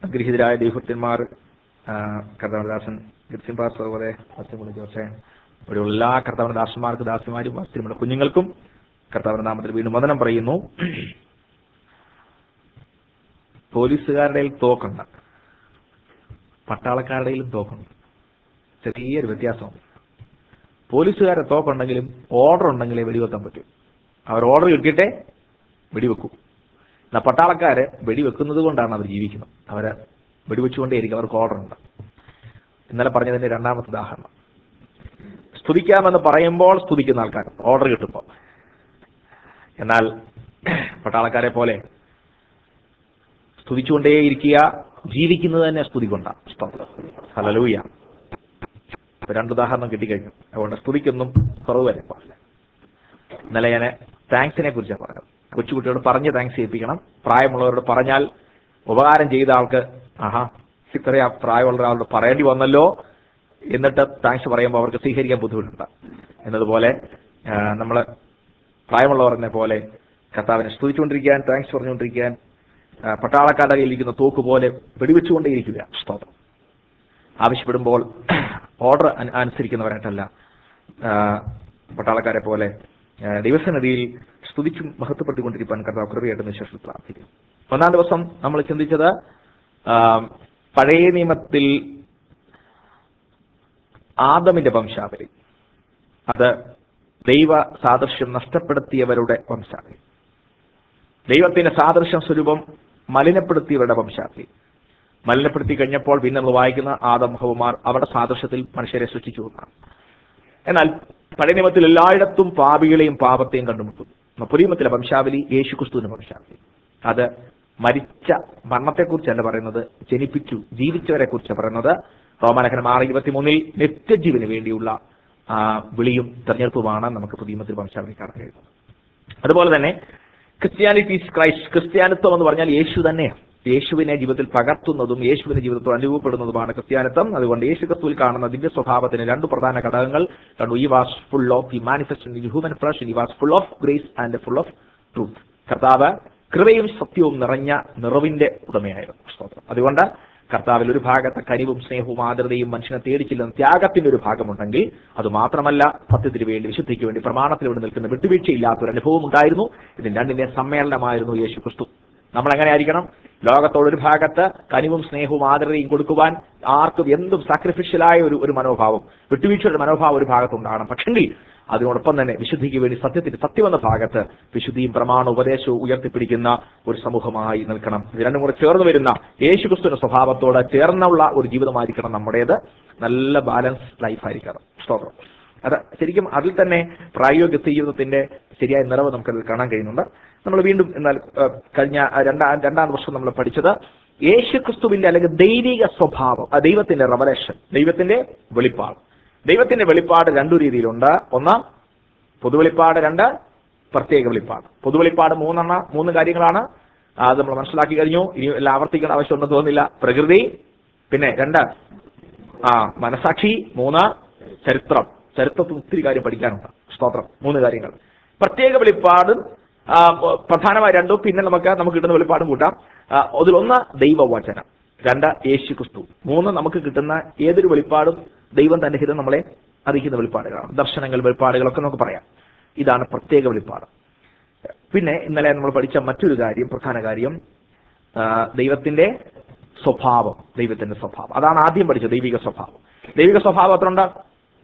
ഗൃഹീതരായ ദൈവഭക്തന്മാർ, കർത്താവദാസൻ ഗിർസിൻ pastor പോലെ അച്ഛൻ ജോസേ, ഇവിടെയുള്ള എല്ലാ കർത്താവിന്റെ ദാസന്മാർക്ക്, ദാസിമാരും നമ്മുടെ കുഞ്ഞുങ്ങൾക്കും കർത്താവിന്റെ നാമത്തിൽ വീണ്ടും വന്ദനം പറയുന്നു. പോലീസുകാരുടെ തോക്കുണ്ട്, പട്ടാളക്കാരുടെയിലും തോക്കുണ്ട്. ചെറിയൊരു വ്യത്യാസമുണ്ട്. പോലീസുകാരുടെ തോക്കുണ്ടെങ്കിലും ഓർഡർ ഉണ്ടെങ്കിലേ വെടിവെക്കാൻ പറ്റും. അവർ ഓർഡർ കിട്ടിയിട്ടേ വെടിവെക്കൂ. എന്നാൽ പട്ടാളക്കാര് വെടിവെക്കുന്നത് കൊണ്ടാണ് അവർ ജീവിക്കുന്നത്. അവര് വെടിവെച്ചുകൊണ്ടേയിരിക്കും, അവർക്ക് ഓർഡർ ഉണ്ട്. ഇന്നലെ പറഞ്ഞതിന്റെ രണ്ടാമത്തെ ഉദാഹരണം. സ്തുതിക്കാമെന്ന് പറയുമ്പോൾ സ്തുതിക്കുന്ന ആൾക്കാർ ഓർഡർ കിട്ടുമ്പോൾ. എന്നാൽ പട്ടാളക്കാരെ പോലെ സ്തുതിച്ചുകൊണ്ടേയിരിക്കുക, ജീവിക്കുന്നത് തന്നെ സ്തുതി കൊണ്ടാണ്. ഹല്ലേലൂയ. രണ്ടുദാഹരണം കിട്ടിക്കഴിഞ്ഞു. അതുകൊണ്ട് സ്തുതിക്കൊന്നും കുറവ് വരെ പാടില്ല. ഇന്നലെ ഞാൻ താങ്ക്സിനെ കുറിച്ചാണ് പറഞ്ഞത്. കൊച്ചുകുട്ടിയോട് പറഞ്ഞ് താങ്ക്സ് ചെയ്യിപ്പിക്കണം. പ്രായമുള്ളവരോട് പറഞ്ഞാൽ ഉപകാരം ചെയ്ത ആൾക്ക് ഇത്രയും പ്രായമുള്ള ഒരാളോട് പറയേണ്ടി വന്നല്ലോ എന്നിട്ട് താങ്ക്സ് പറയുമ്പോൾ അവർക്ക് സ്വീകരിക്കാൻ ബുദ്ധിമുട്ടുണ്ട്. എന്നതുപോലെ നമ്മൾ പ്രായമുള്ളവരെന്നെ പോലെ കർത്താവിനെ സ്തുതിച്ചുകൊണ്ടിരിക്കാൻ, താങ്ക്സ് പറഞ്ഞുകൊണ്ടിരിക്കാൻ, പട്ടാളക്കാരുടെ കയ്യിലിരിക്കുന്ന തോക്ക് പോലെ വെടിവെച്ചുകൊണ്ടേയിരിക്കുക. സ്തോത്രം. ആവശ്യപ്പെടുമ്പോൾ ഓർഡർ അനുസരിക്കുന്നവരായിട്ടല്ല, പട്ടാളക്കാരെ പോലെ ദൈവസന്നിധിയിൽ സ്തുതിച്ചും മഹത്വപ്പെടുത്തിക്കൊണ്ടിരിക്കാൻ കർത്താവ് കൃപയായിട്ട് വിശ്വസിച്ച് പ്രാർത്ഥിക്കും. ഒന്നാം ദിവസം നമ്മൾ ചിന്തിച്ചത് പഴയ നിയമത്തിൽ ആദമിന്റെ വംശാവലി, അത് ദൈവ സാദൃശ്യം നഷ്ടപ്പെടുത്തിയവരുടെ വംശാവലി, ദൈവത്തിന്റെ സാദൃശ്യം സ്വരൂപം മലിനപ്പെടുത്തിയവരുടെ വംശാവലി. മലിനപ്പെടുത്തി കഴിഞ്ഞപ്പോൾ പിന്നെ നമ്മൾ വായിക്കുന്ന ആദം ഹവ്വമാർ അവരുടെ സാദൃശ്യത്തിൽ മനുഷ്യരെ സൃഷ്ടിച്ചു എന്നാണ്. എന്നാൽ പഴയ നിയമത്തിൽ എല്ലായിടത്തും പാപികളെയും പാപത്തെയും കണ്ടുമുട്ടുന്നു. പുതിയ നിയമത്തിലെ വംശാവലി യേശുക്രിസ്തുവിന്റെ വംശാവലി. അത് മരിച്ച മരണത്തെക്കുറിച്ചല്ല പറയുന്നത്, ജനിപ്പിച്ചു ജീവിച്ചവരെ കുറിച്ച് പറയുന്നത്. റോമാലേഖനം 6:23 നിത്യജീവന് വേണ്ടിയുള്ള വിളിയും തെരഞ്ഞെടുപ്പുമാണ് നമുക്ക് പുതിയ നിയമത്തിൽ വംശാവലി കാണാൻ കഴിയുന്നത്. അതുപോലെ തന്നെ ക്രിസ്ത്യാനിറ്റി ഈസ് ക്രൈസ്റ്റ്. ക്രിസ്ത്യാനിത്വം എന്ന് പറഞ്ഞാൽ യേശു തന്നെയാണ്. യേശുവിനെ ജീവിതത്തിൽ പകർത്തുന്നതും യേശുവിന്റെ ജീവിതത്തിൽ അനുഭവപ്പെടുന്നതുമാണ് ക്രിസ്ത്യാനിത്വം. അതുകൊണ്ട് യേശു ക്രിസ്തുവിൽ കാണുന്ന ദിവ്യ സ്വഭാവത്തിന് രണ്ട് പ്രധാന ഘടകങ്ങൾ കണ്ടു. He was full of, he manifested in human flesh, he was full of grace and full of truth. കർത്താവ് കൃപയും സത്യവും നിറഞ്ഞ നിറവിന്റെ ഉടമയായിരുന്നു. അതുകൊണ്ട് കർത്താവിൽ ഒരു ഭാഗത്ത് കനിവും സ്നേഹവും ആദരതയും മനുഷ്യനെ തേടിച്ചില്ലെന്ന് ത്യാഗത്തിന്റെ ഒരു ഭാഗമുണ്ടെങ്കിൽ, അത് മാത്രമല്ല സത്യത്തിന് വേണ്ടി, വിശുദ്ധിക്ക് വേണ്ടി, പ്രമാണത്തിലൂടെ നിൽക്കുന്ന വിട്ടുവീഴ്ചയില്ലാത്തൊരു അനുഭവം ഉണ്ടായിരുന്നു. ഇതിന് രണ്ടിന്റെ സമ്മേളനമായിരുന്നു യേശു ക്രിസ്തു. നമ്മൾ എങ്ങനെ ആയിരിക്കണം? ലോകത്തോടൊരു ഭാഗത്ത് കനിവും സ്നേഹവും ആദരതയും കൊടുക്കുവാൻ, ആർക്കും എന്തും സാക്രിഫിഷ്യലായ ഒരു മനോഭാവം, വിട്ടുവീഴ്ചയുടെ മനോഭാവം ഒരു ഭാഗത്തുണ്ടാകണം. പക്ഷെങ്കിൽ അതിനോടൊപ്പം തന്നെ വിശുദ്ധിക്ക് വേണ്ടി സത്യമെന്ന ഭാഗത്ത് വിശുദ്ധിയും പ്രമാണ ഉപദേശവും ഉയർത്തിപ്പിടിക്കുന്ന ഒരു സമൂഹമായി നിൽക്കണം. ഇത് രണ്ടും കൂടെ ചേർന്ന് വരുന്ന യേശുക്രിസ്തുവിന്റെ സ്വഭാവത്തോട് ചേർന്നുള്ള ഒരു ജീവിതമായിരിക്കണം നമ്മുടേത്. നല്ല ബാലൻസ് ലൈഫായിരിക്കണം. സ്തോത്രം. അത് ശരിക്കും അതിൽ തന്നെ പ്രായോഗിക ജീവിതത്തിന്റെ ശരിയായ നിറവ് നമുക്കതിൽ കാണാൻ കഴിയുന്നുണ്ട്. നമ്മൾ വീണ്ടും എന്നാൽ കഴിഞ്ഞ രണ്ടാം വർഷം നമ്മൾ പഠിച്ചത് യേശുക്രിസ്തുവിന്റെ അല്ലെങ്കിൽ ദൈവിക സ്വഭാവം, ദൈവത്തിന്റെ റെവലേഷൻ, ദൈവത്തിന്റെ വെളിപ്പാട്. ദൈവത്തിന്റെ വെളിപ്പാട് രണ്ടു രീതിയിലുണ്ട്. ഒന്ന് പൊതുവെളിപ്പാട്, രണ്ട് പ്രത്യേക വെളിപ്പാട്. പൊതുവെളിപ്പാട് മൂന്ന് കാര്യങ്ങളാണ്. അത് നമ്മൾ മനസ്സിലാക്കി കഴിഞ്ഞു. ഇനി എല്ലാം ആവർത്തിക്കേണ്ട ആവശ്യമുണ്ടെന്ന് തോന്നുന്നില്ല. പ്രകൃതി, പിന്നെ രണ്ട് മനസാക്ഷി, മൂന്ന് ചരിത്രം. ചരിത്രത്തിൽ ഒത്തിരി കാര്യം പഠിക്കാനുണ്ട്. സ്തോത്രം. മൂന്ന് കാര്യങ്ങൾ. പ്രത്യേക വെളിപ്പാടും പ്രധാനമായ രണ്ടും, പിന്നെ നമുക്ക് കിട്ടുന്ന വെളിപ്പാടും കൂട്ടാം. അതിലൊന്ന് ദൈവവചനം, രണ്ട് യേശു ക്രിസ്തു, മൂന്ന് നമുക്ക് കിട്ടുന്ന ഏതൊരു വെളിപ്പാടും ദൈവം തന്റെ ഹിതം നമ്മളെ അറിയിക്കുന്ന വെളിപ്പാടുകളാണ്. ദർശനങ്ങൾ, വെളിപ്പാടുകളൊക്കെ നമുക്ക് പറയാം. ഇതാണ് പ്രത്യേക വെളിപ്പാട്. പിന്നെ ഇന്നലെ നമ്മൾ പഠിച്ച മറ്റൊരു കാര്യം, പ്രധാന കാര്യം, ദൈവത്തിന്റെ സ്വഭാവം. ദൈവത്തിന്റെ സ്വഭാവം, അതാണ് ആദ്യം പഠിച്ചത്. ദൈവിക സ്വഭാവം. ദൈവിക സ്വഭാവം എത്ര ഉണ്ട്?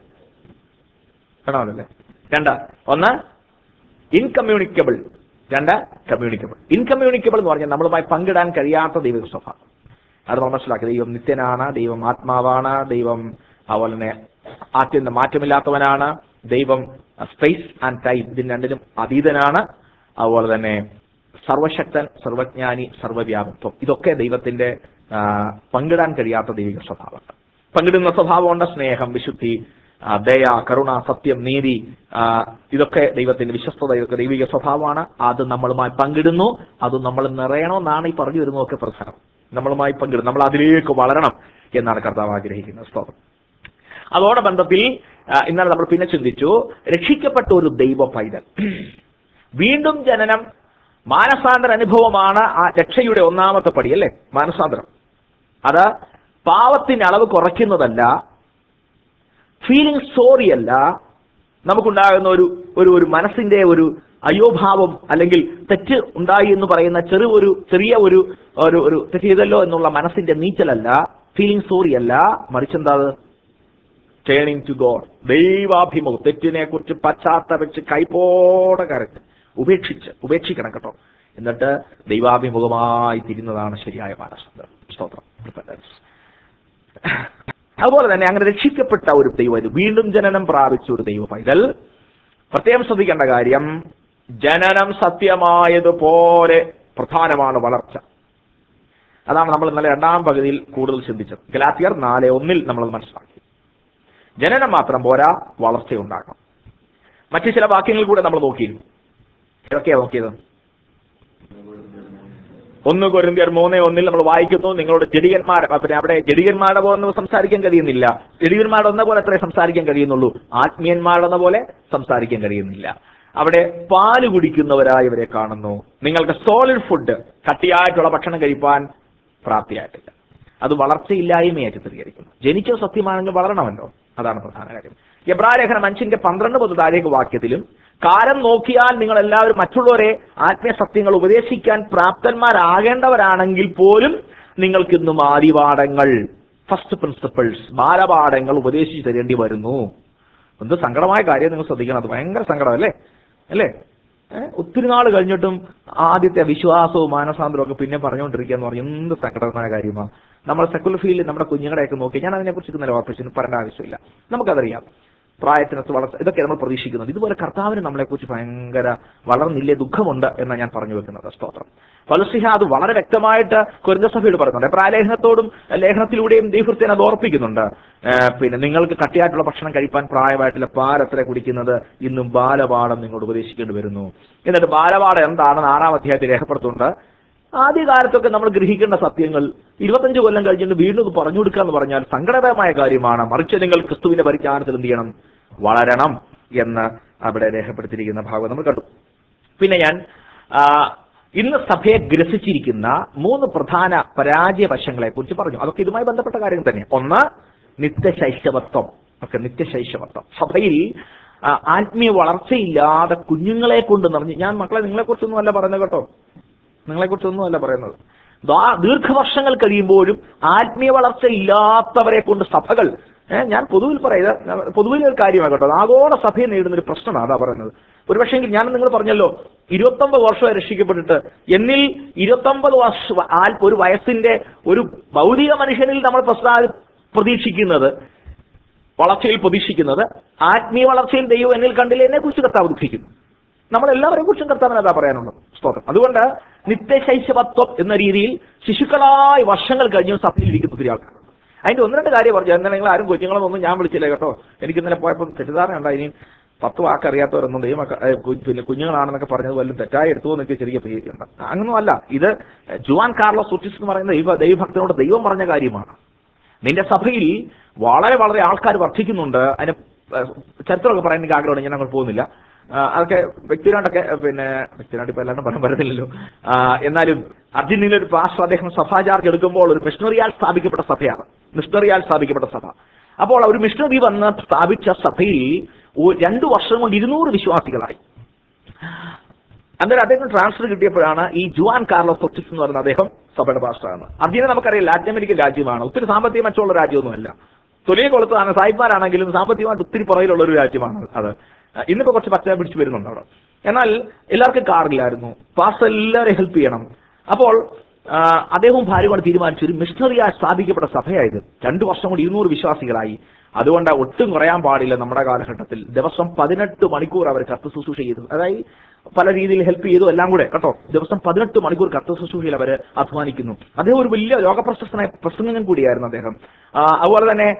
കാണാമല്ലേ? രണ്ട്. ഒന്ന് ഇൻകമ്മ്യൂണിക്കബിൾ, രണ്ട് കമ്മ്യൂണിക്കബിൾ. ഇൻകമ്മ്യൂണിക്കബിൾ എന്ന് പറഞ്ഞാൽ നമ്മളുമായി പങ്കിടാൻ കഴിയാത്ത ദൈവിക സ്വഭാവം. അത് നമ്മൾ മനസ്സിലാക്കി. ദൈവം നിത്യനാണ്, ദൈവം ആത്മാവാണ്, ദൈവം അതുപോലെ തന്നെ ആദ്യം മാറ്റമില്ലാത്തവനാണ്, ദൈവം സ്പേസ് ആൻഡ് ടൈം ഇതിന് രണ്ടിനും അതീതനാണ്, അതുപോലെ തന്നെ സർവശക്തൻ, സർവജ്ഞാനി, സർവ്വവ്യാപത്വം. ഇതൊക്കെ ദൈവത്തിന്റെ പങ്കിടാൻ കഴിയാത്ത ദൈവിക സ്വഭാവമാണ്. പങ്കിടുന്ന സ്വഭാവമുണ്ട്. സ്നേഹം, വിശുദ്ധി, ദയ, കരുണ, സത്യം, നീതി, ഇതൊക്കെ ദൈവത്തിന്റെ വിശ്വസ്തത, ദൈവിക സ്വഭാവമാണ്. അത് നമ്മളുമായി പങ്കിടുന്നു. അത് നമ്മൾ നിറയണമെന്നാണ് ഈ പറഞ്ഞു വരുന്നതൊക്കെ പ്രധാനം. നമ്മളുമായി പങ്കിടും, നമ്മൾ അതിലേക്ക് വളരണം എന്നാണ് കർത്താവ് ആഗ്രഹിക്കുന്നത്. സ്തോത്രം. അതോടെ ബന്ധത്തിൽ ഇന്നലെ നമ്മൾ പിന്നെ ചിന്തിച്ചു, രക്ഷിക്കപ്പെട്ട ഒരു ദൈവ പൈതൽ, വീണ്ടും ജനനം, മാനസാന്തര അനുഭവമാണ് ആ രക്ഷയുടെ ഒന്നാമത്തെ പടി, അല്ലേ? മാനസാന്തരം. അത് പാവത്തിന്റെ അളവ് കുറയ്ക്കുന്നതല്ല, ഫീലിംഗ് സോറി അല്ല, നമുക്കുണ്ടാകുന്ന ഒരു ഒരു ഒരു മനസ്സിന്റെ ഒരു അയോഭാവം അല്ലെങ്കിൽ തെറ്റ് ഉണ്ടായി എന്ന് പറയുന്ന ചെറിയ ഒരു ഒരു തെറ്റ് ചെയ്തല്ലോ എന്നുള്ള മനസ്സിന്റെ നീച്ചലല്ല, ഫീലിംഗ് സോറി അല്ല, മറിച്ചെന്താ ടേണിംഗ് ടു ഗോഡ്, ദൈവാഭിമുഖം, തെറ്റിനെ കുറിച്ച് പശ്ചാത്തപിച്ച് കൈപ്പോടെ കരച്ച് ഉപേക്ഷിക്കണം കേട്ടോ. എന്നിട്ട് ദൈവാഭിമുഖമായി തിരിയുന്നതാണ് ശരിയായ മാനസാന്തരം. സ്തോത്രം. അതുപോലെ തന്നെ അങ്ങനെ രക്ഷിക്കപ്പെട്ട ഒരു ദൈവം, വീണ്ടും ജനനം പ്രാപിച്ച ഒരു ദൈവ പൈതൽ പ്രത്യേകം ശ്രദ്ധിക്കേണ്ട കാര്യം, ജനനം സത്യമായതുപോലെ പ്രധാനമാണ് വളർച്ച. അതാണ് നമ്മൾ ഇന്നലെ രണ്ടാം പകുതിയിൽ കൂടുതൽ ചിന്തിച്ചത്. ഗലാത്യർ 4:1 നമ്മൾ മനസ്സിലാക്കി. ജനനം മാത്രം പോരാ, വളർച്ചയുണ്ടാകണം. മറ്റു ചില വാക്യങ്ങൾ കൂടെ നമ്മൾ നോക്കിയിരുന്നു. ഏതൊക്കെയാ നോക്കിയത്? 1 കൊരിന്ത്യർ 3:1 നമ്മൾ വായിക്കുന്നു, നിങ്ങളുടെ ജഡികന്മാർ, പിന്നെ അവിടെ ജഡികന്മാരുടെ പോലെ സംസാരിക്കാൻ കഴിയുന്നില്ല. ജഡികന്മാരുടെ എന്ന പോലെ അത്രേ സംസാരിക്കാൻ കഴിയുന്നുള്ളൂ, ആത്മീയന്മാരുടെ പോലെ സംസാരിക്കാൻ കഴിയുന്നില്ല. അവിടെ പാല് കുടിക്കുന്നവരായവരെ കാണുന്നു. നിങ്ങൾക്ക് സോളിഡ് ഫുഡ്, കട്ടിയായിട്ടുള്ള ഭക്ഷണം കഴിപ്പാൻ പ്രാപ്തിയായിട്ടില്ല. അത് വളർച്ചയില്ലായ്മയെ ചിത്രീകരിക്കുന്നു. ജനിച്ച സത്യമാണെങ്കിൽ വളരണമല്ലോ, അതാണ് പ്രധാന കാര്യം. എബ്രായലേഖനം 5:12 താഴേക്ക് വാക്യത്തിലും, കാലം നോക്കിയാൽ നിങ്ങൾ എല്ലാവരും മറ്റുള്ളവരെ ആത്മീയ സത്യങ്ങൾ ഉപദേശിക്കാൻ പ്രാപ്തന്മാരാകേണ്ടവരാണെങ്കിൽ പോലും നിങ്ങൾക്കിന്നും ആദിപാഠങ്ങൾ, ഫസ്റ്റ് പ്രിൻസിപ്പിൾസ്, ബാലപാഠങ്ങൾ ഉപദേശിച്ചു തരേണ്ടി വരുന്നു. എന്ത് സങ്കടമായ കാര്യം നിങ്ങൾ ശ്രദ്ധിക്കണം. അത് ഭയങ്കര സങ്കടമല്ലേ, അല്ലേ? ഒത്തിരി നാൾ കഴിഞ്ഞിട്ടും ആദ്യത്തെ വിശ്വാസവും മാനസാന്തരവും ഒക്കെ പിന്നെ പറഞ്ഞുകൊണ്ടിരിക്കുക എന്ന് പറഞ്ഞാൽ എന്ത് സങ്കടമായ കാര്യമാണ്. നമ്മൾ സെക്കുലർ ഫീൽഡിൽ നമ്മുടെ കുഞ്ഞുങ്ങളെയൊക്കെ നോക്കി, ഞാൻ അതിനെക്കുറിച്ച് ഇന്നലെ ഓർപ്പിച്ചു, പറയേണ്ട ആവശ്യമില്ല, നമുക്കതറിയാം. പ്രായത്തിനകത്ത് വളർച്ച, ഇതൊക്കെ നമ്മൾ പ്രതീക്ഷിക്കുന്നത്. ഇതുപോലെ കർത്താവിന് നമ്മളെക്കുറിച്ച് ഭയങ്കര വളർന്നില്ലേ, ദുഃഖമുണ്ട് എന്നാണ് ഞാൻ പറഞ്ഞു വെക്കുന്നത്. സ്തോത്രം. പൗലോസ് അത് വളരെ വ്യക്തമായിട്ട് കൊരിന്ത്യസഭയോട് പറയുന്നുണ്ട്. പ്രായലേഖനത്തോടും ലേഖനത്തിലൂടെയും ദൈവകൃത്യം അത് ഓർപ്പിക്കുന്നുണ്ട്. പിന്നെ നിങ്ങൾക്ക് കട്ടിയായിട്ടുള്ള ഭക്ഷണം കഴിപ്പാൻ പ്രായമായിട്ടില്ല, പാലത്ര കുടിക്കുന്നത്, ഇന്നും ബാലപാഠം നിങ്ങളോട് ഉപദേശിക്കേണ്ടി വരുന്നു. എന്നിട്ട് ബാലപാഠം എന്താണെന്ന് 6-ാം അധ്യായത്തിൽ രേഖപ്പെടുത്തുന്നുണ്ട്. ആദ്യകാലത്തൊക്കെ നമ്മൾ ഗ്രഹിക്കേണ്ട സത്യങ്ങൾ 25 കൊല്ലം കഴിഞ്ഞിട്ട് വീണ്ടും ഇത് പറഞ്ഞു കൊടുക്കുക എന്ന് പറഞ്ഞാൽ സങ്കടകരമായ കാര്യമാണ്. മറിച്ച് നിങ്ങൾ ക്രിസ്തുവിന്റെ പരിജ്ഞാനത്തിൽ എന്ത് ചെയ്യണം? വളരണം എന്ന് അവിടെ രേഖപ്പെടുത്തിയിരിക്കുന്ന ഭാഗം നമ്മൾ കണ്ടു. പിന്നെ ഞാൻ ഇന്ന് സഭയെ ഗ്രസിച്ചിരിക്കുന്ന 3 പ്രധാന പരാജയ വശങ്ങളെ കുറിച്ച് പറഞ്ഞു. അതൊക്കെ ഇതുമായി ബന്ധപ്പെട്ട കാര്യം തന്നെ. ഒന്ന്, നിത്യശൈശവത്വം. നിത്യശൈശവത്വം. സഭയിൽ ആത്മീയ വളർച്ചയില്ലാതെ കുഞ്ഞുങ്ങളെ കൊണ്ട് നിറഞ്ഞ്, ഞാൻ മക്കളെ നിങ്ങളെക്കുറിച്ചൊന്നും അല്ല പറയുന്നത് കേട്ടോ, നിങ്ങളെക്കുറിച്ചൊന്നും അല്ല പറയുന്നത്. ദീർഘവർഷങ്ങൾ കഴിയുമ്പോഴും ആത്മീയ വളർച്ച ഇല്ലാത്തവരെ കൊണ്ട് സഭകൾ, ഞാൻ പൊതുവിൽ ഒരു കാര്യമാണ് കേട്ടോ, ആഗോള സഭയെ നേരിടുന്ന ഒരു പ്രശ്നമാണ്. അതാ പറയുന്നത്. ഒരുപക്ഷെ ഞാൻ നിങ്ങൾ പറഞ്ഞല്ലോ 29 വർഷമായി രക്ഷിക്കപ്പെട്ടിട്ട് എന്നിൽ 29 വർഷം ഒരു വയസ്സിന്റെ ഒരു ഭൗതിക മനുഷ്യനിൽ നമ്മൾ പ്രതീക്ഷിക്കുന്നത്, വളർച്ചയിൽ പ്രതീക്ഷിക്കുന്നത്, ആത്മീയ വളർച്ചയിൽ ദൈവം എന്നിൽ കണ്ടില്ല, എന്നെ കുറിച്ച് കർത്താവ് ദുഃഖിക്കുന്നു. നമ്മളെല്ലാവരെ കുറിച്ചും കർത്താവിന് അതാ പറയാനുള്ളത്. സ്തോത്രം. അതുകൊണ്ട് നിത്യശൈശവത്വം എന്ന രീതിയിൽ ശിശുക്കളായി വർഷങ്ങൾ കഴിഞ്ഞ് സഭയിലിരിക്കുന്ന ഒത്തിരി ആൾക്കാർ. അതിന്റെ 1-2 കാര്യം പറഞ്ഞു. എന്നാൽ നിങ്ങൾ ആരും കുഞ്ഞുങ്ങളൊന്നും ഞാൻ വിളിച്ചില്ല കേട്ടോ. എനിക്ക് ഇന്നലെ പോയപ്പോൾ തെറ്റിദ്ധാരണ ഉണ്ടായി, ഇനി 10 വാക്കറിയാത്തവരൊന്നും ദൈവം പിന്നെ കുഞ്ഞുങ്ങളാണെന്നൊക്കെ പറഞ്ഞത് വല്ലതും തെറ്റായി എടുത്തു എന്നൊക്കെ ചെറിയ പേടിയുണ്ട്. അങ്ങനൊന്നുമല്ല. ഇത് ജുവാൻ കാർലോസ് ഓർട്ടിസ് എന്ന് പറയുന്ന ദൈവഭക്തനോട് ദൈവം പറഞ്ഞ കാര്യമാണ്. നിന്റെ സഭയിൽ വളരെ വളരെ ആൾക്കാർ വർദ്ധിക്കുന്നുണ്ട്. അതിന് ചരിത്രമൊക്കെ പറയാൻ എനിക്ക് ആഗ്രഹമുണ്ട്, ഞാൻ അങ്ങോട്ട് പോകുന്നില്ല. അതൊക്കെ വ്യക്തിപരമായിട്ടൊക്കെ, പിന്നെ വ്യക്തിപരമായിട്ട് ഇപ്പൊ എല്ലാവരും പറയാൻ പറ്റത്തില്ലല്ലോ. എന്നാലും അർജന്റീനയിൽ ഒരു പാസ്റ്റർ, അദ്ദേഹം സഭാ ചാർജ് എടുക്കുമ്പോൾ ഒരു മിഷണറിയാൽ സ്ഥാപിക്കപ്പെട്ട സഭയാണ്, മിഷണറിയാൽ സ്ഥാപിക്കപ്പെട്ട സഭ. അപ്പോൾ ഒരു മിഷണറി വന്ന് സ്ഥാപിച്ച സഭയിൽ 2 വർഷം കൊണ്ട് 200 വിശ്വാസികളായി. അന്നേരം അദ്ദേഹം ട്രാൻസ്ഫർ കിട്ടിയപ്പോഴാണ് ഈ ജുവാൻ കാർലോസ് ഓർട്ടിസ് എന്ന് പറയുന്ന അദ്ദേഹം സഭയുടെ പാസ്റ്ററാണ്. അർജന്റീന നമുക്കറിയാം ലാറ്റിൻ അമേരിക്കൻ രാജ്യമാണ്, ഒത്തിരി സാമ്പത്തിക മെച്ചമുള്ള രാജ്യമൊന്നുമല്ല. തൊലിയെ കൊളുത്താണ്, സായിപ്മാരാണെങ്കിലും സാമ്പത്തികമായിട്ട് ഒത്തിരി പുറകിലുള്ള ഒരു രാജ്യമാണ് അത്. ഇന്നിപ്പോ കുറച്ച് പച്ച പിടിച്ച് വരുന്നുണ്ട് അവിടെ. എന്നാൽ എല്ലാവർക്കും കാറില്ലായിരുന്നു, പാസ്റ്റർ എല്ലാവരെയും ഹെൽപ്പ് ചെയ്യണം. അപ്പോൾ അദ്ദേഹവും ഭാര്യയോട് തീരുമാനിച്ചു ഒരു മിഷണറിയായി സ്ഥാപിക്കപ്പെട്ട സഭയായത്. 2 വർഷം കൊണ്ട് 200 വിശ്വാസികളായി. അതുകൊണ്ട് ഒട്ടും കുറയാൻ പാടില്ല. നമ്മുടെ കാലഘട്ടത്തിൽ ദിവസം 18 മണിക്കൂർ അവർ കർത്തൃ ശുശ്രൂഷ ചെയ്തു. അതായത് പല രീതിയിൽ ഹെൽപ്പ് ചെയ്തു, എല്ലാം കൂടെ കേട്ടോ. ദിവസം 18 മണിക്കൂർ കർത്തൃ ശുശ്രൂഷയിൽ അവർ അധ്വാനിക്കുന്നു. അദ്ദേഹം ഒരു വലിയ ലോകപ്രശസ്തനായ പ്രസംഗകൻ കൂടിയായിരുന്നു അദ്ദേഹം. അതുപോലെ തന്നെ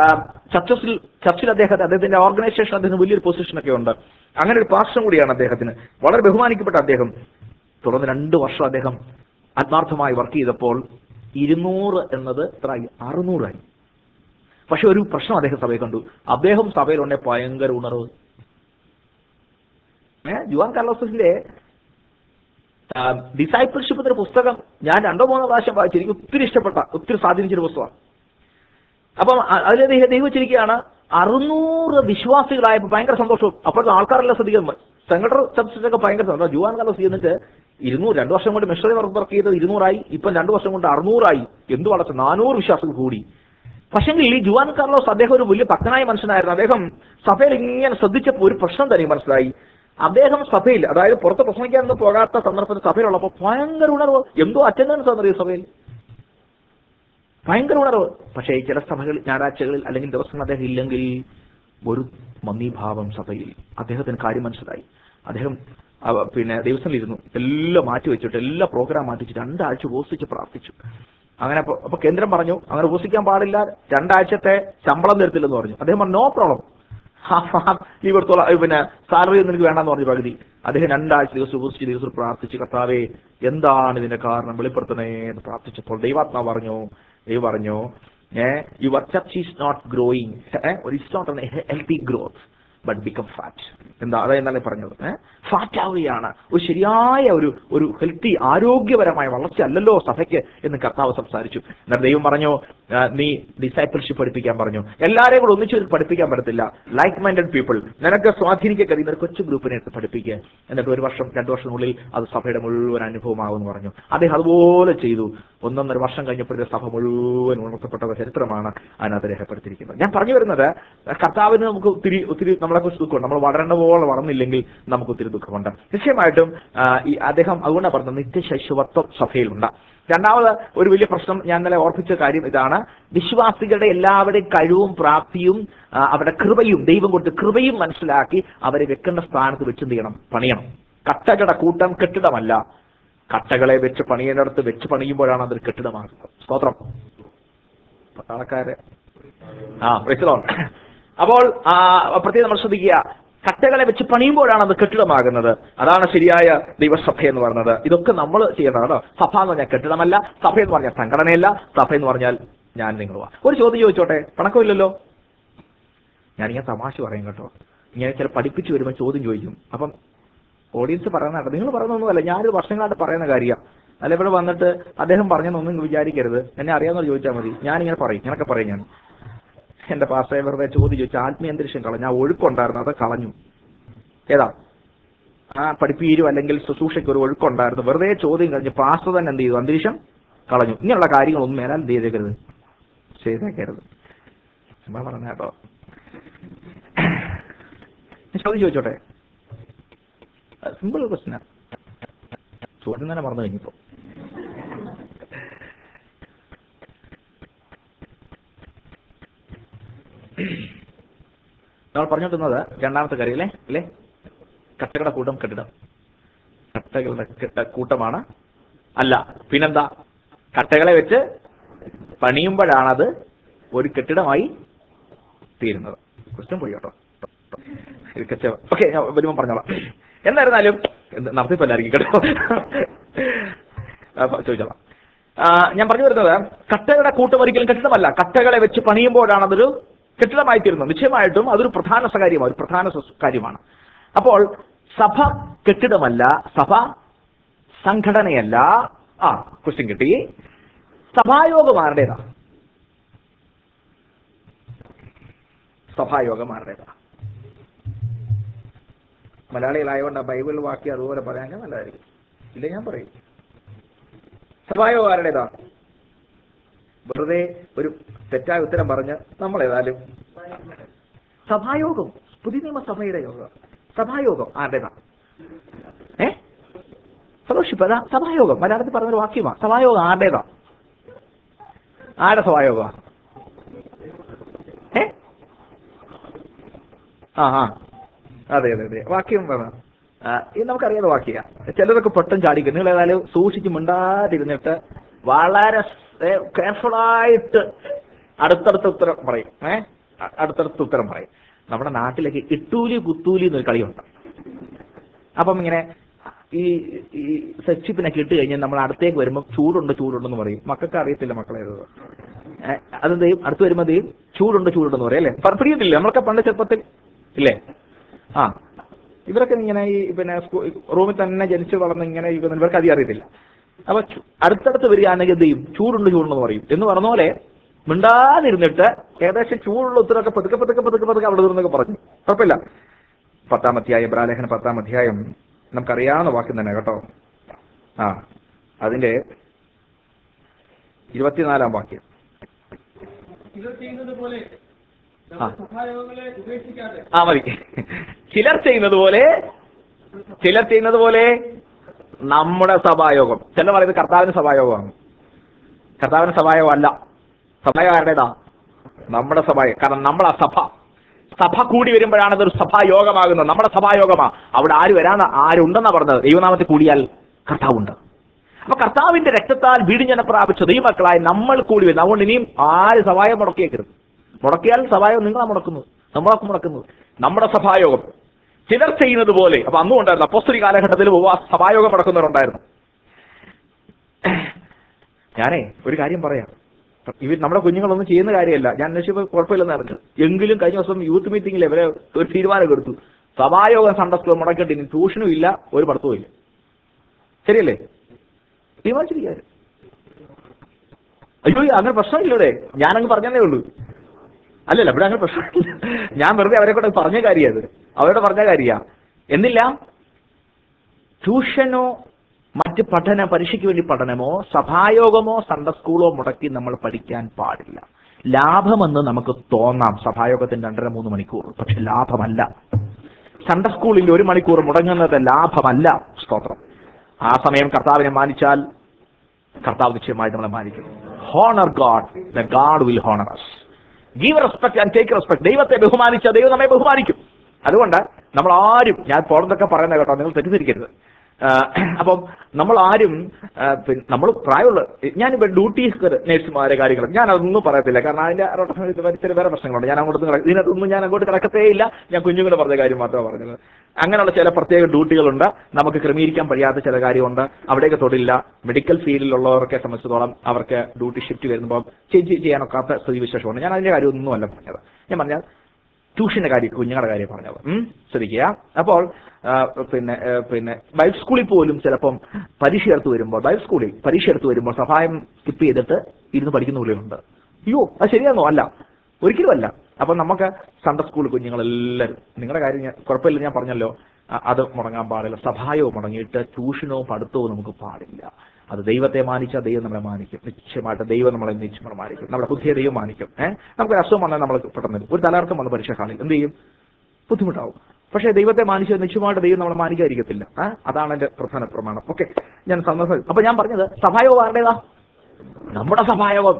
ചർച്ചിൽ അദ്ദേഹത്തിന്റെ ഓർഗനൈസേഷൻ അദ്ദേഹത്തിന് വലിയൊരു പൊസിഷനൊക്കെ ഉണ്ട്. അങ്ങനെ ഒരു പാസ്റ്റർ കൂടിയാണ് അദ്ദേഹത്തിന്, വളരെ ബഹുമാനിക്കപ്പെട്ട അദ്ദേഹം. തുടർന്ന് 2 വർഷം അദ്ദേഹം ആത്മാർത്ഥമായി വർക്ക് ചെയ്തപ്പോൾ 200 എന്നത് എത്രയായി? 600 ആയി. പക്ഷെ ഒരു പ്രശ്നം അദ്ദേഹം സഭയെ കണ്ടു. അദ്ദേഹം സഭയിലുണ്ടെ ഭയങ്കര ഉണർവ്. ജുവാൻ കാർലോസിന്റെ ഡിസൈപ്പിൾഷിപ്പ് എന്നൊരു പുസ്തകം ഞാൻ 2-3 പ്രാവശ്യം വായിച്ചു. എനിക്ക് ഒത്തിരി ഇഷ്ടപ്പെട്ട, ഒത്തിരി സ്വാധീനിച്ചൊരു പുസ്തകമാണ്. അപ്പം അതിൽ ദൈവം വെച്ചിരിക്കുകയാണ് 600 വിശ്വാസികളായപ്പോൾ ഭയങ്കര സന്തോഷവും. അപ്പോഴത്തെ ആൾക്കാരെല്ലാം ശ്രദ്ധിക്കുന്നത് സെക്രട്ടറി ചർച്ചൊക്കെ ഭയങ്കര സന്തോഷം. ജുവാൻ കാർലോസ് ചെയ്യുന്നിട്ട് 200 2 വർഷം കൊണ്ട് മിഷണറി വർക്ക് ചെയ്തത് 200 ഇപ്പം 2 വർഷം കൊണ്ട് 600 എന്ത് വളർച്ച, 400 വിശ്വാസികൾ കൂടി. പക്ഷെങ്കിൽ ഈ ജുവാൻ കാർലോസ് അദ്ദേഹം ഒരു വലിയ ഭക്തനായ മനുഷ്യനായിരുന്നു. അദ്ദേഹം സഭയിൽ ഇങ്ങനെ ശ്രദ്ധിച്ചപ്പോൾ ഒരു പ്രശ്നം തന്നെ മനസ്സിലായി. അദ്ദേഹം സഭയിൽ, അതായത് പുറത്ത് പ്രസംഗിക്കാനൊന്നും പോകാത്ത സന്ദർഭത്തിൽ സഭയിലുള്ളപ്പോൾ ഭയങ്കര ഉണർവ്, എന്തോ അറ്റൻഡൻസ് എന്നറിയ സഭയിൽ ഭയങ്കര ഉണർവ്. പക്ഷേ ചില സഭകളിൽ ഞായറാഴ്ചകളിൽ അല്ലെങ്കിൽ ദിവസങ്ങൾ അദ്ദേഹം ഇല്ലെങ്കിൽ ഒരു മന്ദീഭാവം സഭയിൽ. അദ്ദേഹത്തിന് കാര്യം മനസ്സിലായി. അദ്ദേഹം ദിവസങ്ങളിലിരുന്നു, എല്ലാം മാറ്റി വെച്ചിട്ട്, എല്ലാ പ്രോഗ്രാം മാറ്റിച്ച് 2 ആഴ്ച ഉപസിച്ച് പ്രാർത്ഥിച്ചു. അങ്ങനെ അപ്പൊ കേന്ദ്രം പറഞ്ഞു അങ്ങനെ ഉപസിക്കാൻ പാടില്ല, 2 ആഴ്ചത്തെ ശമ്പളം തരത്തില്ലെന്ന് പറഞ്ഞു. അദ്ദേഹം പറഞ്ഞു നോ പ്രോബ്ലം, ലീവ് എടുത്തോളാം, സാലറി ഒന്നും എനിക്ക് വേണ്ടെന്ന് പറഞ്ഞു പകുതി. അദ്ദേഹം 2 ആഴ്ച ദിവസം ഉപസിച്ച് ദിവസം പ്രാർത്ഥിച്ചു, കർത്താവേ എന്താണ് ഇതിന്റെ കാരണം വെളിപ്പെടുത്തണേ എന്ന് പ്രാർത്ഥിച്ചപ്പോൾ ദൈവം പറഞ്ഞു your church is not growing, it's not a healthy growth but become fat. അതെന്നാണ് പറഞ്ഞത്. ഫാറ്റ് ആവുകയാണ്, ഒരു ശരിയായ ഒരു ഹെൽത്തി ആരോഗ്യപരമായ വളർച്ച അല്ലല്ലോ സഭയ്ക്ക് എന്ന് കർത്താവ് സംസാരിച്ചു. എന്നാൽ ദൈവം പറഞ്ഞു നീ ഡിസൈപ്പിൾഷിപ്പ് പഠിപ്പിക്കാൻ പറഞ്ഞു. എല്ലാവരെയും കൂടെ ഒന്നിച്ച് പഠിപ്പിക്കാൻ പറ്റത്തില്ല. ലൈക്ക് മൈൻഡഡ് പീപ്പിൾ, നിനക്ക് സ്വാധീനിക്കാൻ കഴിയുന്ന ഒരു കൊച്ചു ഗ്രൂപ്പിനെ എടുത്ത് പഠിപ്പിക്കുക. എന്നിട്ട് 1 വർഷം 2 വർഷത്തിനുള്ളിൽ അത് സഭയുടെ മുഴുവൻ അനുഭവമാകുമെന്ന് പറഞ്ഞു. അദ്ദേഹം അതുപോലെ ചെയ്തു. 1.5 വർഷം കഴിഞ്ഞപ്പോഴത്തെ സഭ മുഴുവൻ ഉണർത്തപ്പെട്ട ചരിത്രമാണ് അതിനകത്ത് രേഖപ്പെടുത്തിയിരിക്കുന്നത്. ഞാൻ പറഞ്ഞു വരുന്നത്, കർത്താവിന് നമുക്ക് ഒത്തിരി നമ്മളെക്കുറിച്ച് ദുഃഖമുണ്ട്. നമ്മൾ വളരേണ്ട പോലെ വളർന്നില്ലെങ്കിൽ നമുക്ക് ഒത്തിരി ദുഃഖമുണ്ട്. നിശ്ചയമായിട്ടും അദ്ദേഹം അതുകൊണ്ടാണ് പറഞ്ഞത് നിത്യശൈശവത്വം സഭയിലുണ്ട്. രണ്ടാമത് ഒരു വലിയ പ്രശ്നം ഞാൻ ഇന്നലെ ഓർപ്പിച്ച കാര്യം ഇതാണ്. വിശ്വാസികളുടെ എല്ലാവരുടെയും കഴിവും പ്രാപ്തിയും അവരുടെ കൃപയും, ദൈവം കൊടുത്ത കൃപയും മനസ്സിലാക്കി അവരെ വെക്കേണ്ട സ്ഥാനത്ത് വെച്ച് എന്ത് ചെയ്യണം? പണിയണം. കട്ടകളുടെ കൂട്ടം കെട്ടിടമല്ല. കട്ടകളെ വെച്ച് പണിയേണ്ടടുത്ത് വെച്ച് പണിയുമ്പോഴാണ് അതൊരു കെട്ടിടമാകുന്നത്. സ്തോത്രം. ആൾക്കാര് അപ്പോൾ പ്രത്യേകം നമ്മൾ ശ്രദ്ധിക്കുക, കട്ടകളെ വെച്ച് പണിയുമ്പോഴാണ് അത് കെട്ടിടമാകുന്നത്. അതാണ് ശരിയായ ദൈവസഭ എന്ന് പറയുന്നത്. ഇതൊക്കെ നമ്മൾ ചെയ്യേണ്ടതാണ്. സഭ എന്ന് പറഞ്ഞാൽ കെട്ടിടമല്ല, സഭ എന്ന് പറഞ്ഞാൽ സംഘടനയല്ല, സഭ എന്ന് പറഞ്ഞാൽ ഞാൻ നിങ്ങളുവാ. ഒരു ചോദ്യം ചോദിച്ചോട്ടെ, പണക്കമില്ലല്ലോ. ഞാനിങ്ങനെ തമാശ പറയും കേട്ടോ. ഇങ്ങനെ ചില പഠിപ്പിച്ച് വരുമ്പോൾ ചോദ്യം ചോദിക്കും. അപ്പം ഓഡിയൻസ് പറയുന്നതാണ്, നിങ്ങൾ പറയുന്നൊന്നുമല്ല, ഞാനൊരു വർഷങ്ങളായിട്ട് പറയുന്ന കാര്യമാണ്. അല്ല ഇവിടെ വന്നിട്ട് അദ്ദേഹം പറഞ്ഞെന്നൊന്നും വിചാരിക്കരുത്. എന്നെ അറിയാവുന്ന ചോദിച്ചാൽ മതി. ഞാനിങ്ങനെ പറയും, ഇങ്ങനൊക്കെ പറയും. ഞാൻ എന്റെ പാസ്റ്ററെ വെറുതെ ചോദ്യം ചോദിച്ചു, ആത്മീയ അന്തരീക്ഷം കളഞ്ഞു. ആ ഒഴുക്കുണ്ടായിരുന്നു, അത് കളഞ്ഞു. ഏതാ പഠിപ്പീരും അല്ലെങ്കിൽ ശുശ്രൂഷയ്ക്ക് ഒരു ഒഴുക്കുണ്ടായിരുന്നു, വെറുതെ ചോദ്യം കഴിഞ്ഞ് പാസ്റ്റർ തന്നെ എന്ത് ചെയ്തു? അന്തരീക്ഷം കളഞ്ഞു. ഇങ്ങനെയുള്ള കാര്യങ്ങളൊന്നും മേലാൽ എന്ത് ചെയ്തേക്കരുത്. പറഞ്ഞ കേട്ടോ. ചോദ്യം ചോദിച്ചോട്ടെ? സിമ്പിൾ ക്വസ്റ്റ്യനാ. ചോദ്യം തന്നെ മറന്നു കഴിഞ്ഞപ്പോ. നമ്മൾ പറഞ്ഞോണ്ടിരുന്നത് രണ്ടാമത്തെ കാര്യം അല്ലേ? കട്ടകളുടെ കൂട്ടം കെട്ടിടം. കട്ടകളുടെ കൂട്ടമാണ് അല്ല, പിന്നെന്താ? കട്ടകളെ വെച്ച് പണിയുമ്പോഴാണത് ഒരു കെട്ടിടമായി തീരുന്നത്. ക്വസ്റ്റ്യൻ പോയി കേട്ടോ. ഓക്കെ, ഞാൻ വരുമ്പോൾ പറഞ്ഞോളാം. എന്തായിരുന്നാലും നടത്തിപ്പല്ലായിരിക്കും കേട്ടോ, ചോദിച്ചോളാം. ഞാൻ പറഞ്ഞു വരുന്നത്, കട്ടകളുടെ കൂട്ടം ഒരിക്കലും കെട്ടിടമല്ല. കട്ടകളെ വെച്ച് പണിയുമ്പോഴാണ് അതൊരു കെട്ടിടമായി തീരുന്നത്. നിശ്ചയമായിട്ടും അതൊരു പ്രധാന കാര്യമാണ്. അപ്പോൾ സഭ കെട്ടിടമല്ല, സഭ സംഘടനയല്ല. ക്വസ്റ്റ്യൻ കിട്ടി. സഭായോഗം ആരുടേതാ? സഭായോഗം ആരുടേതാ? മലയാളികളായതുകൊണ്ട് ബൈബിൾ വാക്യം അതുപോലെ പറയാൻ നല്ലതായിരിക്കും. ഇല്ല, ഞാൻ പറയും. സഭായോഗം ആരുടേതാ? വെറുതെ ഒരു തെറ്റായ ഉത്തരം പറഞ്ഞ് നമ്മൾ ഏതായാലും സഭായോഗം, പുതിയ നിയമസഭയുടെ യോഗം. സഭായോഗം ആരുടേതാ? ഫെലോഷിപ്പ്. അതാ സഭായോഗം. മലയാളത്തിൽ പറഞ്ഞൊരു വാക്യമാണ്. സഭായോഗം ആരുടേതാ? ആരുടെ സഭായോഗ? അതെ. വാക്യം പറഞ്ഞ ഇത് നമുക്കറിയാതെ വാക്യ. ചിലരൊക്കെ പെട്ടെന്ന് ചാടിക്കും. നിങ്ങൾ ഏതായാലും സൂക്ഷിച്ച് മിണ്ടാതിരുന്നിട്ട് വളരെ കെയർഫുള്ളായിട്ട് അടുത്തടുത്ത ഉത്തരം പറയും. അടുത്തടുത്ത ഉത്തരം പറയും. നമ്മുടെ നാട്ടിലേക്ക് ഇട്ടൂലി കുത്തൂലി എന്നൊരു കളിയുണ്ട്. അപ്പം ഇങ്ങനെ ഈ സെക്ഷിപ്പിനൊക്കെ ഇട്ട് കഴിഞ്ഞാൽ നമ്മൾ അടുത്തേക്ക് വരുമ്പോൾ ചൂടുണ്ടെന്ന് പറയും. മക്കൾക്ക് അറിയത്തില്ല മക്കളെ. അതെന്ത് ചെയ്യും? അടുത്ത് വരുമ്പോൾ ചൂടുണ്ടെന്ന് പറയും അല്ലേ? പിടിയിട്ടില്ല നമ്മളൊക്കെ പണ്ട് ചെറുപ്പത്തിൽ ഇല്ലേ? ഇവരൊക്കെ ഇങ്ങനെ ഈ പിന്നെ റൂമിൽ തന്നെ ജനിച്ചു വളർന്ന് ഇങ്ങനെ ഇവർക്ക് അധികം അറിയത്തില്ല. അപ്പൊ അടുത്തടുത്ത് വരികയാണെങ്കിൽ എന്ത് ചെയ്യും? ചൂടുണ്ടെന്ന് പറയും. എന്ന് പറഞ്ഞ പോലെ മിണ്ടാതിരുന്നിട്ട് ഏകദേശം ചൂടുള്ള ഉത്തരവൊക്കെ പതുക്കെ പതുക്കെ പതുക്കെ പതുക്കെ അവിടെ നിന്നൊക്കെ പറഞ്ഞു. കുഴപ്പമില്ല. 10-ാം അധ്യായം, ഇബ്രാലേഖനം 10-ാം അധ്യായം നമുക്കറിയാവുന്ന വാക്യം തന്നെ കേട്ടോ. അതിന്റെ 24-ാം വാക്യം. മതി. ചിലർ ചെയ്യുന്നത് പോലെ നമ്മുടെ സഭായോഗം. ചിലർ പറയുന്നത് കർത്താവിന് സഭായോഗമാണ്. കർത്താവിന് സഭായോഗം അല്ല. സഭായോഗം ആരുടേതാ? നമ്മുടെ സഭായോഗം. കാരണം നമ്മളാ സഭ കൂടി വരുമ്പോഴാണ് അതൊരു സഭായോഗമാകുന്നത്. നമ്മുടെ സഭായോഗമാ. അവിടെ ആരുണ്ടെന്നാ പറഞ്ഞത്? ദൈവനാമത്തിൽ കൂടിയാൽ കർത്താവുണ്ട്. അപ്പൊ കർത്താവിന്റെ രക്തത്താൽ വീടിഞ്ഞനം പ്രാപിച്ച ദൈവമക്കളായി നമ്മൾ കൂടി വരുന്നത്. അതുകൊണ്ട് ഇനിയും ആര് സഭായോഗം മുടക്കിയേക്കരുത്. മുടക്കിയാൽ സഭായോഗം നിങ്ങളാ മുടക്കുന്നത്, നമ്മളൊക്കെ മുടക്കുന്നത്. നമ്മുടെ സഭായോഗം ചിലർ ചെയ്യുന്നത് പോലെ. അപ്പൊ അന്നും ഉണ്ടായിരുന്നു, അപ്പോസ്തലിക കാലഘട്ടത്തിൽ സഭായോഗം മുടക്കുന്നവരുണ്ടായിരുന്നു. ഞാനേ ഒരു കാര്യം പറയാം. നമ്മുടെ കുഞ്ഞുങ്ങളൊന്നും ചെയ്യുന്ന കാര്യമല്ല. ഞാൻ അന്വേഷിച്ചപ്പോൾ കുഴപ്പമില്ലെന്ന് അറിഞ്ഞു. എങ്കിലും കഴിഞ്ഞ ദിവസം യൂത്ത് മീറ്റിംഗിൽ ഇവരെ ഒരു തീരുമാനം എടുത്തു. സഭായോഗം സൺഡേ സ്കൂൾ മുടക്കിയിട്ട് ഇനി ട്യൂഷനും ഇല്ല, ഒരു പഠിത്തവും ഇല്ല. ശരിയല്ലേ? തീരുമാനിച്ചിരിക്കുക. അയ്യോ, അങ്ങനെ പ്രശ്നമില്ലൂടെ? ഞാനങ്ങ് പറഞ്ഞതേ ഉള്ളൂ. അല്ലല്ല, ഇവിടെ അങ്ങനെ പ്രശ്നമില്ല. ഞാൻ വെറുതെ അവരെ കൂടെ പറഞ്ഞ കാര്യമാണ്. അവരോട് പറഞ്ഞ കാര്യ എന്നില്ല. ട്യൂഷനോ മറ്റ് പരീക്ഷയ്ക്ക് വേണ്ടി പഠനമോ സഭായോഗമോ സൺഡേ സ്കൂളോ മുടക്കി നമ്മൾ പഠിക്കാൻ പാടില്ല. ലാഭമെന്ന് നമുക്ക് തോന്നാം സഭായോഗത്തിന് 2.5-3 മണിക്കൂർ, പക്ഷെ ലാഭമല്ല. സൺഡേ സ്കൂളിൽ 1 മണിക്കൂർ മുടങ്ങുന്നത് ലാഭമല്ല. സ്തോത്രം. ആ സമയം കർത്താവിനെ മാനിച്ചാൽ കർത്താവ് നിശ്ചയമായിട്ട് നമ്മളെ മാനിക്കും. Honour God, the God will honour us. Give respect and take respect. ദൈവത്തെ ബഹുമാനിച്ച ദൈവം നമ്മെ ബഹുമാനിക്കും. അതുകൊണ്ട് നമ്മൾ ആരും, ഞാൻ പോണെന്നൊക്കെ പറയുന്നത് കേട്ടോ, നിങ്ങൾ തെറ്റിദ്ധരിക്കരുത്. അപ്പം നമ്മൾ ആരും നമ്മൾ പ്രായമുള്ള, ഞാനിപ്പോൾ ഡ്യൂട്ടി നേഴ്സുമാരെ കാര്യങ്ങൾ ഞാൻ അതൊന്നും പറയത്തില്ല. കാരണം അതിന്റെ ചില വേറെ പ്രശ്നങ്ങളുണ്ട്. ഇതിനകത്തൊന്നും ഞാൻ അങ്ങോട്ട് കിടക്കത്തേ ഇല്ല. ഞാൻ കുഞ്ഞുങ്ങളുടെ പറഞ്ഞ കാര്യം മാത്രമേ പറഞ്ഞത്. അങ്ങനെയുള്ള ചില പ്രത്യേക ഡ്യൂട്ടികളുണ്ട്, നമുക്ക് ക്രമീകരിക്കാൻ കഴിയാത്ത ചില കാര്യമുണ്ട്. അവിടേക്ക് തൊടില്ല. മെഡിക്കൽ ഫീൽഡിലുള്ളവരെ സംബന്ധിച്ചിടത്തോളം അവർക്ക് ഡ്യൂട്ടി ഷിഫ്റ്റ് വരുമ്പോൾ ചേഞ്ച് ചെയ്യാനൊക്കാത്ത സ്ഥിതിവിശേഷമുണ്ട്. ഞാൻ അതിന്റെ കാര്യമൊന്നുമല്ല പറഞ്ഞത്. ഞാൻ പറഞ്ഞാൽ ട്യൂഷന്റെ കാര്യം, കുഞ്ഞുങ്ങളുടെ കാര്യം പറഞ്ഞത് ശ്രദ്ധിക്കുക. അപ്പോൾ പിന്നെ ബൈബിൾ സ്കൂളിൽ പോലും ചിലപ്പം പരീക്ഷ എടുത്ത് വരുമ്പോൾ സഹായം സ്കിപ്പ് ചെയ്തിട്ട് ഇരുന്ന് പഠിക്കുന്ന പുള്ളികളുണ്ട്. അയ്യോ, അത് ശരിയാണോ? അല്ല, ഒരിക്കലും അല്ല. അപ്പം നമുക്ക് സൺഡേ സ്കൂൾ കുഞ്ഞുങ്ങളെല്ലാവരും, നിങ്ങളുടെ കാര്യം കുഴപ്പമില്ല, ഞാൻ പറഞ്ഞല്ലോ, അത് മുടങ്ങാൻ പാടില്ല. സഭായോ മുടങ്ങിയിട്ട് ട്യൂഷനോ പഠിത്തമോ നമുക്ക് പാടില്ല. അത് ദൈവത്തെ മാനിച്ചാൽ ദൈവം നമ്മളെ മാനിക്കും. നിശ്ചയമായിട്ട് ദൈവം നമ്മളെ നിശ്ചയം മാനിക്കും. നമ്മുടെ ബുദ്ധിയെ ദൈവം മാനിക്കും. നമുക്ക് അസുഖം വന്നാൽ നമ്മൾ പെട്ടെന്ന് ഒരു തലകർക്കം വന്ന് പരീക്ഷ കാണിൽ എന്ത് ചെയ്യും? ബുദ്ധിമുട്ടാവും. പക്ഷേ ദൈവത്തെ മാനിച്ചാൽ നിശ്ചയമായിട്ട് ദൈവം നമ്മളെ മാനിക്കാതിരിക്കത്തില്ല. അതാണ് എന്റെ പ്രധാന പ്രമാണം. ഓക്കെ, ഞാൻ സന്ദർഭം. അപ്പൊ ഞാൻ പറഞ്ഞത് സഭായോഗം ആരുടേതാ? നമ്മുടെ സഭായോഗം.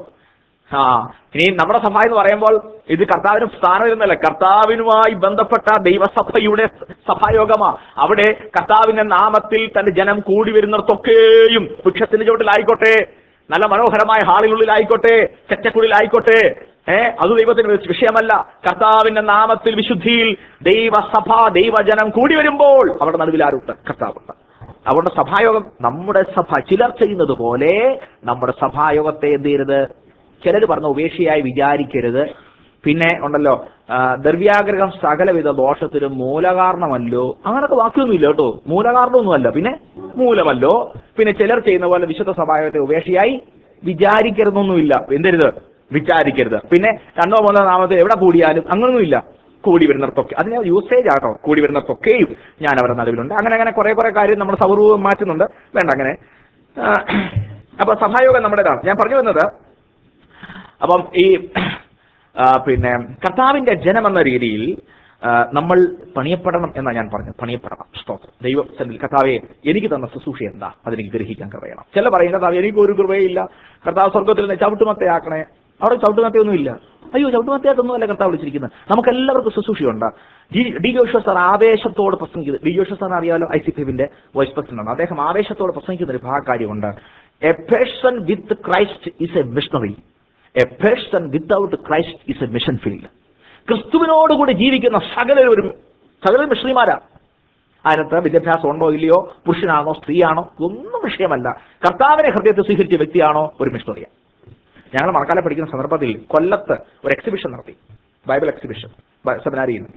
ഇനി നമ്മുടെ സഭ എന്ന് പറയുമ്പോൾ ഇത് കർത്താവിനും സ്ഥാനം ഇരുന്നല്ല, കർത്താവിനുമായി ബന്ധപ്പെട്ട ദൈവസഭയുടെ സഭായോഗമാ. അവിടെ കർത്താവിന്റെ നാമത്തിൽ തന്റെ ജനം കൂടി വരുന്നിടത്തൊക്കെയും വൃക്ഷത്തിന്റെ ചുവട്ടിലായിക്കോട്ടെ, നല്ല മനോഹരമായ ഹാളിനുള്ളിലായിക്കോട്ടെ, ചെറ്റക്കുള്ളിലായിക്കോട്ടെ, അത് ദൈവത്തിന് വിഷയമല്ല. കർത്താവിന്റെ നാമത്തിൽ വിശുദ്ധിയിൽ ദൈവസഭ ദൈവജനം കൂടി വരുമ്പോൾ അവിടെ നടുവിൽ ആരുണ്ട്? കർത്താവുണ്ട്. അതുകൊണ്ട് സഭായോഗം നമ്മുടെ സഭ. ചിലർ ചെയ്യുന്നത് പോലെ നമ്മുടെ സഭായോഗത്തെ എന്ത് ചെയ്യരുത്? ചിലർ പറഞ്ഞ ഉപേക്ഷയായി വിചാരിക്കരുത്. പിന്നെ ഉണ്ടല്ലോ, ദ്രവ്യാഗ്രഹം സകലവിധ ദോഷത്തിനും മൂലകാരണമല്ലോ. അങ്ങനൊക്കെ വാക്കൊന്നുമില്ല കേട്ടോ. മൂലകാരണമൊന്നുമല്ല, പിന്നെ മൂലമല്ലോ. പിന്നെ ചിലർ ചെയ്യുന്ന പോലെ വിശുദ്ധ സഭായോഗത്തെ ഉപേക്ഷയായി വിചാരിക്കരുതൊന്നുമില്ല. എന്തരുത്? വിചാരിക്കരുത്. പിന്നെ 2 or 3 നാമത്തിൽ എവിടെ കൂടിയാലും അങ്ങനൊന്നുമില്ല. കൂടി വരുന്നിടത്തൊക്കെ, അതിനെ യൂസേജ് ആട്ടോ. കൂടി വരുന്നിടത്തൊക്കെയും ഞാൻ അവരുടെ നടുവിലുണ്ട്. അങ്ങനെ കുറെ കാര്യം നമ്മുടെ സൗരൂപം മാറ്റുന്നുണ്ട്. വേണ്ട അങ്ങനെ. അപ്പൊ സഭായോഗം നമ്മുടേതാണ്. ഞാൻ പറഞ്ഞു വന്നത്, അപ്പം ഈ പിന്നെ കർത്താവിന്റെ ജനമെന്ന രീതിയിൽ നമ്മൾ പണിയപ്പെടണം എന്നാണ് ഞാൻ പറഞ്ഞത്. പണിയപ്പെടണം. സ്തോത്രം. ദൈവം കർത്താവെ എനിക്ക് തന്ന ശുശ്രൂഷ എന്താ, അതെനിക്ക് ഗ്രഹിക്കാൻ കഴിയണം. ചില പറയും, കർത്താവ് എനിക്ക് ഒരു കൃപയില്ല, കർത്താവ് സ്വർഗത്തിൽ നിന്ന് ചവിട്ടുമത്തയാക്കണേ. അവിടെ ചവിട്ടുമത്തയൊന്നുമില്ല. അയ്യോ, ചവിട്ടുമത്തയായിട്ടൊന്നുമല്ല കർത്താവ് വിളിച്ചിരിക്കുന്നത്. നമുക്കെല്ലാവർക്കും ശുശ്രൂഷയുണ്ട്. ഡി ജോഷുവ സാർ ആവേശത്തോട് പ്രസംഗിക്കുന്നത്, ഡി ജോഷുവ സാറിന് അറിയാലോ, ICPന്റെ വൈസ് പ്രസിഡന്റാണ്. അദ്ദേഹം ആവേശത്തോട് പ്രസംഗിക്കുന്ന ഒരു കാര്യമുണ്ട്. A person with Christ is a missionary, a person without Christ is a mission field. ക്രിസ്തുവിനോടുകൂടി ജീവിക്കുന്ന സകലരും മിഷണറിമാരാ. അതിനകത്ത് വിദ്യാഭ്യാസം ഉണ്ടോ ഇല്ലയോ, പുരുഷനാണോ സ്ത്രീയാണോ ഒന്നും വിഷയമല്ല. കർത്താവിനെ ഹൃദയത്തിൽ സ്വീകരിച്ച വ്യക്തിയാണോ ഒരു മിഷണറിയാണ്. ഞങ്ങൾ മണക്കാല പഠിക്കുന്ന സന്ദർഭത്തിൽ കൊല്ലത്ത് ഒരു എക്സിബിഷൻ നടത്തി, ബൈബിൾ എക്സിബിഷൻ സെമിനാരിയിൽ.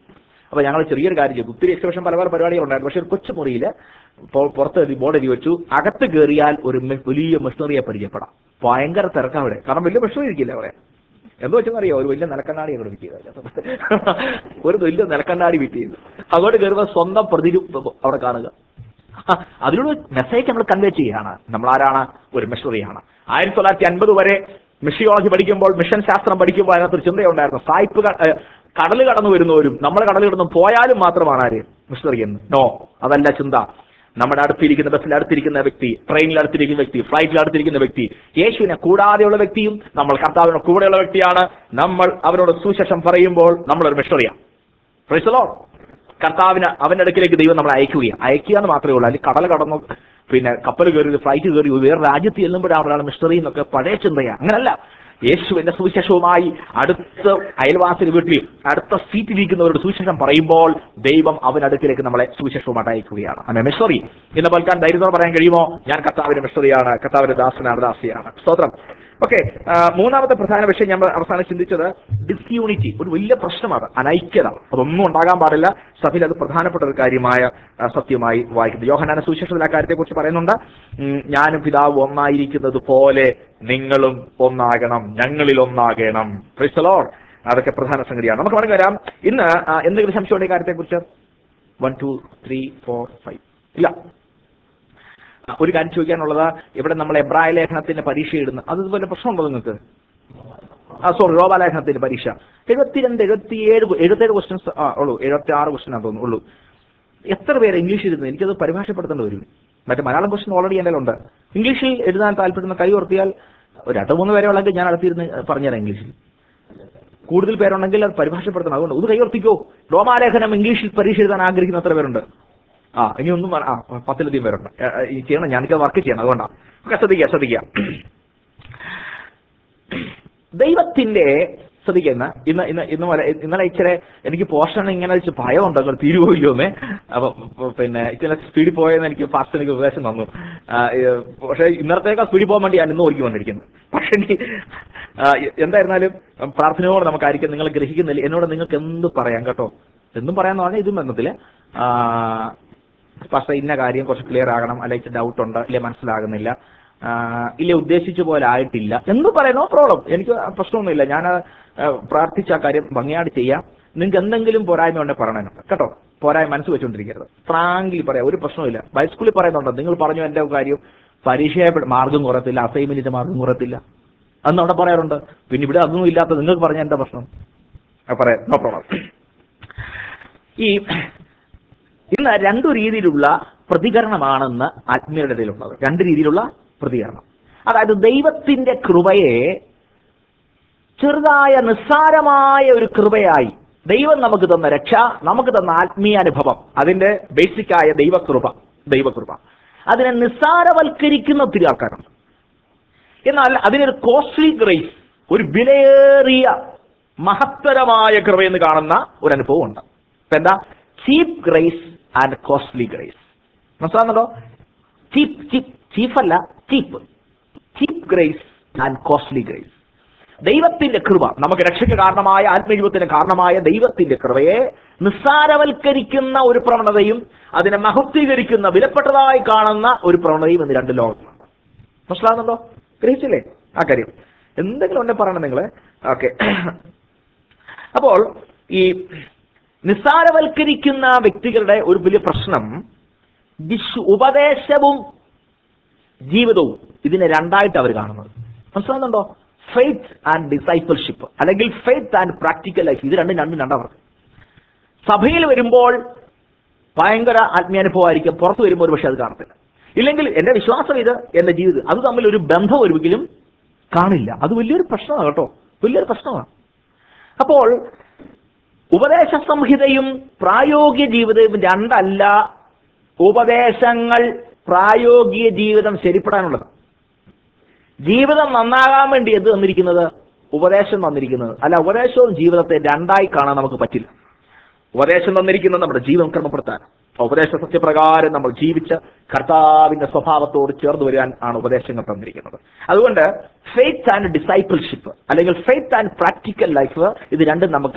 അപ്പൊ ഞങ്ങൾ ചെറിയൊരു കാര്യം ചെയ്തു. ഒത്തിരി എക്സിബിഷൻ പല പല പരിപാടികളുണ്ടായിരുന്നു. പക്ഷെ ഒരു കൊച്ചു മുറിയിൽ പുറത്ത് ബോർഡ് എഴുതി വെച്ചു, അകത്ത് കയറിയാൽ ഒരു വലിയ മിഷണറിയെ പരിചയപ്പെടാം. ഭയങ്കര തിരക്കാണ് അവിടെ, കാരണം വലിയ മിഷണറി ഇരിക്കില്ല അവിടെ. എന്തോ വെച്ചെന്നറിയോ, ഒരു വലിയ നിലക്കണ്ണാടി അങ്ങോട്ട് വിറ്റ് ചെയ്ത, ഒരു വലിയ നിലക്കണ്ണാടി വിറ്റ് ചെയ്തു. അങ്ങോട്ട് കയറുമ്പോൾ സ്വന്തം പ്രതിരൂപം അവിടെ കാണുക. അതിലൂടെ മെസ്സേജ് നമ്മൾ കൺവേ ചെയ്യുകയാണ്, നമ്മളാരാണ്, ഒരു മിഷണറിയാണ്. 1950 വരെ മിഷിയോളജി പഠിക്കുമ്പോൾ, മിഷൻ ശാസ്ത്രം പഠിക്കുമ്പോൾ അതിനകത്തൊരു ചിന്തയുണ്ടായിരുന്നു, സായിപ്പ് കടൽ കടന്നു വരുന്നവരും നമ്മൾ കടൽ കടന്നു പോയാലും മാത്രമാണ് ആര് മിഷണറി എന്ന്. നോ, അതല്ല ചിന്ത. നമ്മുടെ അടുത്തിരിക്കുന്ന, ബസ്സിൽ അടുത്തിരിക്കുന്ന വ്യക്തി, ട്രെയിനിൽ അടുത്തിരിക്കുന്ന വ്യക്തി, ഫ്ലൈറ്റിൽ അടുത്തിരിക്കുന്ന വ്യക്തി, യേശുവിനെ കൂടാതെയുള്ള വ്യക്തിയും നമ്മൾ കർത്താവിനെ കൂടെയുള്ള വ്യക്തിയാണ്. നമ്മൾ അവരോട് സുവിശേഷം പറയുമ്പോൾ നമ്മളൊരു മിഷണറിയാണ്. Price the Lord. കർത്താവിന് അവന്റെ അടുക്കിലേക്ക് ദൈവം നമ്മളെ അയക്കുക എന്ന് മാത്രമേ ഉള്ളൂ. അല്ലെങ്കിൽ കടൽ കടന്നു, പിന്നെ കപ്പൽ കയറി, ഫ്ലൈറ്റ് കയറി വേറെ രാജ്യത്ത് ചെല്ലുമ്പോഴാണ് മിഷണറി എന്നൊക്കെ പഴയ ചിന്തയാണ്. അങ്ങനല്ല. യേശുവിന്റെ സുവിശേഷവുമായി അടുത്ത അയൽവാസി വീട്ടിൽ അടുത്ത സീറ്റിലിരിക്കുന്നവരുടെ സുവിശേഷം പറയുമ്പോൾ ദൈവം അവനടുക്കിലേക്ക് നമ്മളെ സുവിശേഷവുമായിട്ട് അയക്കുകയാണ്. അങ്ങനെ മിഷണറി എന്ന് പൽക്കാൻ ധൈര്യത്തോടെ പറയാൻ കഴിയുമോ? ഞാൻ കർത്താവിന്റെ മിഷണറിയാണ്, കർത്താവിന്റെ ദാസനാണ്, ദാസിയാണ്. സ്തോത്രം. ഓക്കെ, മൂന്നാമത്തെ പ്രധാന വിഷയം ഞാൻ അവസാനം ചിന്തിച്ചത് ഡിസ്യൂണിറ്റി. ഒരു വലിയ പ്രശ്നമാണ് അനൈക്യത. അതൊന്നും ഉണ്ടാകാൻ പാടില്ല. സഭയിൽ അത് പ്രധാനപ്പെട്ട ഒരു കാര്യമായ സത്യമായി വായിക്കുന്നത്. യോഹന്നാന്റെ സുവിശേഷത്തിൽ ആ കാര്യത്തെക്കുറിച്ച് പറയുന്നുണ്ട്. ഞാനും പിതാവ് ഒന്നായിരിക്കുന്നത് പോലെ നിങ്ങളും ഒന്നാകണം, ഞങ്ങളിൽ ഒന്നാകണം. Price the Lord. അതൊക്കെ പ്രധാന സംഗതിയാണ്. നമുക്ക് മടങ്ങി വരാം. ഇന്ന് എന്തെങ്കിലും സംശയമുള്ള കാര്യത്തെക്കുറിച്ച്? 1 2 3 4 5 ഇല്ല. ഒരു കാര്യം ചോദിക്കാനുള്ളത്, ഇവിടെ നമ്മൾ എബ്രായ ലേഖനത്തിന്റെ പരീക്ഷ ഇടുന്നു, അതുപോലെ പ്രശ്നമുണ്ടോ നിങ്ങൾക്ക്? റോമാലേഖനത്തിന്റെ പരീക്ഷ 77 ക്വസ്റ്റ്യൻസ് ഉള്ളൂ. 76 ക്വസ്റ്റ്യൻ തോന്നുന്നു ഉള്ളൂ. എത്ര പേര് ഇംഗ്ലീഷ് എഴുതുന്നത്? എനിക്കത് പരിഭാഷപ്പെടുത്തേണ്ടി വരും. മറ്റേ മലയാളം ക്വസ്റ്റ്യൻ ഓൾറെഡി എൻ്റെ ഉണ്ട്. ഇംഗ്ലീഷിൽ എഴുതാൻ താല്പര്യപ്പെടുന്ന കൈ ഉയർത്തിയാൽ ഒരു 2-3 പേരെ ഉള്ളെങ്കിൽ ഞാൻ അടുത്തിരുന്ന് പറഞ്ഞുതരാം ഇംഗ്ലീഷിൽ. കൂടുതൽ പേരുണ്ടെങ്കിൽ അത് പരിഭാഷപ്പെടുത്തണം. അതുകൊണ്ട് ഒന്ന് കൈ ഉയർത്തിക്കോ. റോമാലേഖനം ഇംഗ്ലീഷിൽ പരീക്ഷ എഴുതാൻ ആഗ്രഹിക്കുന്ന എത്ര പേരുണ്ട്? ഇനി ഒന്നും 10-ലധികം പേരുണ്ട്. ഈ ചെയ്യണം, ഞാനിത് വർക്ക് ചെയ്യണം. അതുകൊണ്ടാണ്. ഒക്കെ ശ്രദ്ധിക്കുക. ദൈവത്തിന്റെ ശ്രദ്ധിക്കുന്ന ഇന്നലെ ഇച്ചിരി എനിക്ക് പോർഷൻ ഇങ്ങനെ വെച്ച് ഭയമുണ്ട്, അങ്ങനെ തീരുപോയില്ലോന്നേ. അപ്പൊ പിന്നെ ഇച്ചിരി സ്പീഡിൽ പോയെന്ന് എനിക്ക് ഫാസ്റ്റ് എനിക്ക് ഉപദേശം തന്നു. പക്ഷെ ഇന്നലത്തേക്കാൾ സ്പീഡിൽ പോകാൻ വേണ്ടി ഞാൻ ഇന്ന് ഒരുക്കി വന്നിരിക്കുന്നു. പക്ഷെ എനിക്ക് എന്തായിരുന്നാലും പ്രാർത്ഥനയോടെ നമുക്കായിരിക്കും. നിങ്ങൾ ഗ്രഹിക്കുന്നില്ല, എന്നോട് നിങ്ങൾക്ക് എന്ത് പറയാം കേട്ടോ. എന്നും പറയാന്ന് പറഞ്ഞാൽ ഇതും ബന്ധത്തില് പക്ഷേ ഇന്ന കാര്യം കുറച്ച് ക്ലിയർ ആകണം, അല്ലെങ്കിൽ ഡൗട്ട് ഉണ്ട്, ഇല്ലേ മനസ്സിലാകുന്നില്ല, ഇല്ല ഉദ്ദേശിച്ച പോലെ ആയിട്ടില്ല എന്ന് പറയാം. നോ പ്രോബ്ലം, എനിക്ക് പ്രശ്നമൊന്നുമില്ല. ഞാൻ പ്രാർത്ഥിച്ച ആ കാര്യം ഭംഗിയായിട്ട് ചെയ്യാം. നിങ്ങൾക്ക് എന്തെങ്കിലും പോരായ്മ ഉണ്ടെങ്കിൽ പറയണം കേട്ടോ. പോരായ്മ മനസ്സ് വെച്ചുകൊണ്ടിരിക്കരുത്. ഫ്രാങ്ക്ലി പറയാം, ഒരു പ്രശ്നമില്ല. ബൈസ്കൂളിൽ പറയുന്നുണ്ടോ, നിങ്ങൾ പറഞ്ഞു എൻ്റെ കാര്യം പരീക്ഷയെ മാർഗം കുറയത്തില്ല, അസൈൻമെന്റിന്റെ മാർഗം കുറയത്തില്ല അന്ന് അവിടെ പറയാറുണ്ട്. പിന്നെ ഇവിടെ അതൊന്നും ഇല്ലാത്ത നിങ്ങൾക്ക് പറഞ്ഞ എന്താ പ്രശ്നം? പറയാം, നോ പ്രോബ്ലം. ഇന്ന് 2 രീതിയിലുള്ള പ്രതികരണമാണെന്ന് ആത്മീയരുടെ ഇടയിലുള്ളത്. 2 രീതിയിലുള്ള പ്രതികരണം. അതായത് ദൈവത്തിന്റെ കൃപയെ ചെറുതായ നിസ്സാരമായ ഒരു കൃപയായി, ദൈവം നമുക്ക് തന്ന രക്ഷ, നമുക്ക് തന്ന ആത്മീയാനുഭവം, അതിന്റെ ബേസിക്കായ ദൈവകൃപ അതിനെ നിസ്സാരവൽക്കരിക്കുന്ന ഒത്തിരി ആൾക്കാരുണ്ട്. എന്നാൽ അതിനൊരു കോസ്റ്റ്ലി ഗ്രേസ്, ഒരു വിലയേറിയ മഹത്തരമായ കൃപയെന്ന് കാണുന്ന ഒരു അനുഭവമുണ്ട്. ഇപ്പൊ എന്താ? Cheap grace and costly grace. മനസ്സിലാകുന്നുണ്ടോ? Cheap grace and costly grace. ദൈവത്തിന്റെ കൃപ, നമുക്ക് രക്ഷയ്ക്ക് കാരണമായ, ആത്മജീവിതത്തിന് കാരണമായ ദൈവത്തിന്റെ കൃപയെ നിസ്സാരവൽക്കരിക്കുന്ന ഒരു പ്രവണതയും അതിനെ മഹത്വീകരിക്കുന്ന, വിലപ്പെട്ടതായി കാണുന്ന ഒരു പ്രവണതയും എന്ന് 2 ലോകങ്ങളുണ്ട്. മനസ്സിലാകുന്നുണ്ടോ? ഗ്രഹിച്ചില്ലേ ആ കാര്യം? എന്തെങ്കിലും ഒന്നെ പറയണം നിങ്ങൾ. ഓക്കെ, അപ്പോൾ ഈ നിസ്സാരവൽക്കരിക്കുന്ന വ്യക്തികളുടെ ഒരു വലിയ പ്രശ്നം ഉപദേശവും ജീവിതവും ഇതിനെ 2ആയിട്ട് അവർ കാണുന്നത്. മനസ്സിലാകുന്നുണ്ടോ? ഫെയ്ത്ത് ആൻഡ് ഡിസൈപ്പിൾഷിപ്പ്, അല്ലെങ്കിൽ ഫെയ്ത്ത് ആൻഡ് പ്രാക്ടിക്കൽ ലൈഫ്. ഇത് രണ്ടാണ്. സഭയിൽ വരുമ്പോൾ ഭയങ്കര ആത്മീയാനുഭവമായിരിക്കും, പുറത്ത് വരുമ്പോൾ ഒരു പക്ഷേ അത് കാണത്തില്ല. ഇല്ലെങ്കിൽ എന്റെ വിശ്വാസം ഇത്, എന്റെ ജീവിതം, അത് തമ്മിൽ ഒരു ബന്ധം ഒരിക്കലും കാണില്ല. അത് വലിയൊരു പ്രശ്നമാണ് കേട്ടോ, വലിയൊരു പ്രശ്നമാണ്. അപ്പോൾ ഉപദേശ സംഹിതയും പ്രായോഗിക ജീവിതവും 2അല്ല. ഉപദേശങ്ങൾ പ്രായോഗിക ജീവിതം ശരിപ്പെടാനുള്ളത്. ജീവിതം നന്നാകാൻ വേണ്ടി എന്ത് തന്നിരിക്കുന്നത്? ഉപദേശം തന്നിരിക്കുന്നത്. അല്ല, ഉപദേശവും ജീവിതത്തെ 2ആയി കാണാൻ നമുക്ക് പറ്റില്ല. ഉപദേശം തന്നിരിക്കുന്നത് നമ്മുടെ ജീവിതം ക്രമപ്പെടുത്താൻ, ഉപദേശ സത്യപ്രകാരം നമ്മൾ ജീവിച്ച് കർത്താവിന്റെ സ്വഭാവത്തോട് ചേർന്ന് വരാൻ ആണ് ഉപദേശങ്ങൾ തന്നിരിക്കുന്നത്. അതുകൊണ്ട് ഫെയ്ത്ത് ആൻഡ് ഡിസൈപ്പിൾഷിപ്പ്, അല്ലെങ്കിൽ ഫെയ്ത്ത് ആൻഡ് പ്രാക്ടിക്കൽ ലൈഫ്, ഇത് 2ഉം നമുക്ക്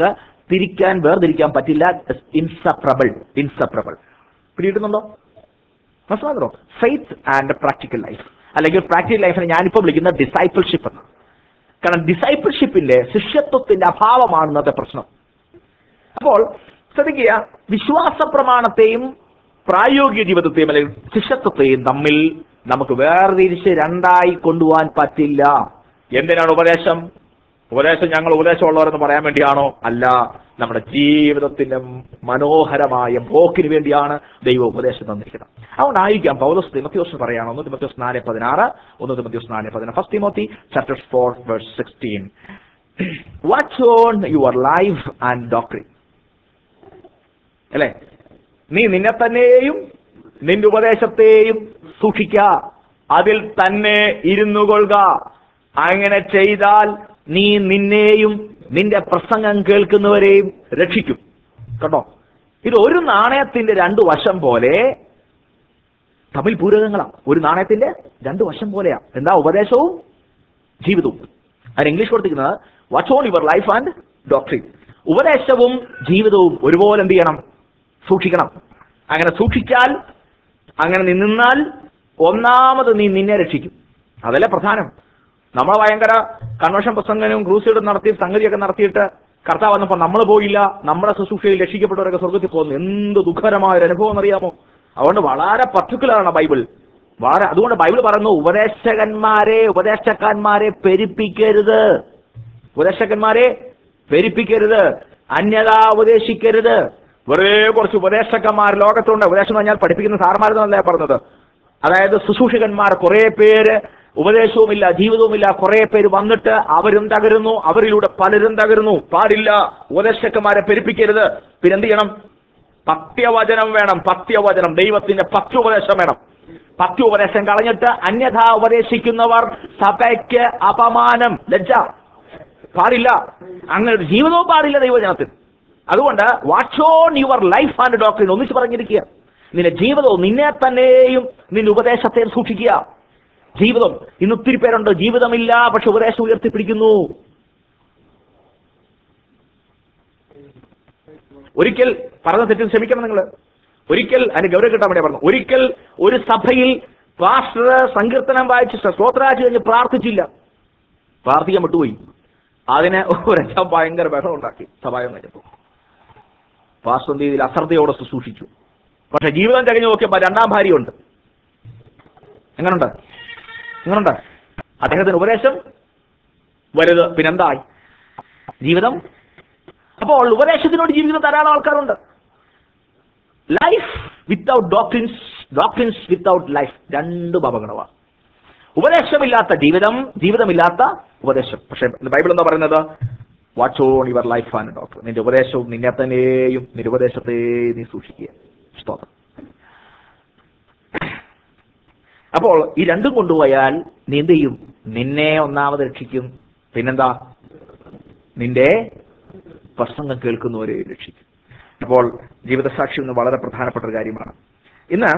വേർതിരിക്കാൻ പറ്റില്ല. ഇൻസെപ്പറബിൾ. പിടികിട്ടുന്നുണ്ടോ? മനസ്സിലാകുന്നുണ്ടോ? ഫെയ്ത്ത് ആൻഡ് പ്രാക്ടിക്കൽ ലൈഫ്, അല്ലെങ്കിൽ പ്രാക്ടിക്കൽ ലൈഫിനെ ഞാനിപ്പോൾ വിളിക്കുന്ന ഡിസൈപ്പിൾഷിപ്പ് എന്ന്. കാരണം ഡിസൈപ്പിൾഷിപ്പിന്റെ, ശിഷ്യത്വത്തിന്റെ അഭാവമാണ് ഇന്നത്തെ പ്രശ്നം. അപ്പോൾ ശ്രദ്ധിക്കുക, വിശ്വാസ പ്രമാണത്തെയും പ്രായോഗിക ജീവിതത്തെയും അല്ലെങ്കിൽ ശിഷ്യത്വത്തെയും തമ്മിൽ നമുക്ക് വേർതിരിച്ച് രണ്ടായി കൊണ്ടുപോകാൻ പറ്റില്ല. എന്തിനാണ് ഉപദേശം? ഞങ്ങൾ ഉപദേശമുള്ളവരെന്ന് പറയാൻ വേണ്ടിയാണോ? അല്ല, നമ്മുടെ ജീവിതത്തിന്റെ മനോഹരമായ പോക്കിന് വേണ്ടിയാണ് ദൈവം ഉപദേശം തന്നിരിക്കുന്നത്. അതുകൊണ്ടായിരിക്കാം പൗലോസ് തിമോത്തിയോസിന് പറയാണ്, 1 Timotheos 4:16, 1 Timotheos 4:16, 1 Timothy chapter 4:16, watch on your life and doctrine. അല്ലേ? നീ നിന്നെ തന്നെയും നിന്റെ ഉപദേശത്തെയും സൂക്ഷിക്കുക, അതിൽ തന്നെ ഇരുന്നു കൊള്ളുക. അങ്ങനെ ചെയ്താൽ നീ നിന്നെയും നിന്റെ പ്രസംഗം കേൾക്കുന്നവരെയും രക്ഷിക്കും. കേട്ടോ, ഇത് ഒരു നാണയത്തിന്റെ രണ്ടു വശം പോലെ തമ്മിൽ പൂരകങ്ങളാണ്. ഒരു നാണയത്തിന്റെ രണ്ടു വശം പോലെയാ. എന്താ? ഉപദേശവും ജീവിതവും. അതിന് ഇംഗ്ലീഷ് കൊടുത്തിരിക്കുന്നത് watch on your life and doctrine. ഉപദേശവും ജീവിതവും ഒരുപോലെ എന്ത് ചെയ്യണം? സൂക്ഷിക്കണം. അങ്ങനെ സൂക്ഷിച്ചാൽ, അങ്ങനെ നിന്നാൽ ഒന്നാമത് നീ നിന്നെ രക്ഷിക്കും. അതല്ലേ പ്രധാനം. നമ്മൾ ഭയങ്കര കൺവെൻഷൻ പ്രസംഗനും ക്രൂസൈഡും നടത്തി സംഗതിയൊക്കെ നടത്തിയിട്ട് കർത്താവ് വന്നപ്പോൾ നമ്മൾ പോയില്ല, നമ്മുടെ ശുശ്രൂഷയിൽ രക്ഷിക്കപ്പെട്ടവരൊക്കെ സ്വർഗത്തിൽ പോകുന്നു. എന്ത് ദുഃഖകരമായ ഒരു അനുഭവം എന്നറിയാമോ? അതുകൊണ്ട് വളരെ പർട്ടിക്കുലറാണ് ബൈബിൾ. അതുകൊണ്ട് ബൈബിൾ പറയുന്നു, ഉപദേശക്കന്മാരെ പെരുപ്പിക്കരുത്. ഉപദേശക്കന്മാരെ പെരുപ്പിക്കരുത്, അന്യത ഉപദേശിക്കരുത്. വെറുതെ കുറച്ച് ഉപദേശക്കന്മാർ ലോകത്തുണ്ട്. ഉപദേശം എന്ന് പറഞ്ഞാൽ പഠിപ്പിക്കുന്ന സാർമാരെന്നല്ല പറഞ്ഞത്. അതായത് ശുശ്രൂഷകന്മാർ കുറെ പേര്, ഉപദേശവുമില്ല ജീവിതവുമില്ല, കുറെ പേര് വന്നിട്ട് അവരും തകരുന്നു, അവരിലൂടെ പലരും തകരുന്നു. പാടില്ല. ഉപദേശക്കന്മാരെ പെരുപ്പിക്കരുത്. പിന്നെന്ത് ചെയ്യണം? പഥ്യവചനം വേണം. പഥ്യവചനം, ദൈവത്തിന്റെ പഥ്യോപദേശം വേണം. പഥ്യോപദേശം കളഞ്ഞിട്ട് അന്യഥാ ഉപദേശിക്കുന്നവർ സഭയ്ക്ക് അപമാനം, ലജ്ജ. പാടില്ല. അങ്ങനെ ഒരു ജീവിതവും പാടില്ല ദൈവജനത്തിൽ. അതുകൊണ്ട് watch on your life and doctrine ഒന്നിച്ച് പറഞ്ഞിരിക്കുക. നിന്റെ ജീവിതവും നിന്നെ തന്നെയും നിന്റെ ഉപദേശത്തെയും സൂക്ഷിക്കുക. ജീവിതം, ഇന്ന് ഒത്തിരി പേരുണ്ട് ജീവിതമില്ല, പക്ഷെ ഉപദേശം ഉയർത്തിപ്പിടിക്കുന്നു. ഒരിക്കൽ പറഞ്ഞ തെറ്റിൽ ക്ഷമിക്കണം നിങ്ങൾ. ഒരിക്കൽ അതിന് ഗൗരവം കിട്ടാൻ വേണ്ടി പറഞ്ഞു. ഒരിക്കൽ ഒരു സഭയിൽ പാസ്റ്റർ സങ്കീർത്തനം വായിച്ചിട്ട് സ്തോത്രാഴ്ച കഴിഞ്ഞ് പ്രാർത്ഥിക്കാൻ വിട്ടുപോയി. അതിന് ഒരച്ഛൻ ഭയങ്കര ബഹളം ഉണ്ടാക്കി സഭായം കഴിഞ്ഞപ്പോൾ. പാസ്റ്റർ എന്ത് രീതിയിൽ അശ്രദ്ധയോടെ ശുശ്രൂഷിച്ചു. പക്ഷെ ജീവിതം കഴിഞ്ഞ് നോക്കിയപ്പോൾ രണ്ടാം ഭാര്യയുണ്ട്. എങ്ങനുണ്ട്? അദ്ദേഹത്തിന് ഉപദേശം വലുത്, പിന്നെന്തായി ജീവിതം. അപ്പോൾ ഉപദേശത്തിനോട് ജീവിക്കുന്ന ധാരാളം ആൾക്കാരുണ്ട്. Life without doctrines without life, രണ്ടും അപകടമാണ്. ഉപദേശമില്ലാത്ത ജീവിതം, ജീവിതമില്ലാത്ത ഉപദേശം. പക്ഷെ ബൈബിൾ എന്താ പറയുന്നത്? Watch on your life and doctrine. നിന്റെ ഉപദേശവും നിന്നെ തന്നെയും നിന്റെ ഉപദേശത്തെയും നീ സൂക്ഷിക്കുക. സ്തോത്രം. അപ്പോൾ ഈ രണ്ടും കൊണ്ടുപോയാൽ നീ എന്ത് ചെയ്യും? നിന്നെ ഒന്നാമത് രക്ഷിക്കും. പിന്നെന്താ? നിന്റെ പ്രസംഗം കേൾക്കുന്നവരെ രക്ഷിക്കും. അപ്പോൾ ജീവിതസാക്ഷ്യം എന്ന് വളരെ പ്രധാനപ്പെട്ട ഒരു കാര്യമാണ്. ഇന്ന്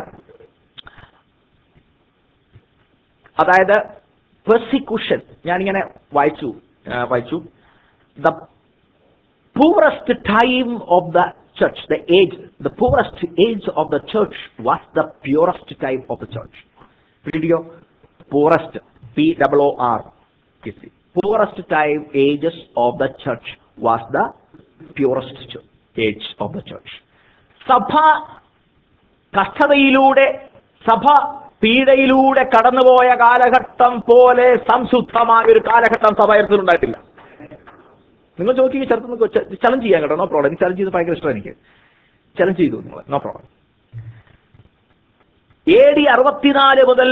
അതായത് പെർസിക്യൂഷൻ, ഞാനിങ്ങനെ വായിച്ചു the poorest time of the church, the poorest age of the church was the purest time of the church. Video poorest, POOR, poorest time ages of the church was the purest age of the church. സഭ കഷ്ടതയിലൂടെ, സഭ പീഡയിലൂടെ കടന്നുപോയ കാലഘട്ടം പോലെ സംശുദ്ധമായ ഒരു കാലഘട്ടം സഭയിൽ ഉണ്ടായിട്ടില്ല. നിങ്ങൾ ചോദിക്കുക, ചലഞ്ച് ചെയ്യാൻ കേട്ടോ, നോ പ്രോബ്ലം. എനിക്ക് ചലഞ്ച് ചെയ്ത് ഭയങ്കര ഇഷ്ടമാണ്. എനിക്ക് ചലഞ്ച് ചെയ്തു നിങ്ങൾ, നോ പ്രോബ്ലം. AD 64 മുതൽ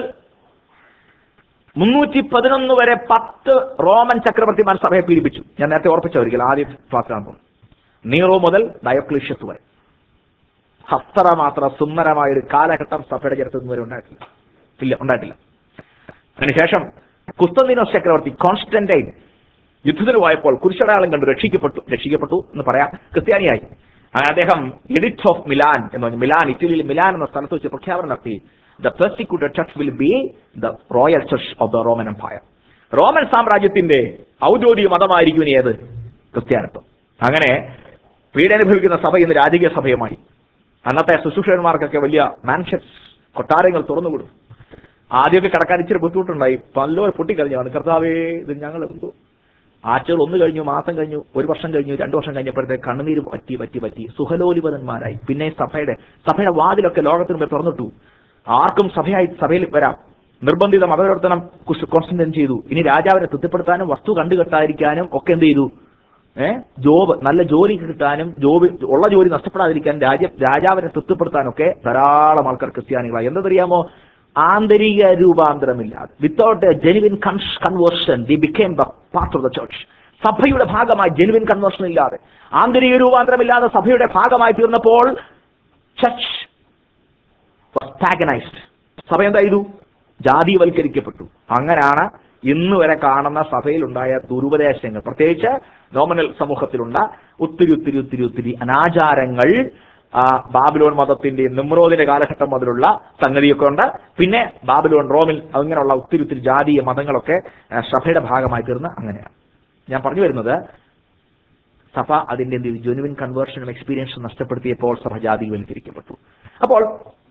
311 വരെ 10 റോമൻ ചക്രവർത്തിമാർ സഭയെ പീഡിപ്പിച്ചു. ഞാൻ നേരത്തെ ഓർപ്പിച്ചവരിക്കൽ ആദ്യ ക്ലാസ്സിലാണ്. നീറോ മുതൽ ഡയോക്ലീഷ്യസ് വരെ അത്രമാത്രം സുന്ദരമായ ഒരു കാലഘട്ടം സഭയുടെ ചരിത്രത്തിൽ വരെ ഉണ്ടായിട്ടില്ല. അതിനുശേഷം കുസ്തന്തീനോസ് ചക്രവർത്തി കോൺസ്റ്റന്റൈൻ യുദ്ധത്തിന് പോയപ്പോൾ കുരിശടയാളം കണ്ട് രക്ഷിക്കപ്പെട്ടു എന്ന് പറയാം, ക്രിസ്ത്യാനിയായി. അങ്ങനെ അദ്ദേഹം എഡിക്റ്റ് ഓഫ് മിലാൻ എന്ന് പറഞ്ഞു, ഇറ്റലിയിൽ മിലാൻ എന്ന സ്ഥലത്ത് വെച്ച് പ്രഖ്യാപനം നടത്തി, the persecuted church will be the royal church of the Roman empire. Roman സാമ്രാജ്യത്തിന്റെ ഔദ്യോഗിക മതമായിരിക്കും ഏത്? ക്രിസ്ത്യാനിത്വം. അങ്ങനെ പീഡ അനുഭവിക്കുന്ന സഭ ഇന്ന് രാജകീയ സഭയുമായി. അന്നത്തെ ശുശ്രൂഷകന്മാർക്കൊക്കെ വലിയ മാൻഷൻസ്, കൊട്ടാരങ്ങൾ തുറന്നു കൊടുത്തു. ആദ്യമൊക്കെ കടക്കാൻ ഇച്ചിരി ബുദ്ധിമുട്ടുണ്ടായി. പലരും പൊട്ടിക്കഴിഞ്ഞാണ്, കർത്താവേ ഇത് ഞങ്ങൾ എന്തോ. ആഴ്ചകൾ 1 കഴിഞ്ഞു, മാസം കഴിഞ്ഞു, 1 വർഷം കഴിഞ്ഞു, 2 വർഷം കഴിഞ്ഞപ്പോഴത്തേക്ക് കണ്ണുനീര് പറ്റി പറ്റി പറ്റി സുഖലോലിപതന്മാരായി. പിന്നെ സഭയുടെ വാതിലൊക്കെ ലോകത്തിന് മുമ്പ് തുറന്നിട്ടു. ആർക്കും സഭയിൽ വരാം. നിർബന്ധിത മതപരിവർത്തനം കോൺസ്റ്റന്റൈൻ ചെയ്തു. ഇനി രാജാവിനെ തൃപ്തിപ്പെടുത്താനും വസ്തു കണ്ടുകെട്ടാതിരിക്കാനും ഒക്കെ എന്ത് ചെയ്തു? ജോബ്, നല്ല ജോലി കിട്ടാനും ഉള്ള ജോലി നഷ്ടപ്പെടാതിരിക്കാനും രാജാവിനെ തൃപ്തിപ്പെടുത്താനൊക്കെ ധാരാളം ആൾക്കാർ ക്രിസ്ത്യാനികളായി. എന്തെന്നറിയാമോ? ആന്തരിക രൂപാന്തരമില്ലാതെ, without a genuine conversion the became the part of the church. സഭയുടെ ഭാഗമായി ജെനുവിൻ കൺവേർഷൻ ഇല്ലാതെ, ആന്തരിക രൂപാന്തരമില്ലാതെ സഭയുടെ ഭാഗമായി തീർന്നപ്പോൾ ചർച്ച് സ്റ്റാഗ്നൈസ്ഡ്. സഭ എന്താ ചെയ്തു? ജാതിവൽക്കരിക്കപ്പെട്ടു. അങ്ങനെയാണ് ഇന്ന് വരെ കാണുന്ന സഭയിലുണ്ടായ ദുരുപദേശങ്ങൾ, പ്രത്യേകിച്ച് നോമിനൽ സമൂഹത്തിലുണ്ട ഒത്തിരി അനാചാരങ്ങൾ. ബാബിലോൺ മതത്തിന്റെയും നിമ്രോദിന്റെ കാലഘട്ടം മുതലുള്ള സംഗതിയൊക്കെ ഉണ്ട്. പിന്നെ ബാബിലോൺ, റോമിൽ അങ്ങനെയുള്ള ഒത്തിരി ജാതീയ മതങ്ങളൊക്കെ സഭയുടെ ഭാഗമായി തീർന്ന് അങ്ങനെയാണ്. ഞാൻ പറഞ്ഞു വരുന്നത്, സഭ അതിന്റെ ജെനുവിൻ കൺവേർഷനും എക്സ്പീരിയൻസും നഷ്ടപ്പെടുത്തിയപ്പോൾ സഭ ജാതിവൽക്കരിക്കപ്പെട്ടു. അപ്പോൾ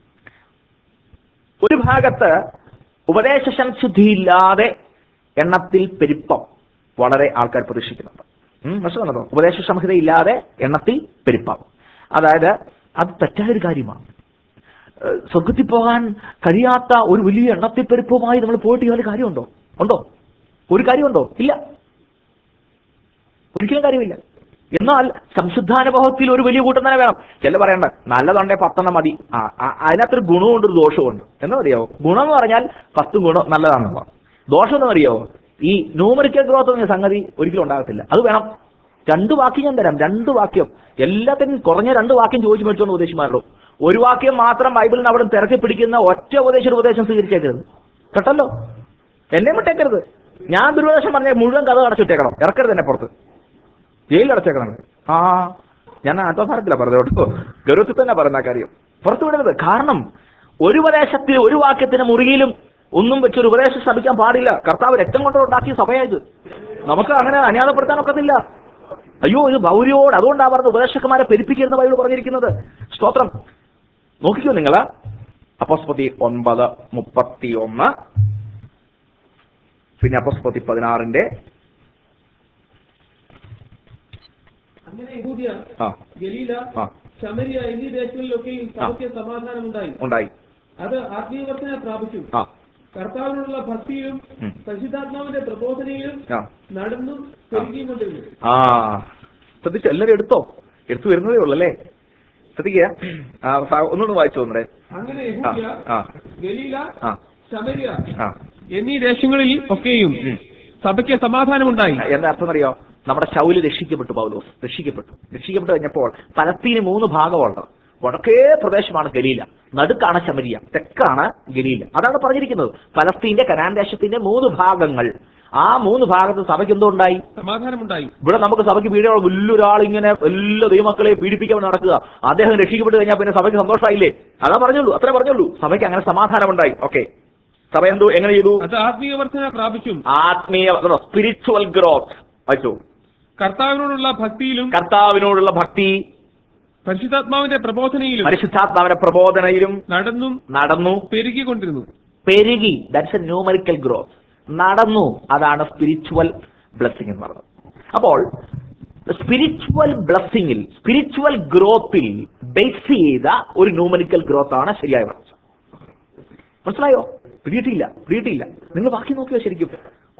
ഒരു ഭാഗത്ത് ഉപദേശ സംശുദ്ധിയില്ലാതെ എണ്ണത്തിൽ പെരുപ്പം വളരെ ആൾക്കാർ പ്രതീക്ഷിക്കുന്നുണ്ട്. മനസ്സിലാണോ? ഉപദേശ സംഹിതയില്ലാതെ എണ്ണത്തിൽ പെരുപ്പം, അതായത് അത് തെറ്റായൊരു കാര്യമാണ്. സ്വർഗത്തിൽ പോകാൻ കഴിയാത്ത ഒരു വലിയ എണ്ണത്തിൽ പെരുപ്പവുമായി നമ്മൾ പോയിട്ട് യാതൊരു കാര്യമുണ്ടോ? ഒരു കാര്യമുണ്ടോ? ഇല്ല, ഒരിക്കലും കാര്യമില്ല. എന്നാൽ സംശുദ്ധാനുഭവത്തിൽ ഒരു വലിയ കൂട്ടം തന്നെ വേണം. ചില പറയണ്ട, നല്ലതുണ്ടേ 10 മതി. അതിനകത്തൊരു ഗുണമുണ്ട്, ഒരു ദോഷമുണ്ട്. എന്താ അറിയാവോ? ഗുണം എന്ന് പറഞ്ഞാൽ 10 ഗുണം നല്ലതാണെന്ന്. ദോഷം എന്ന് അറിയാവോ? ഈ ന്യൂമറിക്കൽ ഗ്രോത്ത് എന്ന സംഗതി ഒരിക്കലും ഉണ്ടാകത്തില്ല. അത് വേണം. 2 വാക്യം ഞാൻ തരാം. 2 വാക്യം, എല്ലാത്തിനും കുറഞ്ഞ 2 വാക്യം ചോദിച്ചു മേടിച്ചോണ്ട് ഉപദേശിമാരുള്ളൂ. 1 വാക്യം മാത്രം ബൈബിളിൽ നിന്ന് അവിടെ തിരക്കി പിടിക്കുന്ന ഒറ്റ ഉപദേശം സ്വീകരിച്ചേക്കരുത്. കേട്ടല്ലോ? എന്നെ വിട്ടേക്കരുത്. ഞാൻ ദുരുപദേശം പറഞ്ഞാൽ മുഴുവൻ കഥ അടച്ചിട്ടേക്കണം. ഇറക്കരുത് എന്നെ പുറത്ത്, ജയിലിൽ അടച്ചേക്കണം. ഞാൻ ആത്മഭാരത്തില പറഞ്ഞത് കേട്ടോ, ഗൗരവത്തിൽ തന്നെ പറയുന്ന കാര്യം. പുറത്തു വിടരുത്. കാരണം ഒരു ഉപദേശത്തിൽ, ഒരു വാക്യത്തിന് മുറിയിലും ഒന്നും വെച്ചൊരു ഉപദേശം സ്ഥാപിക്കാൻ പാടില്ല. കർത്താവ് രക്തം കൊണ്ട് ഉണ്ടാക്കിയ സഭയായത്. നമുക്ക് അങ്ങനെ അന്യായപ്പെടുത്താൻ ഒക്കത്തില്ല. അയ്യോ, ഇത് ഗൗരിയോട്. അതുകൊണ്ടാണ് പറഞ്ഞത് ഉപദേശകന്മാരെ പെരുപ്പിക്കരുന്ന ബൈബിൾ പറഞ്ഞിരിക്കുന്നത്. സ്തോത്രം. നോക്കിക്കോ നിങ്ങൾ, അപ്പോസ്തലപ്രവൃത്തി 9:31, പിന്നെ അപ്പോസ്തലപ്രവൃത്തി 16 അങ്ങനെ യഹൂദ്യ, ഗലീല, ശമരിയ എന്നീ ദേശങ്ങളിലൊക്കെയും സഭയ്ക്ക് സമാധാനം ഉണ്ടായി. അത് ആത്മീയവർദ്ധന പ്രാപിച്ചു. കർത്താവിനുള്ള ഭക്തിയിലും പരിശുദ്ധാത്മാവിന്റെ പ്രബോധനയിലും നടന്നു പെരുകിക്കൊണ്ടിരുന്നു. ശ്രദ്ധിച്ചു, എല്ലാവരും എടുത്തു വരുന്നതേ ഉള്ളൂ അല്ലേ? ശ്രദ്ധിക്കുക, ഒന്നുകൂടെ വായിച്ചു തോന്നേ. അങ്ങനെ യഹൂദ്യ, ഗലീല, ശമരിയ എന്നീ ദേശങ്ങളിൽ ഒക്കെയും സഭയ്ക്ക് സമാധാനമുണ്ടായി. എന്താ അർത്ഥം അറിയോ? നമ്മുടെ ശൗല് രക്ഷിക്കപ്പെട്ടു. പൗലോസ് രക്ഷിക്കപ്പെട്ടു കഴിഞ്ഞപ്പോൾ പലസ്തീന് 3 ഭാഗമുണ്ട്. വടക്കേ പ്രദേശമാണ് ഗലീല, നടുക്കാണ് ശമരിയ, തെക്കാണ് ഗലീല. അതാണ് പറഞ്ഞിരിക്കുന്നത്. പലസ്തീന്റെ, കനാൻ ദേശത്തിന്റെ 3 ഭാഗങ്ങൾ. ആ 3 ഭാഗത്ത് സഭയ്ക്ക് എന്തോ ഉണ്ടായി? സമാധാനമുണ്ടായി. ഇവിടെ നമുക്ക് സഭയ്ക്ക് വീടുകൾ, വലിയൊരാൾ ഇങ്ങനെ എല്ലാ ദൈവമക്കളെ പീഡിപ്പിക്കാൻ നടക്കുക. അദ്ദേഹം രക്ഷിക്കപ്പെട്ട് കഴിഞ്ഞാൽ പിന്നെ സഭയ്ക്ക് സന്തോഷമായില്ലേ? അത്രേ പറഞ്ഞുള്ളൂ. സഭയ്ക്ക് അങ്ങനെ സമാധാനമുണ്ടായി. ഓക്കെ, സഭ എങ്ങനെ ചെയ്തു? ആത്മീയവർദ്ധന പ്രാപിച്ചു. Spiritual growth. വായിച്ചു. കർത്താവിനോടുള്ള ഭക്തി, പരിശുദ്ധാത്മാവിന്റെ പ്രബോധനയിലും നടന്നു പെരുകിക്കൊണ്ടിരുന്നു. That's a numerical growth. നടന്നു, അതാണ് സ്പിരിച്വൽ ബ്ലെസ്സിംഗ് എന്ന് പറയുന്നത്. അപ്പോൾ സ്പിരിച്വൽ ബ്ലെസ്സിംഗിൽ, സ്പിരിച്വൽ ഗ്രോത്തിൽ ബേസ് ചെയ്ത ഒരു ന്യൂമറിക്കൽ ഗ്രോത്ത് ആണ് ശരിയായ വളർച്ച. മനസ്സിലായോ? പിടിയിട്ടില്ല. നിങ്ങൾ ബാക്കി നോക്കിയോ ശരിക്കും.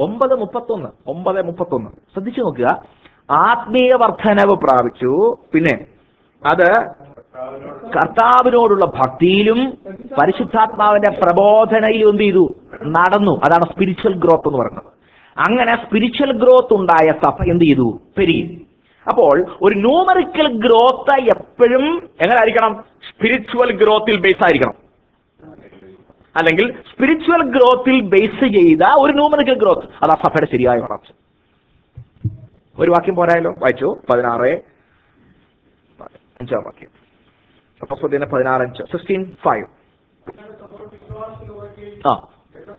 9:31 ശ്രദ്ധിച്ചു നോക്കുക. ആത്മീയ വർദ്ധനവ് പ്രാപിച്ചു, പിന്നെ അത് കർത്താവിനോടുള്ള ഭക്തിയിലും പരിശുദ്ധാത്മാവിന്റെ പ്രബോധനയിലും എന്ത് ചെയ്തു? നടന്നു. അതാണ് സ്പിരിച്വൽ ഗ്രോത്ത് എന്ന് പറയുന്നത്. അങ്ങനെ സ്പിരിച്വൽ ഗ്രോത്ത് ഉണ്ടായ സഭ എന്ത് ചെയ്തു? പെരുകി. അപ്പോൾ ഒരു ന്യൂമറിക്കൽ ഗ്രോത്ത് എപ്പോഴും എങ്ങനെ ആയിരിക്കണം? സ്പിരിച്വൽ ഗ്രോത്തിൽ ബേസ് ആയിരിക്കണം. അല്ലെങ്കിൽ സ്പിരിച്വൽ ഗ്രോത്തിൽ ബേസ് ചെയ്ത ഒരു ന്യൂമറിക്കൽ ഗ്രോത്ത്, അതാ സഭയുടെ ശരിയായ വളർച്ച. ഒരു വാക്യം പോരായല്ലോ, വായിച്ചു. 16:5 വാക്യം. അപ്പോസ്തലപ്രവൃത്തി 16:5, 16:5.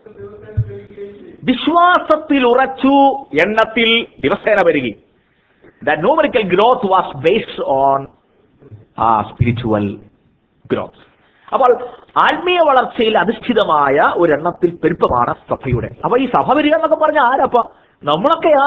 വിശ്വാസത്തിൽ ഉറച്ചു, എണ്ണത്തിൽ ദിവസേന പെരുകി. That numerical growth was based on spiritual growth. അപ്പോൾ ആത്മീയ വളർച്ചയിൽ അധിഷ്ഠിതമായ ഒരെണ്ണത്തിൽ പെരുപ്പമാണ് സഭയുടെ. അപ്പൊ ഈ സഭ വരിക എന്നൊക്കെ പറഞ്ഞാൽ ആരപ്പ? നമ്മളൊക്കെ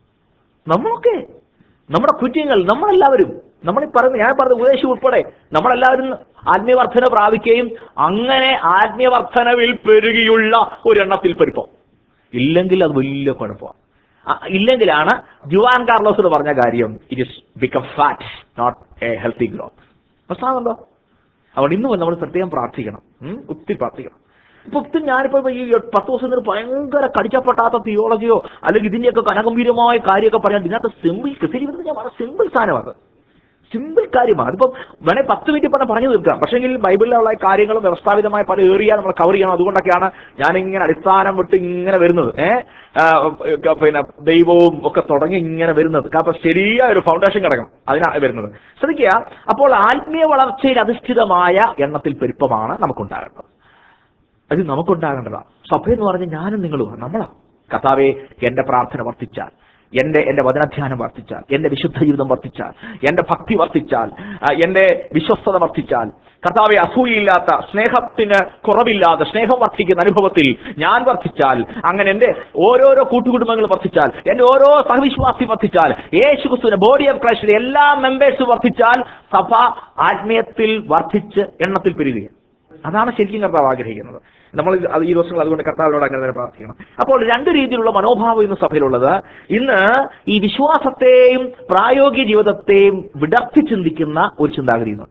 നമ്മുടെ കുഞ്ഞുങ്ങൾ, നമ്മളെല്ലാവരും, ഞാൻ പറഞ്ഞ ഉപദേശം ഉൾപ്പെടെ നമ്മളെല്ലാവരും ആത്മീയവർദ്ധന പ്രാപിക്കുകയും അങ്ങനെ ആത്മീയവർദ്ധനവിൽ പെരുകിയുള്ള ഒരെണ്ണത്തിൽ പെരുപ്പം. ഇല്ലെങ്കിൽ അത് വലിയ കുഴപ്പമാണ്. ഇല്ലെങ്കിലാണ് ജുവാൻ കാർലോസോട് പറഞ്ഞ കാര്യം, it is become fat, not a healthy growth. പ്രശ്നമുണ്ടോ? അതുകൊണ്ട് ഇന്ന് നമ്മൾ പ്രത്യേകം പ്രാർത്ഥിക്കണം, ഒത്തിരി പ്രാർത്ഥിക്കണം. ഇപ്പൊ ഞാനിപ്പോ ഈ 10 ദിവസം ഭയങ്കര കടിച്ചപ്പെട്ടാത്ത തിയോളജിയോ അല്ലെങ്കിൽ ഇതിന്റെയൊക്കെ കനഗംഭീരമായ കാര്യമൊക്കെ പറയാൻ ഇതിനകത്ത് സിമ്പിൾ ക്രിസ്ത്യൻ ഞാൻ വളരെ സിമ്പിൾ സാധനമാണ്, സിമ്പിൾ കാര്യമാണ്. അതിപ്പം വേണേൽ 10 മിനിറ്റ് പറഞ്ഞു തീർക്കാം. പക്ഷേങ്കിൽ ബൈബിളിലുള്ള കാര്യങ്ങളും വ്യവസ്ഥാപിതമായ പല ഏറിയ നമ്മൾ കവർ ചെയ്യണം. അതുകൊണ്ടൊക്കെയാണ് ഞാനിങ്ങനെ അടിസ്ഥാനം വിട്ട് ഇങ്ങനെ വരുന്നത്. പിന്നെ ദൈവവും ഒക്കെ തുടങ്ങി ഇങ്ങനെ വരുന്നത്. കാരണം ശരിയായ ഒരു ഫൗണ്ടേഷൻ കിടക്കണം, അതിനാണ് വരുന്നത്. ശ്രദ്ധിക്കുക, അപ്പോൾ ആത്മീയ വളർച്ചയിൽ അധിഷ്ഠിതമായ എണ്ണത്തിൽ പെരുപ്പമാണ് നമുക്കുണ്ടാകേണ്ടത്. അത് നമുക്കുണ്ടാകേണ്ടതാണ്. സഭയെന്ന് പറഞ്ഞാൽ ഞാനും നിങ്ങളും നമ്മളാ. കർത്താവേ, എന്റെ പ്രാർത്ഥന വർദ്ധിച്ചാൽ, എന്റെ വചനധ്യാനം വർദ്ധിച്ചാൽ, എന്റെ വിശുദ്ധ ജീവിതം വർദ്ധിച്ചാൽ, എന്റെ ഭക്തി വർദ്ധിച്ചാൽ, എന്റെ വിശ്വസ്തത വർദ്ധിച്ചാൽ, കർത്താവെ അസൂയയില്ലാത്ത, സ്നേഹത്തിന് കുറവില്ലാതെ സ്നേഹം വർദ്ധിക്കുന്ന അനുഭവത്തിൽ ഞാൻ വർദ്ധിച്ചാൽ, അങ്ങനെ എന്റെ ഓരോരോ കൂട്ടുകുടുംബങ്ങൾ വർദ്ധിച്ചാൽ, എന്റെ ഓരോ സഹവിശ്വാസി വർദ്ധിച്ചാൽ, യേശുക്രിസ്തുവിന്റെ ബോഡി ഓഫ് ക്രൈസ്റ്റിലെ എല്ലാ മെമ്പേഴ്സും വർദ്ധിച്ചാൽ സഭ ആത്മീയത്തിൽ വർദ്ധിച്ച് എണ്ണത്തിൽ പെരുകുക. അതാണ് ശരിക്കും കർത്താവ് ആഗ്രഹിക്കുന്നത്. നമ്മൾ ഈ ദിവസങ്ങൾ അതുകൊണ്ട് കർത്താവിനോട് അങ്ങനെ തന്നെ പ്രാർത്ഥിക്കണം. അപ്പോൾ 2 രീതിയിലുള്ള മനോഭാവം ഇന്ന് സഭയിലുള്ളത്. ഇന്ന് ഈ വിശ്വാസത്തെയും പ്രായോഗിക ജീവിതത്തെയും വിടർത്തി ചിന്തിക്കുന്ന ഒരു ചിന്താഗതിയുണ്ട്.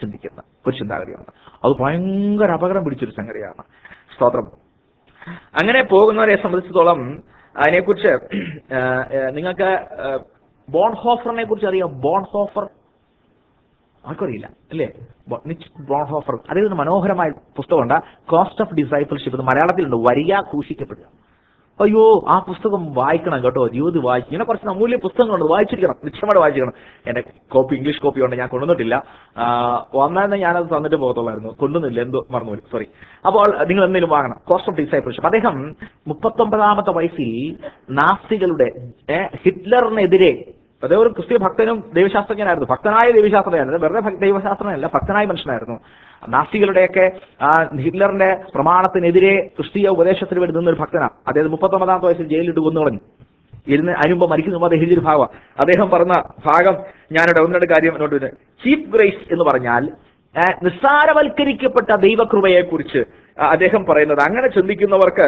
അത് ഭയങ്കര അപകടം പിടിച്ചൊരു സംഗതിയാണ്. സ്തോത്രം. അങ്ങനെ പോകുന്നവരെ സംബന്ധിച്ചിടത്തോളം അതിനെക്കുറിച്ച് നിങ്ങൾക്ക് ബോൺഹോഫറിനെ കുറിച്ച് അറിയാം. ബോൺഹോഫർ ആർക്കറിയില്ല അല്ലേ? ബോൺഹോഫർ, അദ്ദേഹത്തിന് മനോഹരമായ പുസ്തകമുണ്ട്, കോസ്റ്റ് ഓഫ് ഡിസൈപ്പിൾഷിപ്പ്. ഇത് മലയാളത്തിലുണ്ട്, വരിക ക്രൂശിക്കപ്പെടുക. അയ്യോ, ആ പുസ്തകം വായിക്കണം കേട്ടോ. ജീവിതം വായിക്കും. ഇങ്ങനെ കുറച്ച് അമൂല്യ പുസ്തകങ്ങളുണ്ട്, വായിച്ചിരിക്കണം, നിശ്ചയമായിട്ട് വായിച്ചിരിക്കണം. എന്റെ ഇംഗ്ലീഷ് കോപ്പി ഉണ്ട്, ഞാൻ കൊണ്ടുവന്നിട്ടില്ല. വന്നാൽ ഞാനത് തന്നിട്ട് പോകത്തുള്ളായിരുന്നു, കൊണ്ടുവന്നില്ല, എന്തോ മറന്നുപോയി, സോറി. അപ്പോൾ നിങ്ങൾ എന്തെങ്കിലും വാങ്ങണം. Cost of discipleship. അദ്ദേഹം 39ാമത്തെ വയസ്സിൽ നാസ്തികളുടെ ഹിറ്റ്ലറിനെതിരെ, അതേ ഒരു ക്രിസ്ത്യ ഭക്തനും ദൈവശാസ്ത്രജ്ഞനായിരുന്നു, ഭക്തനായ ദൈവശാസ്ത്രജ്ഞനായിരുന്നു, വെറുതെ ദൈവശാസ്ത്രജ്ഞനല്ല, ഭക്തനായ മനുഷ്യനായിരുന്നു. നാസ്തികളുടെയൊക്കെ ഹിറ്റ്ലറിന്റെ പ്രമാണത്തിനെതിരെ ക്രിസ്തീയ ഉപദേശത്തിന് വേണ്ടി നിന്നൊരു ഭക്തനാണ്. അദ്ദേഹം 39ാമത്തെ വയസ്സിൽ ജയിലിട്ട് കൊന്നു കളഞ്ഞു. അതിനുമ്പ് മരിക്കുന്ന അദ്ദേഹം എഴുതിയൊരു ഭാഗം, അദ്ദേഹം പറഞ്ഞ ഭാഗം ഞാനിവിടെ 1-2 കാര്യം എന്നോട് വരുന്നത്. ചീപ്പ് ഗ്രേസ് എന്ന് പറഞ്ഞാൽ നിസ്സാരവൽക്കരിക്കപ്പെട്ട ദൈവകൃപയെ കുറിച്ച് അദ്ദേഹം പറയുന്നത്. അങ്ങനെ ചിന്തിക്കുന്നവർക്ക്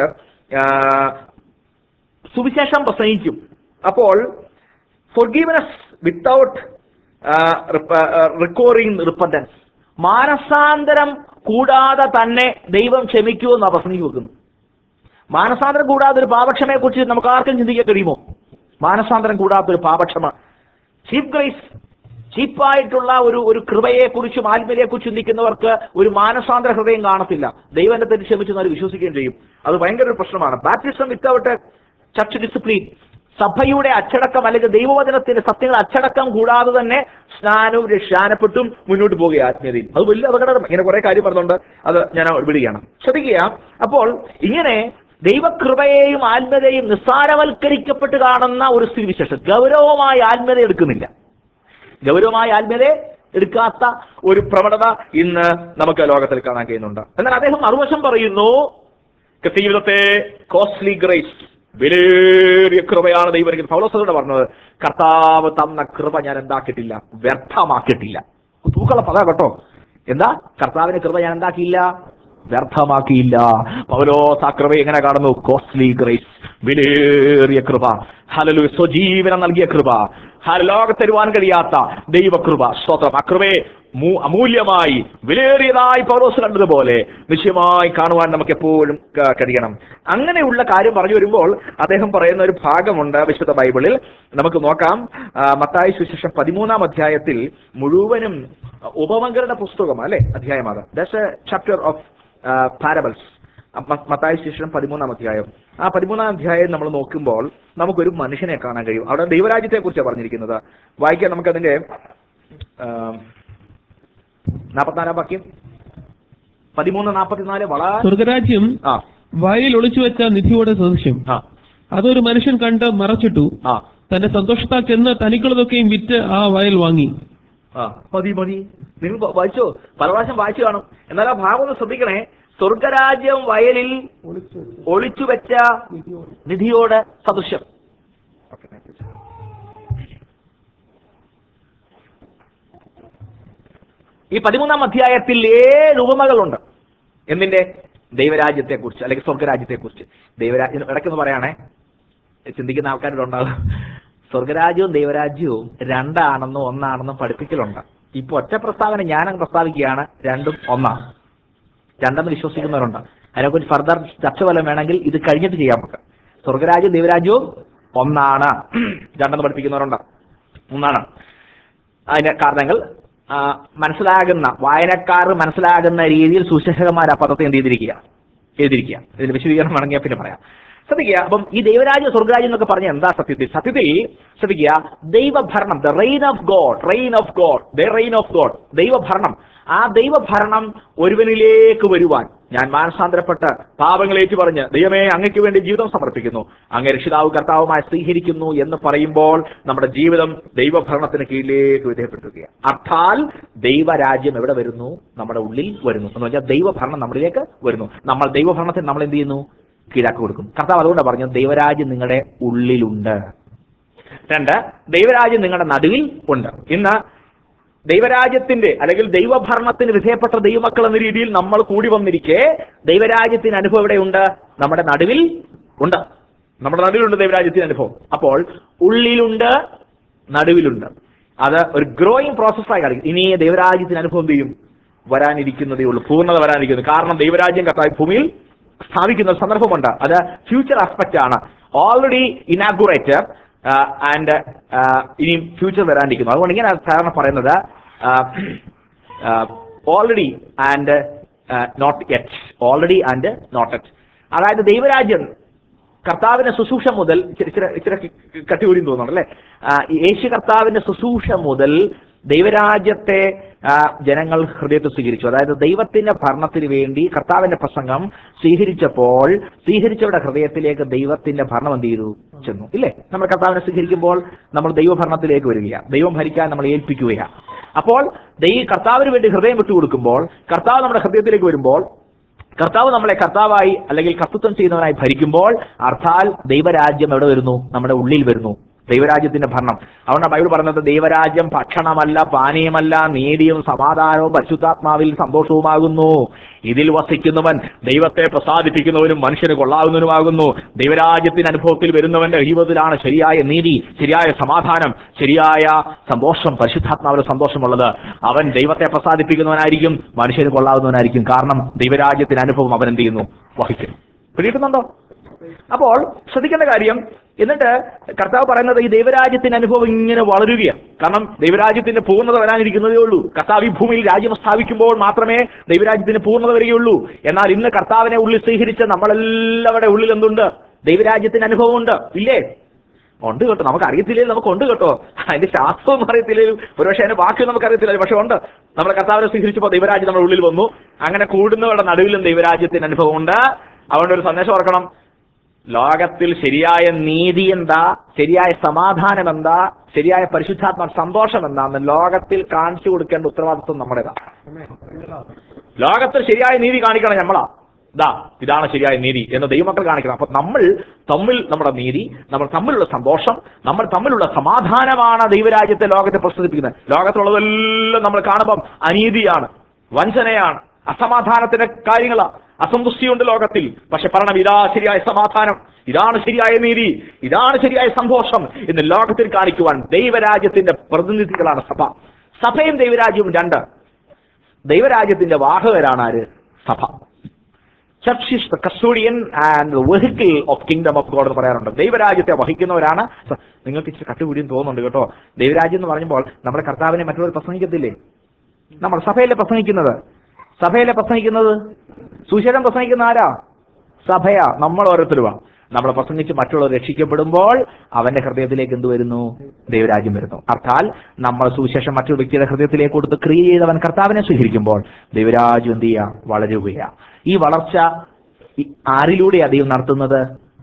സുവിശേഷം പ്രസംഗിക്കും. അപ്പോൾ forgiveness without recurring repentance, മാനസാന്തരം കൂടാതെ തന്നെ ദൈവം ക്ഷമിക്കുമെന്നാണ് പ്രസംഗിക്ക് വെക്കുന്നത്. മാനസാന്തരം കൂടാതെ ഒരു പാപക്ഷമയെ കുറിച്ച് നമുക്ക് ആർക്കും ചിന്തിക്കാൻ കഴിയുമോ? മാനസാന്തരം കൂടാത്തൊരു പാപക്ഷമ, ചീപ്പ് ഗ്രേസ്, ചീപ്പായിട്ടുള്ള ഒരു കൃപയെ കുറിച്ചും ആത്മീയതയെ കുറിച്ച് ചിന്തിക്കുന്നവർക്ക് ഒരു മാനസാന്തര ഹൃദയം കാണത്തില്ല. ദൈവം എന്നെ തെറ്റ് ക്ഷമിച്ചെന്ന് അവർ വിശ്വസിക്കുകയും ചെയ്യും. അത് ഭയങ്കര ഒരു പ്രശ്നമാണ്. ബാപ്റ്റിസം വിത്തൗട്ട് ചർച്ച് ഡിസിപ്ലിൻ, സഭയുടെ അച്ചടക്കം അല്ലെങ്കിൽ ദൈവവചനത്തിന്റെ സത്യങ്ങൾ അച്ചടക്കം കൂടാതെ തന്നെ സ്നാനവും രക്ഷാനപ്പെട്ടും മുന്നോട്ട് പോകുക ആത്മീയതയിൽ. അത് വലിയ അപകടം. ഇങ്ങനെ കുറെ കാര്യം പറഞ്ഞുകൊണ്ട് അത് ഞാൻ വിടുകയാണ്. ശ്രദ്ധിക്കുക. അപ്പോൾ ഇങ്ങനെ ദൈവകൃപയെയും ആത്മീയതയും നിസ്സാരവൽക്കരിക്കപ്പെട്ട് കാണുന്ന ഒരു സ്ഥിതിവിശേഷം, ഗൗരവമായ ആത്മീയത എടുക്കുന്നില്ല, ഗൗരവമായ ആത്മീയതയെ എടുക്കാത്ത ഒരു പ്രവണത ഇന്ന് നമുക്ക് ലോകത്തിൽ കാണാൻ കഴിയുന്നുണ്ട്. എന്നാൽ അദ്ദേഹം മറുവശം പറയുന്നു, ജീവിതത്തെ കോസ്റ്റ്ലി ഗ്രേസ്, വിലയേറിയ കൃപയാണ് ദൈവം. പൗലോസോട് പറഞ്ഞത്, കർത്താവ് തന്ന കൃപ ഞാൻ എന്താക്കിയിട്ടില്ല, വ്യർത്ഥമാക്കിയിട്ടില്ല. തൂക്കള പദ കേട്ടോ. എന്താ? കർത്താവിന്റെ കൃപ ഞാൻ എന്താക്കിയില്ല, വ്യർത്ഥമാക്കിയില്ല. പൗലോസ് ആ കൃപ എങ്ങനെ കാണുന്നു? കോസ്റ്റ്ലി ഗ്രേസ്, വിലയേറിയ കൃപ. ഹല്ലേലൂയ. സ്വജീവനം നൽകിയ കൃപ, ലോകത്ത് തരുവാൻ കഴിയാത്ത ദൈവകൃപ. സ്തോത്രം. ആ കൃപയെ അമൂല്യമായി വിലയേറിയതായി പൗലോസ് കണ്ടതുപോലെ നിശ്ചയമായി കാണുവാൻ നമുക്ക് എപ്പോഴും കഴിയണം. അങ്ങനെയുള്ള കാര്യം പറഞ്ഞു വരുമ്പോൾ അദ്ദേഹം പറയുന്ന ഒരു ഭാഗമുണ്ട് വിശുദ്ധ ബൈബിളിൽ. നമുക്ക് നോക്കാം. മത്തായി സുവിശേഷം 13-ാം അധ്യായത്തിൽ മുഴുവനും ഉപമകളുടെ പുസ്തകം അല്ലെ അധ്യായമാണ്. That's a chapter of parables. മത്തായി സുവിശേഷം 13-ാം അധ്യായം. ആ 13-ാം അധ്യായം നമ്മൾ നോക്കുമ്പോൾ നമുക്കൊരു മനുഷ്യനെ കാണാൻ കഴിയും. അവിടെ ദൈവരാജ്യത്തെ കുറിച്ചാണ് പറഞ്ഞിരിക്കുന്നത്. വായിക്കാൻ നമുക്കതിന്റെ 44-ാം വാക്യം, 13:44. വളരെ സ്വർഗരാജ്യം വയലിൽ ഒളിച്ചു വെച്ച നിധിയോടെ സദൃശ്യം. അതൊരു മനുഷ്യൻ കണ്ട് മറച്ചിട്ടു. തന്റെ സന്തോഷത്താൽ ചെന്ന് തനിക്കുള്ളതൊക്കെയും വിറ്റ് ആ വയൽ വാങ്ങി. മതി മതി, നിങ്ങൾ വായിച്ചോ, പല പ്രാവശ്യം വായിച്ചു കാണും. എന്നാൽ ആ ഭാഗം ഒന്ന് ശ്രദ്ധിക്കണേ. സ്വർഗരാജ്യം വയലിൽ ഒളിച്ചു വെച്ച നിധിയോട് സദൃശ്യം. ഈ 13-ാം അധ്യായത്തിൽ 7 ഉപമകളുണ്ട്. എന്തിന്റെ? ദൈവരാജ്യത്തെ കുറിച്ച്, അല്ലെങ്കിൽ സ്വർഗരാജ്യത്തെ കുറിച്ച്. ദൈവരാജ്യം ഇടയ്ക്കൊന്ന് പറയാണേ, ചിന്തിക്കുന്ന ആൾക്കാരുണ്ടാകും. സ്വർഗരാജ്യവും ദൈവരാജ്യവും രണ്ടാണെന്നും ഒന്നാണെന്നും പഠിപ്പിക്കലുണ്ട്. ഇപ്പൊ ഒറ്റ പ്രസ്താവന ഞാനങ്ങ് പ്രസ്താവിക്കുകയാണ്, രണ്ടും ഒന്നാണ്. രണ്ടെന്ന് വിശ്വസിക്കുന്നവരുണ്ട്. അതിനെക്കുറിച്ച് ഫർദർ ചർച്ച വല്ലതും വേണമെങ്കിൽ ഇത് കഴിഞ്ഞിട്ട് ചെയ്യാം നമുക്ക്. സ്വർഗരാജ്യവും ദൈവരാജ്യവും ഒന്നാണ്, രണ്ടെന്ന് പഠിപ്പിക്കുന്നവരുണ്ട്. ഒന്നാണ്. അതിന്റെ കാരണങ്ങൾ മനസ്സിലാകുന്ന, വായനക്കാർ മനസ്സിലാകുന്ന രീതിയിൽ സുശേഷകന്മാർ ആ പദത്തെ എഴുതിയിരിക്കുക. ഇതിന്റെ വിശദീകരണം വേണമെങ്കിൽ പിന്നെ പറയാം. ശ്രദ്ധിക്കുക. അപ്പം ഈ ദൈവരാജ്യം സ്വർഗരാജ്യം എന്നൊക്കെ പറഞ്ഞ എന്താ സത്യത്തിൽ ശ്രദ്ധിക്കുക, ദൈവഭരണം, ദ റെയിൻ ഓഫ് ഗോഡ്, ദൈവഭരണം. ആ ദൈവഭരണം ഒരുവനിലേക്ക് വരുവാൻ ഞാൻ മാനസാന്തരപ്പെട്ട് പാപങ്ങളേറ്റു പറഞ്ഞ് ദൈവമേ അങ്ങയ്ക്ക് വേണ്ടി ജീവിതം സമർപ്പിക്കുന്നു, അങ്ങേ രക്ഷിതാവ് കർത്താവുമായി സ്വീകരിക്കുന്നു എന്ന് പറയുമ്പോൾ നമ്മുടെ ജീവിതം ദൈവഭരണത്തിന് കീഴിലേക്ക് വിധേയപ്പെടുത്തുകയാണ്. അർത്ഥാൽ ദൈവരാജ്യം എവിടെ വരുന്നു? നമ്മുടെ ഉള്ളിൽ വരുന്നു. എന്ന് പറഞ്ഞാൽ ദൈവഭരണം നമ്മളിലേക്ക് വരുന്നു. നമ്മൾ ദൈവഭരണത്തിന് നമ്മൾ എന്ത് ചെയ്യുന്നു? കീഴാക്കി കൊടുക്കും. കർത്താവ് അതുകൊണ്ടാണ് പറഞ്ഞത് ദൈവരാജ്യം നിങ്ങളുടെ ഉള്ളിലുണ്ട്. 2, ദൈവരാജ്യം നിങ്ങളുടെ നടുവിൽ ഉണ്ട്. ഇന്ന് ദൈവരാജ്യത്തിന്റെ അല്ലെങ്കിൽ ദൈവഭരണത്തിന് വിധേയപ്പെട്ട ദൈവമക്കൾ എന്ന രീതിയിൽ നമ്മൾ കൂടി വന്നിരിക്കെ ദൈവരാജ്യത്തിന് അനുഭവം എവിടെയുണ്ട്? നമ്മുടെ നടുവിൽ ഉണ്ട്. നമ്മുടെ നടുവിലുണ്ട് ദൈവരാജ്യത്തിന് അനുഭവം. അപ്പോൾ ഉള്ളിലുണ്ട്, നടുവിലുണ്ട്. അത് ഒരു ഗ്രോയിങ് പ്രോസസ്സായി കാണിക്കും. ഇനി ദൈവരാജ്യത്തിന് അനുഭവം എന്ത് ചെയ്യും? വരാനിരിക്കുന്നതേ ഉള്ളൂ, പൂർണ്ണത വരാനിരിക്കുന്നു. കാരണം ദൈവരാജ്യം കർത്താവ് ഭൂമിയിൽ സ്ഥാപിക്കുന്ന ഒരു സന്ദർഭമുണ്ട്. അത് ഫ്യൂച്ചർ ആസ്പെക്റ്റ് ആണ്. ഓൾറെഡി ഇനാഗുറേറ്റഡ് ആൻഡ് ഇനിയും ഫ്യൂച്ചർ വരാനിരിക്കുന്നു. അതുകൊണ്ട് ഇങ്ങനെ സാധാരണ പറയുന്നത് already and not yet, already and not yet. അതായത് ദൈവരാജ്യം കർത്താവിന്റെ ശുശ്രൂഷ മുതൽ ഇച്ചിരി കട്ടികൂടി തോന്നുന്നു അല്ലേ? യേശു കർത്താവിന്റെ ശുശ്രൂഷ മുതൽ ദൈവരാജ്യത്തെ ജനങ്ങൾ ഹൃദയത്തിൽ സ്വീകരിച്ചു. അതായത് ദൈവത്തിന്റെ ഭരണത്തിന് വേണ്ടി കർത്താവിന്റെ പ്രസംഗം സ്വീകരിച്ചവരുടെ ഹൃദയത്തിലേക്ക് ദൈവത്തിന്റെ ഭരണം എന്ത് ചെയ്തു? ചെന്നു. ഇല്ലേ? നമ്മൾ കർത്താവിനെ സ്വീകരിക്കുമ്പോൾ നമ്മൾ ദൈവഭരണത്തിലേക്ക് വരികയാണ്, ദൈവം ഭരിക്കാൻ നമ്മൾ ഏൽപ്പിക്കുകയാണ്. അപ്പോൾ കർത്താവിന് വേണ്ടി ഹൃദയം വിട്ടുകൊടുക്കുമ്പോൾ, കർത്താവ് നമ്മുടെ ഹൃദയത്തിലേക്ക് വരുമ്പോൾ, കർത്താവ് നമ്മളെ കർത്താവായി അല്ലെങ്കിൽ കർത്തൃത്വം ചെയ്യുന്നവനായി ഭരിക്കുമ്പോൾ, അർത്ഥാൽ ദൈവരാജ്യം എവിടെ വരുന്നു? നമ്മുടെ ഉള്ളിൽ വരുന്നു. ദൈവരാജ്യത്തിന്റെ ഭരണം. അതുകൊണ്ടാണ് ബൈബിൾ പറഞ്ഞത് ദൈവരാജ്യം ഭക്ഷണമല്ല, പാനീയമല്ല, നീതിയും സമാധാനവും പരിശുദ്ധാത്മാവിൽ സന്തോഷവുമാകുന്നു. ഇതിൽ വസിക്കുന്നവൻ ദൈവത്തെ പ്രസാദിപ്പിക്കുന്നവനും മനുഷ്യന് കൊള്ളാവുന്നവനുമാകുന്നു. ദൈവരാജ്യത്തിന്റെ അനുഭവത്തിൽ വരുന്നവന്റെ ജീവിതത്തിലാണ് ശരിയായ നീതി, ശരിയായ സമാധാനം, ശരിയായ സന്തോഷം, പരിശുദ്ധാത്മാവിന്റെ സന്തോഷമുള്ളത്. അവൻ ദൈവത്തെ പ്രസാദിപ്പിക്കുന്നവനായിരിക്കും, മനുഷ്യന് കൊള്ളാവുന്നവനായിരിക്കും. കാരണം ദൈവരാജ്യത്തിന്റെ അനുഭവം അവൻ എന്ത് ചെയ്യുന്നു? വഹിക്കും. പിടിയിട്ടുന്നുണ്ടോ? അപ്പോൾ ശ്രദ്ധിക്കേണ്ട കാര്യം, എന്നിട്ട് കർത്താവ് പറയുന്നത് ഈ ദൈവരാജ്യത്തിന്റെ അനുഭവം ഇങ്ങനെ വളരുകയാണ്. കാരണം ദൈവരാജ്യത്തിന്റെ പൂർണ്ണത വരാനിരിക്കുന്നതേ ഉള്ളൂ. കർത്താവ് ഈ ഭൂമിയിൽ രാജ്യം സ്ഥാപിക്കുമ്പോൾ മാത്രമേ ദൈവരാജ്യത്തിന് പൂർണ്ണത വരികയുള്ളൂ. എന്നാൽ ഇന്ന് കർത്താവിനെ ഉള്ളിൽ സ്വീകരിച്ച നമ്മളെല്ലാവരുടെ ഉള്ളിൽ എന്തുണ്ട്? ദൈവരാജ്യത്തിന്റെ അനുഭവമുണ്ട്. ഇല്ലേ? ഉണ്ട് കേട്ടോ. നമുക്ക് അറിയത്തില്ലെങ്കിൽ നമുക്ക് ഉണ്ട് കേട്ടോ. അതിന്റെ ശാസ്ത്രവും അറിയത്തില്ലെങ്കിലും ഒരുപക്ഷെ അതിന്റെ വാക്കും നമുക്ക് അറിയത്തില്ല, പക്ഷെ ഉണ്ട്. നമ്മുടെ കർത്താവിനെ സ്വീകരിച്ചപ്പോൾ ദൈവരാജ്യം നമ്മുടെ ഉള്ളിൽ വന്നു. അങ്ങനെ കൂടുന്നവരുടെ നടുവിലും ദൈവരാജ്യത്തിന്റെ അനുഭവമുണ്ട്. അതുകൊണ്ട് ഒരു സന്ദേശം ഓർക്കണം. ലോകത്തിൽ ശരിയായ നീതി എന്താ, ശരിയായ സമാധാനം എന്താ, ശരിയായ പരിശുദ്ധാത്മ സന്തോഷം എന്താന്ന് ലോകത്തിൽ കാണിച്ചു കൊടുക്കേണ്ട ഉത്തരവാദിത്വം നമ്മുടേതാ. ലോകത്തിൽ ശരിയായ നീതി കാണിക്കണം നമ്മളാ. ഇതാണ് ശരിയായ നീതി എന്ന് ദൈവമക്കൾ കാണിക്കണം. അപ്പൊ നമ്മൾ തമ്മിൽ നമ്മുടെ നീതി, നമ്മൾ തമ്മിലുള്ള സന്തോഷം, നമ്മൾ തമ്മിലുള്ള സമാധാനമാണ് ദൈവരാജ്യത്തെ ലോകത്തെ പ്രസ്തുതിപ്പിക്കുന്നത്. ലോകത്തുള്ളതെല്ലാം നമ്മൾ കാണുമ്പം അനീതിയാണ്, വഞ്ചനയാണ്, അസമാധാനത്തിന്റെ കാര്യങ്ങളാണ്, അസന്തുഷ്ടിയുണ്ട് ലോകത്തിൽ. പക്ഷെ പറയണം, ഇതാ ശരിയായ സമാധാനം, ഇതാണ് ശരിയായ നീതി, ഇതാണ് ശരിയായ സന്തോഷം എന്ന് ലോകത്തിൽ കാണിക്കുവാൻ ദൈവരാജ്യത്തിന്റെ പ്രതിനിധികളാണ് സഭ. സഭയും ദൈവരാജ്യവും രണ്ട്. ദൈവരാജ്യത്തിന്റെ വാഹകരാണ് ആര്? സഭ. Church is the custodian and the vehicle of kingdom of God എന്ന് പറയാറുണ്ട്. ദൈവരാജ്യത്തെ വഹിക്കുന്നവരാണ്. നിങ്ങൾക്ക് ഇച്ചിരി കട്ടുകൂടിയും തോന്നുന്നുണ്ട് കേട്ടോ. ദൈവരാജ്യം എന്ന് പറയുമ്പോൾ നമ്മുടെ കർത്താവിനെ മറ്റുള്ളവർ പ്രസംഗിക്കത്തില്ലേ? നമ്മൾ സഭയിലെ പ്രസംഗിക്കുന്നത് സുവിശേഷം പ്രസംഗിക്കുന്ന ആരാ? സഭയാ. നമ്മൾ ഓരോരുത്തരുമാണ്. നമ്മളെ പ്രസംഗിച്ച് മറ്റുള്ളവർ രക്ഷിക്കപ്പെടുമ്പോൾ അവന്റെ ഹൃദയത്തിലേക്ക് എന്ത് വരുന്നു? ദൈവരാജ്യം വരുന്നു. അർത്ഥാൽ നമ്മൾ സുവിശേഷം മറ്റൊരു വ്യക്തിയുടെ ഹൃദയത്തിലേക്ക് കൊടുത്ത് ക്രിയ ചെയ്തവൻ കർത്താവിനെ സ്വീകരിക്കുമ്പോൾ ദൈവരാജ്യം എന്ത് ചെയ്യുക? വളരുകയാണ്. ഈ വളർച്ച ആരിലൂടെയാണ് ദൈവം നടത്തുന്നത്?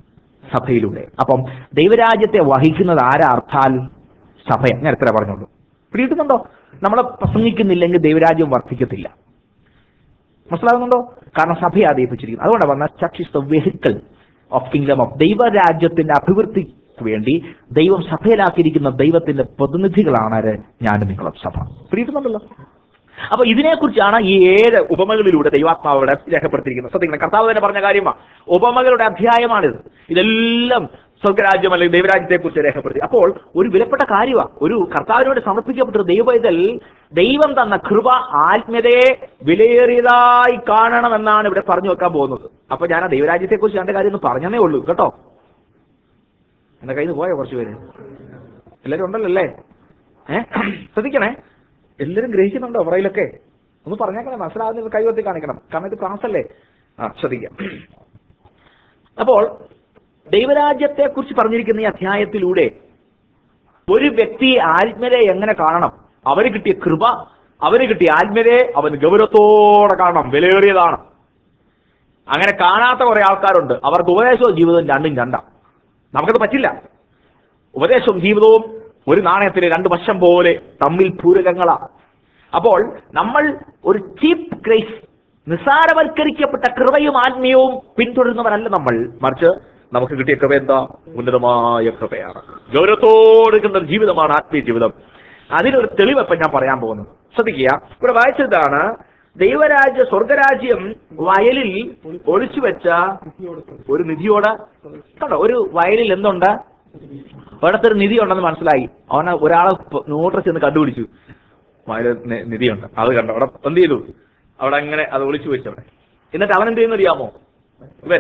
സഭയിലൂടെ. അപ്പം ദൈവരാജ്യത്തെ വഹിക്കുന്നത് ആരാ? അർത്ഥാൽ സഭ. ഞാൻ എത്ര പറഞ്ഞോളൂ. പിടിയിട്ടുന്നുണ്ടോ? നമ്മൾ പ്രസംഗിക്കുന്നില്ലെങ്കിൽ ദൈവരാജ്യം വർദ്ധിക്കത്തില്ല. മനസ്സിലാകുന്നുണ്ടോ? കാരണം സഭയെ ആദയിപ്പിച്ചിരിക്കുന്നു. അതുകൊണ്ടാണ് പറഞ്ഞ church is the vehicle of kingdom of. ദൈവരാജ്യത്തിന്റെ അഭിവൃദ്ധിക്ക് വേണ്ടി ദൈവം സഭയിലാക്കിയിരിക്കുന്ന ദൈവത്തിന്റെ പ്രതിനിധികളാണ് ഞാനും നിങ്ങളും സഭ. പിടിയിട്ടുന്നുണ്ടല്ലോ? അപ്പൊ ഇതിനെക്കുറിച്ചാണ് ഈ 7 ഉപമകളിലൂടെ ദൈവാത്മാവിടെ രേഖപ്പെടുത്തിയിരിക്കുന്നത്. ശ്രദ്ധിക്കണം, കർത്താവ് തന്നെ പറഞ്ഞ കാര്യമാണ്. ഉപമകളുടെ അധ്യായമാണിത്. ഇതെല്ലാം സ്വർഗരാജ്യം അല്ലെങ്കിൽ ദൈവരാജ്യത്തെ കുറിച്ച് രേഖപ്പെടുത്തി. അപ്പോൾ ഒരു വിലപ്പെട്ട കാര്യമാണ്. ഒരു കർത്താവിനോട് സമർപ്പിക്കപ്പെട്ടൊരു ദൈവപൈതൽ ദൈവം തന്ന കൃപ ആത്മീയതയെ വിലയേറിയതായി കാണണമെന്നാണ് ഇവിടെ പറഞ്ഞു വെക്കാൻ പോകുന്നത്. അപ്പൊ ഞാൻ ആ ദൈവരാജ്യത്തെ കുറിച്ച് എന്റെ കാര്യം ഒന്ന് പറഞ്ഞതേ ഉള്ളൂ കേട്ടോ. എന്റെ കയ്യിൽ നിന്ന് പോയോ കുറച്ച് പേര്? എല്ലാവരും ഉണ്ടല്ലോ അല്ലേ? ശ്രദ്ധിക്കണേ, എല്ലാവരും ഗ്രഹിക്കുന്നുണ്ടോ? പുറയിലൊക്കെ ഒന്ന് പറഞ്ഞേക്കണം, മനസ്സിലാകുന്ന കൈവത്തി കാണിക്കണം. കാരണം ഇത് ക്ലാസ് അല്ലേ. ശ്രദ്ധിക്കാം. അപ്പോൾ ദൈവരാജ്യത്തെ കുറിച്ച് പറഞ്ഞിരിക്കുന്ന ഈ അധ്യായത്തിലൂടെ ഒരു വ്യക്തി ആത്മീയതയെ എങ്ങനെ കാണണം, അവന് കിട്ടിയ കൃപ, അവന് കിട്ടിയ ആത്മീയതയെ അവന് ഗൗരവത്തോടെ കാണണം, വിലയേറിയതാണ്. അങ്ങനെ കാണാത്ത കുറെ ആൾക്കാരുണ്ട്. അവർക്ക് ഉപദേശവും ജീവിതവും രണ്ടും രണ്ടാം. നമുക്കത് പറ്റില്ല. ഉപദേശവും ജീവിതവും ഒരു നാണയത്തിലെ 2 വശം പോലെ തമ്മിൽ പൂരകങ്ങളാണ്. അപ്പോൾ നമ്മൾ ഒരു ചീപ്പ് ഗ്രേസ്, നിസ്സാരവൽക്കരിക്കപ്പെട്ട കൃപയും ആത്മീയവും പിന്തുടരുന്നവരല്ല നമ്മൾ. മറിച്ച് നമുക്ക് കിട്ടിയ കൃപ എന്താ? ഉന്നതമായ കൃപയാണ്. ഗൗരവത്തോടുക്കുന്ന ജീവിതമാണ് ആത്മീയ ജീവിതം. അതിനൊരു തെളിവപ്പം ഞാൻ പറയാൻ പോകുന്നത്. ശ്രദ്ധിക്കുക, ഇവിടെ വായിച്ചതാണ് ദൈവരാജ്യ സ്വർഗരാജ്യം വയലിൽ ഒളിച്ചു വെച്ച ഒരു നിധിയോട്. കണ്ടോ, ഒരു വയലിൽ എന്തുണ്ട്? ഒരിടത്തൊരു നിധി ഉണ്ടെന്ന് മനസ്സിലായി. അവനെ ഒരാളെ നോട്ടർ ചെന്ന് കണ്ടുപിടിച്ചു. വയലിൽ നിധിയുണ്ട്, അത് കണ്ടോ. അവിടെ എന്ത് ചെയ്തു? അവിടെ അങ്ങനെ അത് ഒളിച്ചു വെച്ചു അവിടെ. എന്നിട്ട് അവൻ എന്ത് ചെയ്യുന്ന അറിയാമോ? ഇവൻ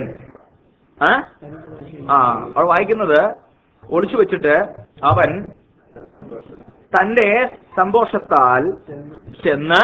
അവിടെ വായിക്കുന്നത്, ഒളിച്ചു വെച്ചിട്ട് അവൻ തന്റെ സന്തോഷത്താൽ ചെന്ന്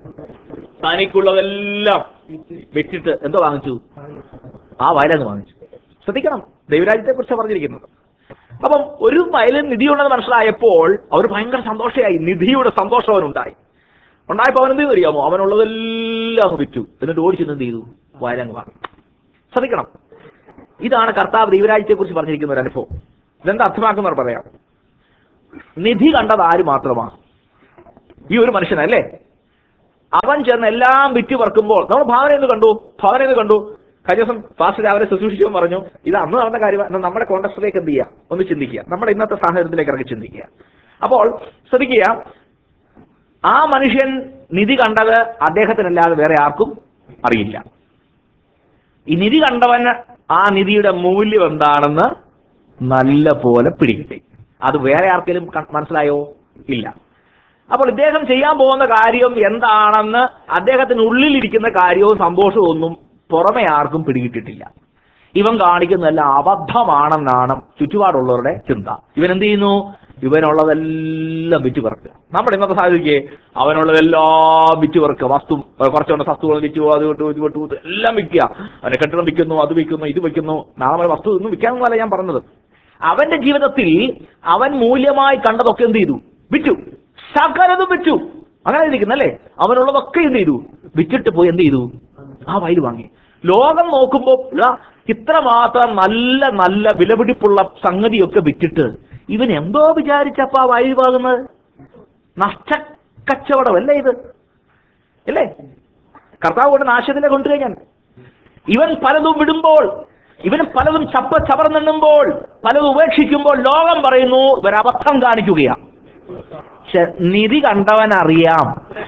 തനിക്കുള്ളതെല്ലാം വെച്ചിട്ട് എന്തോ വാങ്ങിച്ചു? ആ വയലെന്ന് വാങ്ങിച്ചു. ശ്രദ്ധിക്കണം, ദൈവരാജ്യത്തെ കുറിച്ച് പറഞ്ഞിരിക്കുന്നത്. അപ്പം ഒരു വയലിൽ നിധിയുണ്ടെന്ന് മനസ്സിലായപ്പോൾ അവർ ഭയങ്കര സന്തോഷമായി. നിധിയുടെ സന്തോഷം അവനുണ്ടായി. ഉണ്ടായപ്പോൾ അവൻ എന്ത് ചെയ്തു അറിയാമോ? അവനുള്ളതെല്ലാം വിറ്റു. എന്നിട്ട് ഓടിച്ചെന്ന് എന്ത് ചെയ്തു? വയലങ്ങ് വാങ്ങി. ശ്രദ്ധിക്കണം, ഇതാണ് കർത്താവ് ദൈവരാജ്യത്തെ കുറിച്ച് പറഞ്ഞിരിക്കുന്ന ഒരു അനുഭവം. ഇതെന്താ അർത്ഥമാക്കുന്നവർ പറയാം. നിധി കണ്ടത് ആര് മാത്രമാണ്? ഈ ഒരു മനുഷ്യനല്ലേ. അവൻ ചെന്ന് എല്ലാം വിറ്റ് പറക്കുമ്പോൾ നമ്മൾ ഭാവനയെന്ന് കണ്ടു. കഴിഞ്ഞ ദിവസം ഫാസ്റ്റ് രാവിലെ ശുശ്രൂഷിച്ചവൻ പറഞ്ഞു, ഇത് അന്ന് നടന്ന കാര്യമാണ്. നമ്മുടെ കോണ്ടക്സ്റ്റിലേക്ക് എന്ത് ചെയ്യുക? ഒന്ന് ചിന്തിക്കുക, നമ്മുടെ ഇന്നത്തെ സാഹചര്യത്തിലേക്ക് ഇറങ്ങി ചിന്തിക്കുക. അപ്പോൾ ശ്രദ്ധിക്കുക, ആ മനുഷ്യൻ നിധി കണ്ടത് അദ്ദേഹത്തിനല്ലാതെ വേറെ ആർക്കും അറിയില്ല. ഈ നിധി കണ്ടവന് ആ നിധിയുടെ മൂല്യം എന്താണെന്ന് നല്ല പോലെ പിടികിട്ടി. അത് വേറെ ആർക്കെങ്കിലും മനസ്സിലായോ? ഇല്ല. അപ്പോൾ ഇദ്ദേഹം ചെയ്യാൻ പോകുന്ന കാര്യം എന്താണെന്ന് അദ്ദേഹത്തിനുള്ളിലിരിക്കുന്ന കാര്യവും സന്തോഷവും ഒന്നും പുറമെ ആർക്കും പിടികിട്ടിട്ടില്ല. ഇവൻ കാണിക്കുന്നതെല്ലാം അബദ്ധമാണെന്നാണ് ചുറ്റുപാടുള്ളവരുടെ ചിന്ത. ഇവൻ എന്ത് ചെയ്യുന്നു? ഇവനുള്ളതെല്ലാം വിറ്റ് പറക്കുക. നമ്മുടെ ഇന്നത്തെ സാഹചര്യക്ക് അവനുള്ളതെല്ലാം വിറ്റ് പറക്കുക. കുറച്ചുകൊണ്ട് വസ്തുക്കൾ വിറ്റു, അത് വിട്ടു എല്ലാം വിൽക്കുക. അവനെ കെട്ടിടം വിൽക്കുന്നു, അത് വിൽക്കുന്നു, ഇത് വിൽക്കുന്നു. നാളെ വസ്തു ഒന്നും വിൽക്കാമെന്നല്ല ഞാൻ പറഞ്ഞത്. അവന്റെ ജീവിതത്തിൽ അവൻ മൂല്യമായി കണ്ടതൊക്കെ എന്ത് ചെയ്തു? വിറ്റു. സകലതും വിറ്റു. അങ്ങനെ ഇരിക്കുന്നല്ലേ. അവനുള്ളതൊക്കെ എന്ത് ചെയ്തു? വിറ്റിട്ട് പോയി എന്ത് ചെയ്തു? ആ വയൽ വാങ്ങി. ലോകം നോക്കുമ്പോൾ ഇത്രമാത്രം നല്ല നല്ല വിലപിടിപ്പുള്ള സംഗതിയൊക്കെ വിറ്റിട്ട് ഇവൻ എന്തോ വിചാരിച്ചപ്പോ ആ വയൽ വാങ്ങുന്നത്? നഷ്ടക്കച്ചവടമല്ലേ ഇത്? അല്ലേ? കർത്താവ് കൊണ്ട് നാശത്തിനെ കൊണ്ടുകഴിഞ്ഞാൽ ഇവൻ പലതും വിടുമ്പോൾ, ഇവന് പലതും ചവർന്നെണ്ണുമ്പോൾ, പലതും ഉപേക്ഷിക്കുമ്പോൾ ലോകം പറയുന്നു ഇവർ അബദ്ധം കാണിക്കുകയാണ്. നിധി കണ്ടവനറിയാം,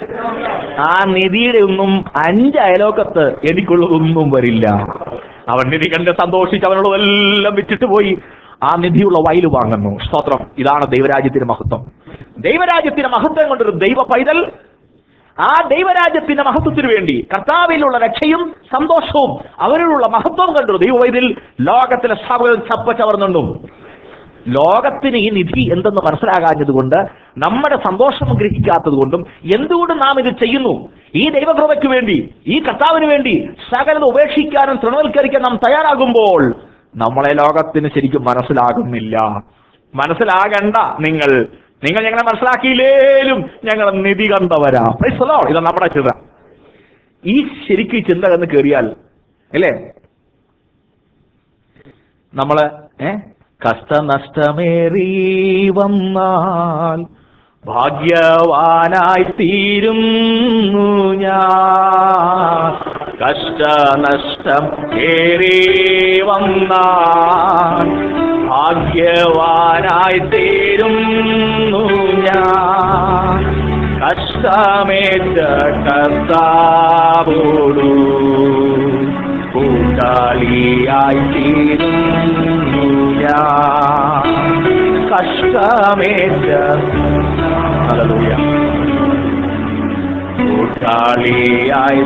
ആ നിധിയുടെ ഒന്നും 5 അയലോക്കത്ത് എനിക്കുള്ളതൊന്നും വരില്ല. അവൻ നിധി കണ്ട് സന്തോഷിച്ച് അവനുള്ളതെല്ലാം വിറ്റിട്ട് പോയി ആ നിധിയുള്ള വയൽ വാങ്ങുന്നു. സ്തോത്രം. ഇതാണ് ദൈവരാജ്യത്തിന്റെ മഹത്വം. ദൈവരാജ്യത്തിന്റെ മഹത്വം കൊണ്ടൊരു ദൈവ പൈതൽ ആ ദൈവരാജ്യത്തിന്റെ മഹത്വത്തിന് വേണ്ടി, കർത്താവിലുള്ള രക്ഷയും സന്തോഷവും അവരിലുള്ള മഹത്വം കണ്ടു ദൈവ പൈതൽ ലോകത്തിലെ സകലം ചവർന്നുണ്ടും. ലോകത്തിന് ഈ നിധി എന്തെന്ന് മനസ്സിലാകാഞ്ഞത് കൊണ്ട്, നമ്മുടെ സന്തോഷം ഗ്രഹിക്കാത്തത് കൊണ്ടും എന്തുകൊണ്ടും നാം ഇത് ചെയ്യുന്നു. ഈ ദൈവകൃപയ്ക്ക് വേണ്ടി, ഈ കർത്താവിന് വേണ്ടി സകലത ഉപേക്ഷിക്കാനും തൃണവൽക്കരിക്കാൻ നാം തയ്യാറാകുമ്പോൾ നമ്മളെ ലോകത്തിന് ശരിക്കും മനസ്സിലാകുന്നില്ല. മനസ്സിലാകണ്ട. നിങ്ങൾ ഞങ്ങളെ മനസ്സിലാക്കിയില്ലേലും ഞങ്ങൾ നിധി കണ്ടവരാ. ഇത് നമ്മുടെ ചിന്ത. ഈ ശരിക്കും ചിന്ത എന്ന് കയറിയാൽ അല്ലേ, നമ്മള് കഷ്ടനഷ്ടമേറി വന്നാൽ ഭാഗ്യവാനായി തീരുന്നു ഞാൻ. കഷ്ടനഷ്ടം ഏറി വന്നാൽ ഭാഗ്യവാനായി തീരുന്നു ഞാൻ. കഷ്ടമേറ്റ കർത്താവോടു കൂട്ടാളിയായി തീരുന്നു ഞാൻ. കഷ്ടമേറ്റ ഹല്ലേലൂയ കൂട്ടാളിയായി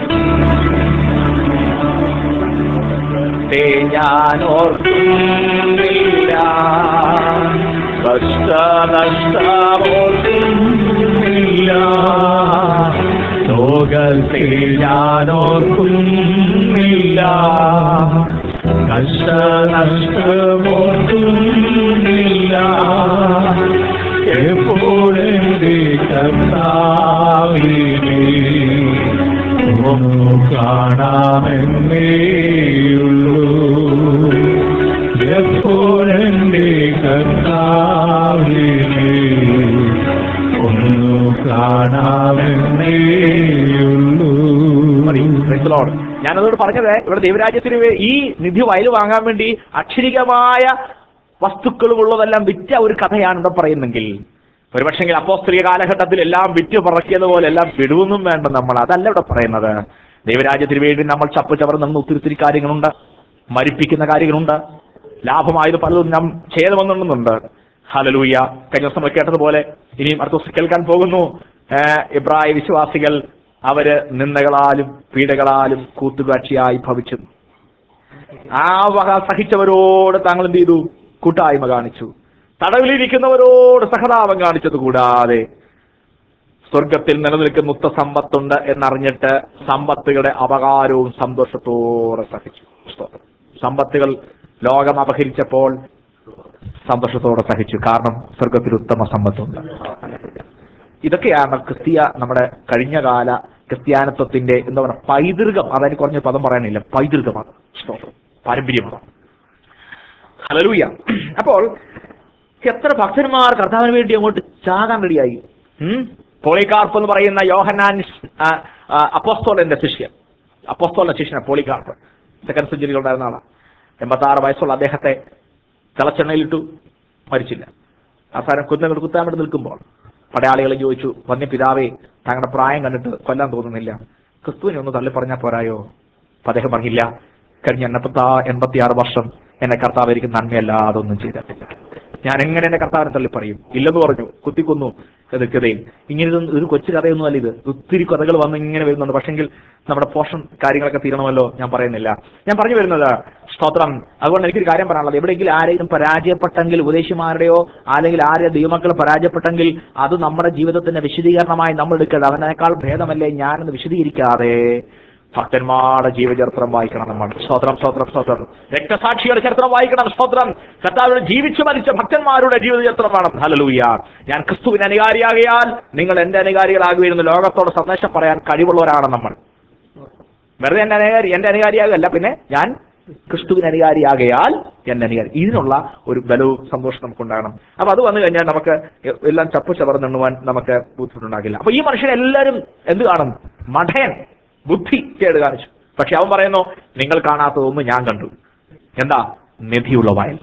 ഞാൻ ഓർക്കുന്നില്ല. കഷ്ടനഷ്ടമോർക്കുന്നില്ല. ലോകത്തിൽ ഞാൻ ഓർക്കുന്നില്ല. കഷ്ടനഷ്ടമോർക്കുന്നില്ല. എപ്പോഴെന്റെ കർത്താവിനെ ഒന്നു കാണാമെന്നേയുള്ളൂ. എപ്പോഴെന്റെ കർത്താവിനെ ഒന്നു കാണാമെന്നേയുള്ളൂ. ഞാനതോട് പറഞ്ഞത്, ഇവിടെ ദൈവരാജ്യത്തിന് ഈ നിധി വയൽ വാങ്ങാൻ വേണ്ടി അക്ഷരികമായ വസ്തുക്കളും ഉള്ളതെല്ലാം വിറ്റ ഒരു കഥയാണ് ഇവിടെ പറയുന്നെങ്കിൽ, ഒരുപക്ഷെങ്കിൽ അപ്പോസ്തലിക കാലഘട്ടത്തിൽ എല്ലാം വിറ്റ് പറക്കിയതുപോലെ എല്ലാം വിടുവൊന്നും വേണ്ട നമ്മൾ. അതല്ല ഇവിടെ പറയുന്നത്. ദൈവരാജ്യത്തിന് വേണ്ടി നമ്മൾ ചപ്പ് ചവർന്ന് ഒത്തിരി കാര്യങ്ങളുണ്ട്, മരിപ്പിക്കുന്ന കാര്യങ്ങളുണ്ട്, ലാഭമായത് പലതും നാം ചെയ്തുവന്നുണ്ട്. ഹല്ലേലൂയ. കഴിഞ്ഞ ദിവസം നമ്മൾ കേട്ടതുപോലെ ഇനിയും അടുത്ത ദിവസം കേൾക്കാൻ പോകുന്നു. ഇബ്രായ വിശ്വാസികൾ അവര് നിന്ദകളാലും പീഡകളാലും കൂട്ടുകാഴ്ചയായി ഭവിച്ചു. ആ വക സഹിച്ചവരോട് താങ്കൾ എന്ത് ചെയ്തു? കൂട്ടായ്മ കാണിച്ചു. തടവിലിരിക്കുന്നവരോട് സഹതാപം കാണിച്ചത് കൂടാതെ സ്വർഗത്തിൽ നിലനിൽക്കുന്ന ഉത്ത സമ്പത്തുണ്ട് എന്നറിഞ്ഞിട്ട് സമ്പത്തുകളുടെ അപകാരവും സന്തോഷത്തോടെ സഹിച്ചു. സമ്പത്തുകൾ ലോകം അപഹരിച്ചപ്പോൾ സന്തോഷത്തോടെ സഹിച്ചു. കാരണം സ്വർഗത്തിൽ ഉത്തമ സമ്പത്തുണ്ട്. ഇതൊക്കെയാണ് നമ്മുടെ കഴിഞ്ഞകാല ക്രിസ്ത്യാനിത്വത്തിന്റെ എന്താ പറയുക പൈതൃകം. അതായത് കുറഞ്ഞ പദം പറയാനില്ല, പൈതൃകമാണ്, പാരമ്പര്യമാണ്. ഹല്ലേലൂയ. അപ്പോൾ എത്ര ഭക്തന്മാർ കർത്താവിന് വേണ്ടി അങ്ങോട്ട് ചാകാൻ റെഡിയായി. പോളികാർപ്പ് എന്ന് പറയുന്ന യോഹന്നാൻ അപ്പോസ്തലന്റെ ശിഷ്യൻ പോളികാർപ്പ്, സെക്കൻഡ് സെഞ്ചുറിയിൽ ഉണ്ടായിരുന്ന ആളാണ്. 86 വയസ്സുള്ള അദ്ദേഹത്തെ തിളച്ചെണ്ണയിലിട്ടു, മരിച്ചില്ല. അവസാനം കുത്താൻ വേണ്ടി നിൽക്കുമ്പോൾ പടയാളികളെ ചോദിച്ചു, വന്യപിതാവേ, താങ്കളുടെ പ്രായം കണ്ടിട്ട് കൊല്ലാൻ തോന്നുന്നില്ല, ക്രിസ്തുവിനെ ഒന്ന് തള്ളി പറഞ്ഞാൽ പോരായോ? അപ്പൊ അദ്ദേഹം പറഞ്ഞില്ല, കഴിഞ്ഞ 86 വർഷം എന്നെ കർത്താവ് എനിക്ക് നന്മയല്ലാതെ ഒന്നും ചെയ്തിട്ടില്ല. ഞാൻ എങ്ങനെ എന്റെ കർത്താവിനെ തള്ളി പറയും? ഇല്ലെന്ന് പറഞ്ഞു, കുത്തിക്കൊന്നു. കഥയും ഇങ്ങനെ ഒരു കൊച്ചു കഥയൊന്നും അല്ല ഇത്. ഒത്തിരി കഥകൾ വന്ന് ഇങ്ങനെ വരുന്നുണ്ട്. പക്ഷെങ്കിൽ നമ്മുടെ പോഷൻ കാര്യങ്ങളൊക്കെ തീരണമല്ലോ, ഞാൻ പറയുന്നില്ല. ഞാൻ പറഞ്ഞു വരുന്നത് സ്തോത്രം. അതുകൊണ്ട് എനിക്കൊരു കാര്യം പറയാനുള്ളത്, എവിടെയെങ്കിലും ആരെങ്കിലും പരാജയപ്പെട്ടെങ്കിൽ, ഉപദേശിമാരുടെയോ അല്ലെങ്കിൽ ആരെയോ ദൈവമക്കൾ പരാജയപ്പെട്ടെങ്കിൽ അത് നമ്മുടെ ജീവിതത്തിന്റെ വിശദീകരണമായി നമ്മൾ എടുക്കരുത്. അവനേക്കാൾ ഭേദമല്ലേ ഞാനെന്ന് വിശദീകരിക്കാതെ ഭക്തന്മാരുടെ ജീവചരിത്രം വായിക്കണം നമ്മൾ. സ്തോത്രം. രക്തസാക്ഷിയുടെ ചരിത്രം വായിക്കണം. സ്തോത്രം. കർത്താവിനെ ജീവിച്ചു മരിച്ച ഭക്തന്മാരുടെ ജീവിതചരിത്രം വേണം. ഹല്ലേലൂയ. ഞാൻ ക്രിസ്തുവിന് അനുകാരിയാകയാൽ നിങ്ങൾ എന്റെ അനുകാരികളാകുമെന്ന് ലോകത്തോട് സന്ദേശം പറയാൻ കഴിവുള്ളവരാണ് നമ്മൾ. വെറുതെ എന്റെ അനുകാരിയാകല്ല, പിന്നെ ഞാൻ ക്രിസ്തുവിന് അനുകാരിയാകയാൽ എന്റെ അനുകാരി. ഇതിനുള്ള ഒരു ബലവും സന്തോഷം നമുക്കുണ്ടാകണം. അപ്പൊ അത് വന്നു കഴിഞ്ഞാൽ നമുക്ക് എല്ലാം ചപ്പു ചവർന്നെണ്ണുവാൻ നമുക്ക് ബുദ്ധിമുട്ടുണ്ടാകില്ല. അപ്പൊ ഈ മനുഷ്യനെല്ലാവരും എന്ത് കാണും? മഠയൻ, ബുദ്ധി കേട് കാണിച്ചു. പക്ഷെ അവൻ പറയുന്നു, നിങ്ങൾ കാണാത്തതൊന്നും ഞാൻ കണ്ടു. എന്താ? നിധിയുള്ള വയൽ.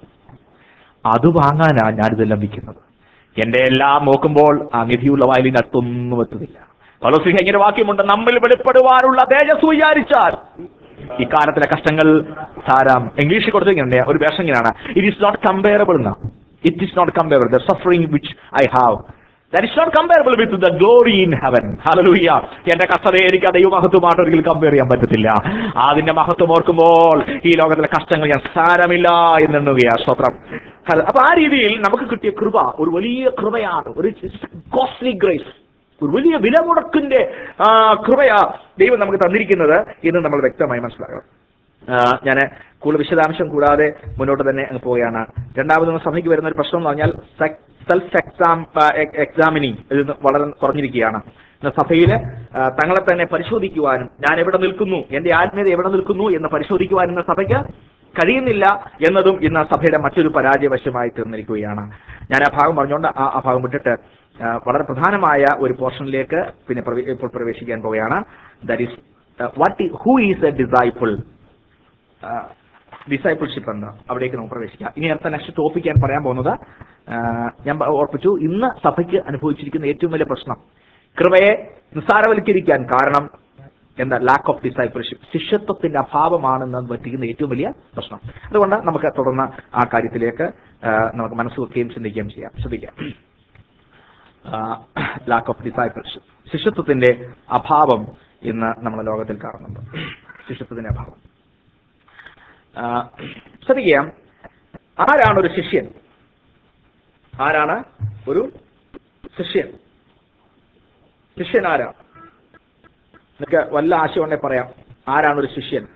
അത് വാങ്ങാനാ ഞാനിതെല്ലാം വിൽക്കുന്നത്. എന്റെ എല്ലാം നോക്കുമ്പോൾ ആ നിധിയുള്ള വയലിന് അടുത്തൊന്നും എത്തുന്നില്ല. പൗലോസ് ഇങ്ങനെ വാക്യമുണ്ട്, നമ്മിൽ വെളിപ്പെടുവാനുള്ള തേജസ് വിചാരിച്ചാൽ ഇക്കാലത്തിലെ കഷ്ടങ്ങൾ ധാരാം. ഇംഗ്ലീഷിൽ കൊടുത്തിങ്ങനെ ഒരു വേഷം ഇങ്ങനെയാണ്, it is not comparable. It is not comparable. The suffering which I have, that is not comparable with the glory in heaven. Hallelujah. എന്റെ കഷ്ടതയെ എനിക്ക് ദൈവമഹത്വമായിട്ട് ഒരിക്കലും കമ്പയർ ചെയ്യാൻ പറ്റത്തില്ല. അതിന്റെ മഹത്വം ഓർക്കുമ്പോൾ ഈ ലോകത്തിലെ കഷ്ടങ്ങൾ ഞാൻ സാരമില്ല എന്നെണ്ണുകയാണ്. സ്തോത്രം. അപ്പൊ ആ രീതിയിൽ നമുക്ക് കിട്ടിയ കൃപ ഒരു വലിയ കൃപയാണ്, ഒരു കോസ്റ്റ്ലി ഗ്രേസ്, ഒരു വലിയ വില മുടക്കിന്റെ കൃപയാ ദൈവം നമുക്ക് തന്നിരിക്കുന്നത് എന്ന് നമ്മൾ വ്യക്തമായി മനസ്സിലാക്കണം. ഞാൻ കൂടുതൽ വിശദാംശം കൂടാതെ മുന്നോട്ട് തന്നെ അങ്ങ് പോവുകയാണ്. രണ്ടാമത് സഭയ്ക്ക് വരുന്ന ഒരു പ്രശ്നം എന്ന് പറഞ്ഞാൽ സെൽഫ് എക്സാമിനിങ് ഇത് വളരെ കുറഞ്ഞിരിക്കുകയാണ്. സഭയില് തങ്ങളെ തന്നെ പരിശോധിക്കുവാനും, ഞാൻ എവിടെ നിൽക്കുന്നു, എന്റെ ആത്മീയത എവിടെ നിൽക്കുന്നു എന്ന് പരിശോധിക്കുവാനും സഭയ്ക്ക് കഴിയുന്നില്ല എന്നതും ഇന്ന് സഭയുടെ മറ്റൊരു പരാജയവശമായി തീർന്നിരിക്കുകയാണ്. ഞാൻ ആ ഭാഗം പറഞ്ഞുകൊണ്ട് ആ ഭാഗം വിട്ടിട്ട് വളരെ പ്രധാനമായ ഒരു പോർഷനിലേക്ക് പിന്നെ ഇപ്പോൾ പ്രവേശിക്കാൻ പോവുകയാണ്. That is who is a disciple. Discipleship എന്താ, അവിടേക്ക് നമുക്ക് പ്രവേശിക്കാം. ഇനി അടുത്ത നെക്സ്റ്റ് ടോപ്പിക് ഞാൻ പറയാൻ പോകുന്നത്, ഞാൻ ഓർപ്പിച്ചു, ഇന്ന് സഭയ്ക്ക് അനുഭവിച്ചിരിക്കുന്ന ഏറ്റവും വലിയ പ്രശ്നം കൃപയെ നിസ്സാരവൽക്കരിക്കാൻ കാരണം എന്താ? ലാക്ക് ഓഫ് ഡിസൈപ്പിൾഷിപ്പ്, ശിഷ്യത്വത്തിന്റെ അഭാവമാണെന്ന് പറ്റിക്കുന്ന ഏറ്റവും വലിയ പ്രശ്നം. അതുകൊണ്ട് നമുക്ക് തുടർന്ന് ആ കാര്യത്തിലേക്ക് നമുക്ക് മനസ്സുവെക്കുകയും ചിന്തിക്കുകയും ചെയ്യാം. ശ്രദ്ധിക്കാം. ലാക്ക് ഓഫ് ഡിസൈപ്പിൾഷിപ്പ്, ശിഷ്യത്വത്തിന്റെ അഭാവം ഇന്ന് നമ്മുടെ ലോകത്തിൽ കാണുന്നുണ്ട്. ശിഷ്യത്വത്തിന്റെ അഭാവം. ശ്രദ്ധിക്കാം, ആരാണ് ഒരു ശിഷ്യൻ? ആരാണ് ഒരു ശിഷ്യൻ? ശിഷ്യൻ ആരാണ്? നിങ്ങൾക്ക് വല്ല ആശയം ഉണ്ടെങ്കിൽ പറയാം. ആരാണ് ഒരു ശിഷ്യൻ?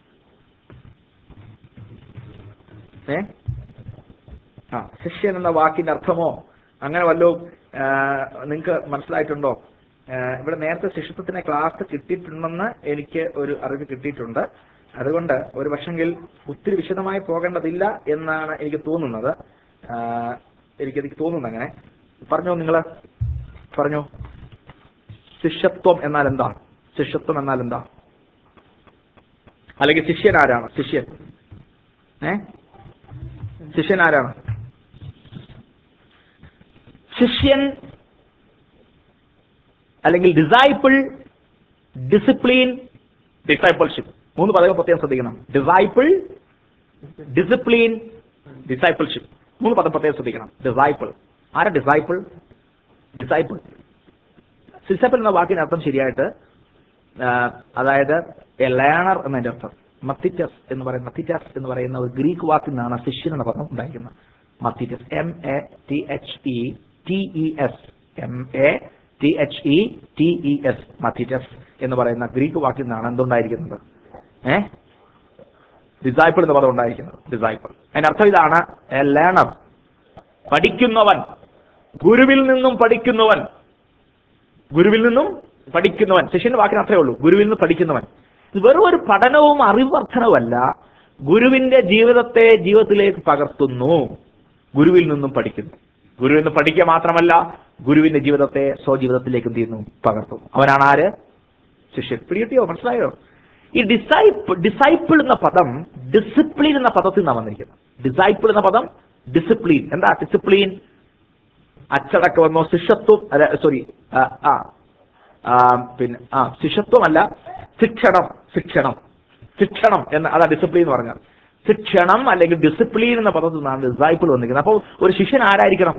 ശിഷ്യൻ എന്ന വാക്കിന്റെ അർത്ഥമോ അങ്ങനെ വല്ലതും നിങ്ങൾക്ക് മനസ്സിലായിട്ടുണ്ടോ? ഇവിടെ നേരത്തെ ശിഷ്യത്വത്തിന് ക്ലാസ് കിട്ടിയിട്ടുണ്ടെന്ന് എനിക്ക് ഒരു അറിവ് കിട്ടിയിട്ടുണ്ട്. അതുകൊണ്ട് ഒരു പക്ഷെങ്കിൽ ഒത്തിരി വിശദമായി പോകേണ്ടതില്ല എന്നാണ് എനിക്ക് തോന്നുന്നത്. എനിക്ക് തോന്നുന്നു അങ്ങനെ. പറഞ്ഞോ, നിങ്ങൾ പറഞ്ഞോ. ശിഷ്യത്വം എന്നാൽ എന്താണ്? ശിഷ്യത്വം എന്നാൽ എന്താ? അല്ലെങ്കിൽ ശിഷ്യൻ ആരാണ്? ശിഷ്യൻ ശിഷ്യൻ ആരാണ്? ശിഷ്യൻ അല്ലെങ്കിൽ ഡിസൈപ്പിൾ, ഡിസിപ്ലിൻ, ഡിസൈപ്പിൾഷിപ്പ്. 3 പദങ്ങൾ പ്രത്യേകം ശ്രദ്ധിക്കണം. Disciple, discipline, discipleship. 3 പദം പ്രത്യേകം ശ്രദ്ധിക്കണം. ഡിസൈപ്പിൾ. ആരാ ഡിസൈപ്പിൾ? ഡിസൈപ്പിൾ എന്ന വാക്കിന്റെ അർത്ഥം ശരിയായിട്ട് അതായത് എ ലേണർ എന്നതിന്റെ അർത്ഥം. മത്തിറ്റസ് എന്ന് പറയുന്ന ഒരു ഗ്രീക്ക് വാക്കിൽ നിന്നാണ് ശിഷ്യൻ എന്ന പദം ഉണ്ടായിരിക്കുന്നത്. മത്തിറ്റസ്, MEATHES, മത്തിറ്റസ് എന്ന് പറയുന്ന ഗ്രീക്ക് വാക്കിൽ നിന്നാണ് എന്തുണ്ടായിരിക്കുന്നത്? ഡിസൈപ്പിൾ എന്ന പദം ഉണ്ടായിരിക്കുന്നത്. ഡിസൈപ്പിൾ അതിന്റെ അർത്ഥം ഇതാണ്: എ ലേണർ, പഠിക്കുന്നവൻ, ഗുരുവിൽ നിന്നും പഠിക്കുന്നവൻ. ഗുരുവിൽ നിന്നും പഠിക്കുന്നവൻ. ശിഷ്യന്റെ വാക്കിന് അത്രേ ഉള്ളൂ, ഗുരുവിൽ നിന്ന് പഠിക്കുന്നവൻ. ഇത് വെറും ഒരു പഠനവും അറിവർദ്ധനവുമല്ല, ഗുരുവിന്റെ ജീവിതത്തിലേക്ക് പകർത്തുന്നു. ഗുരുവിൽ നിന്നും പഠിക്കുന്നു. ഗുരുവിൽ നിന്ന് പഠിക്കുക മാത്രമല്ല, ഗുരുവിന്റെ ജീവിതത്തെ സ്വജീവിതത്തിലേക്ക് എന്ത് ചെയ്യുന്നു? പകർത്തുന്നു. അവനാണ് ആര്? ശിഷ്യൻ. പിടികിട്ടിയോ? മനസ്സിലായോ? ഈ ഡിസൈപ്പിൾ എന്ന പദം ഡിസിപ്ലിൻ എന്ന പദത്തിൽ നിന്നാണ് വന്നിരിക്കുന്നത്. ഡിസൈപ്പിൾ എന്ന പദം ഡിസിപ്ലിൻ. എന്താ ഡിസിപ്ലിൻ? അച്ചടക്കമെന്നോ ശിഷ്യത്വം, പിന്നെ ശിഷ്യത്വമല്ല, ശിക്ഷണം എന്ന അതാ ഡിസിപ്ലിൻ എന്ന് പറഞ്ഞാൽ. ശിക്ഷണം അല്ലെങ്കിൽ ഡിസിപ്ലിൻ എന്ന പദത്തിൽ നിന്നാണ് ഡിസൈപ്പിൾ വന്നിരിക്കുന്നത്. അപ്പോൾ ഒരു ശിഷ്യൻ ആരായിരിക്കണം?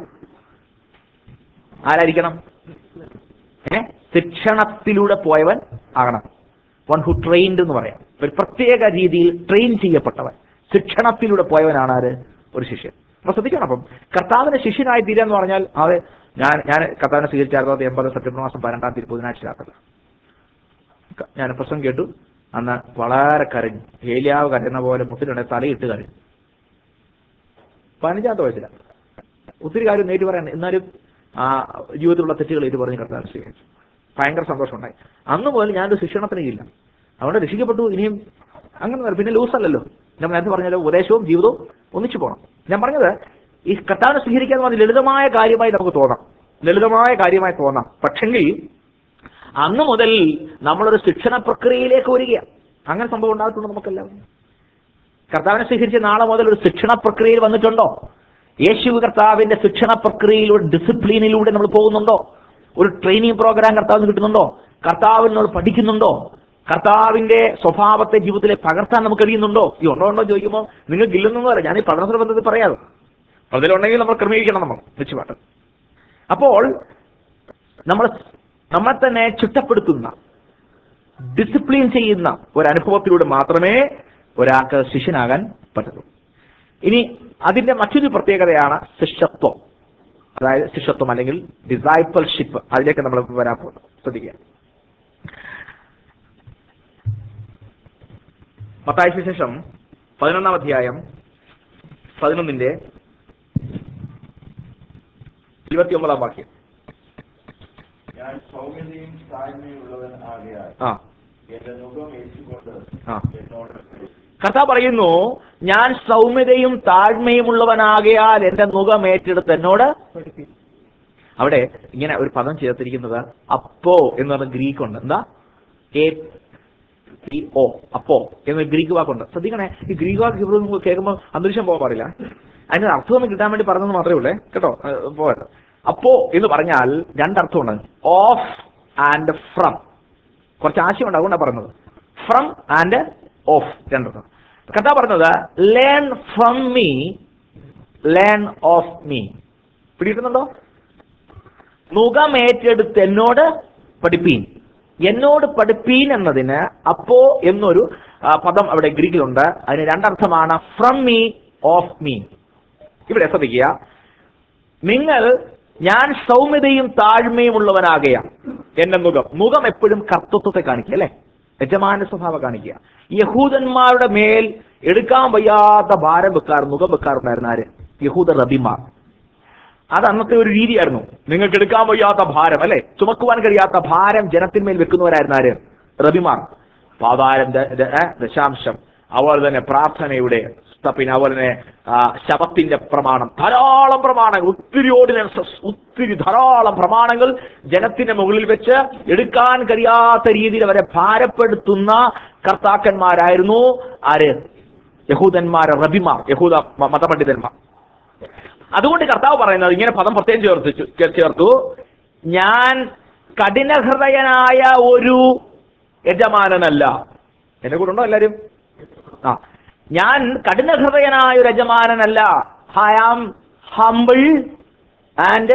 ശിക്ഷണത്തിലൂടെ പോയവൻ ആകണം. വൺ ഹു ട്രെയിൻഡ് എന്ന് പറയാം. ഒരു പ്രത്യേക രീതിയിൽ ട്രെയിൻ ചെയ്യപ്പെട്ടവൻ, ശിക്ഷണത്തിലൂടെ പോയവനാണ് ആര്? ഒരു ശിഷ്യൻ. അപ്പൊ ശ്രദ്ധിക്കണം. അപ്പം കർത്താവിന്റെ ശിഷ്യനായി തീരാന്ന് പറഞ്ഞാൽ അത് ഞാൻ കർത്താവിനെ സ്വീകരിച്ച 1980 സെപ്റ്റംബർ മാസം 12-ാം തീയതി ബുധനാഴ്ച രാത്രി ഞാൻ പ്രസംഗം കേട്ടു. അന്ന് വളരെ കരഞ്ഞു. ഏലിയാവ് കരയുന്ന പോലെ മുട്ടിലുണ്ടെ തലയിട്ട് കരഞ്ഞു. 15-ാമത്തെ വയസ്സിലാണ്. ഒത്തിരി കാര്യം നേരിട്ട് പറയാൻ, എന്നാലും ജീവിതത്തിലുള്ള തെറ്റുകൾ ഇത് പറഞ്ഞ് കർത്താവിനെ സ്വീകരിച്ചു. ഭയങ്കര സന്തോഷമുണ്ടായി. അന്ന് മുതൽ ഞാനൊരു ശിക്ഷണത്തിന് ഇല്ല. അതുകൊണ്ട് രക്ഷിക്കപ്പെട്ടു. ഇനിയും അങ്ങനെ പിന്നെ ലൂസല്ലല്ലോ. ഞാൻ നേരത്തെ പറഞ്ഞാലോ, ഉപദേശവും ജീവിതവും ഒന്നിച്ചു പോകണം. ഞാൻ പറഞ്ഞത് ഈ കർത്താവിനെ സ്വീകരിക്കാന്ന് പറഞ്ഞ ലളിതമായ കാര്യമായി നമുക്ക് തോന്നാം. പക്ഷെങ്കിൽ അന്ന് മുതൽ നമ്മളൊരു ശിക്ഷണ പ്രക്രിയയിലേക്ക് വരികയാണ്. അങ്ങനെ സംഭവം ഉണ്ടായിട്ടുണ്ടോ നമുക്കെല്ലാം? കർത്താവിനെ സ്വീകരിച്ച നാളെ മുതൽ ഒരു ശിക്ഷണ പ്രക്രിയയിൽ വന്നിട്ടുണ്ടോ? യേശു കർത്താവിന്റെ ശിക്ഷണ പ്രക്രിയയിലൂടെ, ഡിസിപ്ലിനിലൂടെ നമ്മൾ പോകുന്നുണ്ടോ? ഒരു ട്രെയിനിങ് പ്രോഗ്രാം കർത്താവിന് കിട്ടുന്നുണ്ടോ? കർത്താവിനോട് പഠിക്കുന്നുണ്ടോ? കർത്താവിന്റെ സ്വഭാവത്തെ ജീവിതത്തിലേക്ക് പകർത്താൻ നമുക്ക് കഴിയുന്നുണ്ടോ? ഈ ഉണ്ടോ ചോദിക്കുമ്പോൾ നിങ്ങൾക്ക് ഇല്ലെന്നൊന്നും പറയാം. ഞാൻ ഈ പഠനത്തിന് ബന്ധത്തിൽ പറയാതെ അതിലുണ്ടെങ്കിൽ നമ്മൾ ക്രമീകരിക്കണം. നമ്മൾ നിശ്ചയമായിട്ട്. അപ്പോൾ നമ്മളെ തന്നെ ചിട്ടപ്പെടുത്തുന്ന, ഡിസിപ്ലിൻ ചെയ്യുന്ന ഒരു അനുഭവത്തിലൂടെ മാത്രമേ ഒരാൾക്ക് ശിഷ്യനാകാൻ പറ്റുള്ളൂ. ഇനി അതിന്റെ മറ്റൊരു പ്രത്യേകതയാണ് ശിഷ്യത്വം. അതായത് ശിഷ്യത്വം അല്ലെങ്കിൽ ഡിസൈപ്പിൾഷിപ്പ്. അതിലേക്ക് നമ്മൾ വരാൻ പോകുന്നു. ശ്രദ്ധിക്കുക. മത്തായി സുവിശേഷം 11-ാം അധ്യായം 11-ന്റെ 29-ാം വാക്യം. ഞാൻ സൗമ്യതയും താഴ്മയുള്ളവൻ ആകയാൽ എന്റെ മുഖം ഏറ്റുകൊണ്ട് എന്നോട് കർത്താവ് പറയുന്നു, ഞാൻ സൗമ്യതയും താഴ്മയുമുള്ളവനാകയാൽ എന്റെ മുഖം ഏറ്റെടുത്ത് എന്നോട് പഠിപ്പിക്കും. അവിടെ ഇങ്ങനെ ഒരു പദം ചേർത്തിരിക്കുന്നത് അപ്പോ എന്ന് പറഞ്ഞ ഗ്രീക്ക് ഉണ്ട്. എന്താ? ഓ, അപ്പോ എന്ന ഗ്രീക്ക് വാക്കുണ്ട്. ശ്രദ്ധിക്കണേ, ഈ ഗ്രീക്ക് വാക്ക് ഇവിടെ നിങ്ങൾ കേൾക്കുമ്പോൾ അന്തരീക്ഷം പോകാൻ പാടില്ല. അതിന് അർത്ഥം കിട്ടാൻ വേണ്ടി പറഞ്ഞെന്ന് മാത്രമേ ഉള്ളേ, കേട്ടോ. പോകരുത്. അപ്പോ എന്ന് പറഞ്ഞാൽ രണ്ടർത്ഥമുണ്ട്, ഓഫ് ആൻഡ് ഫ്രം. കുറച്ച് ആശയമുണ്ട്, അതുകൊണ്ടാണ് പറഞ്ഞത്. ഫ്രം ആൻഡ് ഓഫ് രണ്ടർത്ഥം. കഥ പറഞ്ഞത് learn from me, learn of me. പിടിയിട്ടുന്നുണ്ടോ? മുഖമേറ്റെടുത്ത് എന്നോട് പഠിപ്പീൻ. എന്നോട് പഠിപ്പീൻ എന്നതിന് അപ്പോ എന്നൊരു പദം അവിടെ ഗ്രീക്കിലുണ്ട്. അതിന് രണ്ടർത്ഥമാണ്, ഫ്രം മീ, ഓഫ് മീ. ഇവിടെ ശ്രദ്ധിക്കുക, ഞാൻ സൗമ്യതയും താഴ്മയും ഉള്ളവനാകയാ എന്റെ മുഖം എപ്പോഴും കർത്തൃത്വത്തെ കാണിക്കുക, അല്ലെ? യജമാന സ്വഭാവം കാണിക്കുക. യഹൂദന്മാരുടെ മേൽ എടുക്കാൻ വയ്യാത്ത ഭാരം മുഖം വെക്കാറുണ്ടായിരുന്ന ആര്? യഹൂദ റബിമാർ. അത് അന്നത്തെ ഒരു രീതിയായിരുന്നു. നിങ്ങൾക്ക് എടുക്കാൻ വയ്യാത്ത ഭാരം, അല്ലെ, ചുമക്കുവാൻ കഴിയാത്ത ഭാരം ജനത്തിന്മേൽ വെക്കുന്നവരായിരുന്നു ആര്? റബിമാർ. പാതാരം, ദശാംശം, അതുപോലെ തന്നെ പ്രാർത്ഥനയുടെ, പിന്നെ അതുപോലെ തന്നെ ശബത്തിന്റെ പ്രമാണം, ധാരാളം പ്രമാണങ്ങൾ, ഒത്തിരി ഓർഡിനൻസസ്, ഒത്തിരി ധാരാളം പ്രമാണങ്ങൾ ജനത്തിന്റെ മുകളിൽ വെച്ച് എടുക്കാൻ കഴിയാത്ത രീതിയിൽ അവരെ ഭാരപ്പെടുത്തുന്ന കർത്താക്കന്മാരായിരുന്നു ആര്? യഹൂദന്മാർ, റബിമാർ, യഹൂദ മതപണ്ഡിതന്മാർ. അതുകൊണ്ട് കർത്താവ് പറയുന്നത് ഇങ്ങനെ പദം പ്രത്യേകം ചേർത്തു, ഞാൻ കഠിനഹൃദയനായ ഒരു യജമാനനല്ല. എന്നെ കൂടെ ഉണ്ടോ എല്ലാരും? ഞാൻ കഠിനഹൃദയനായ ഒരു യജമാനനല്ല. I am humble and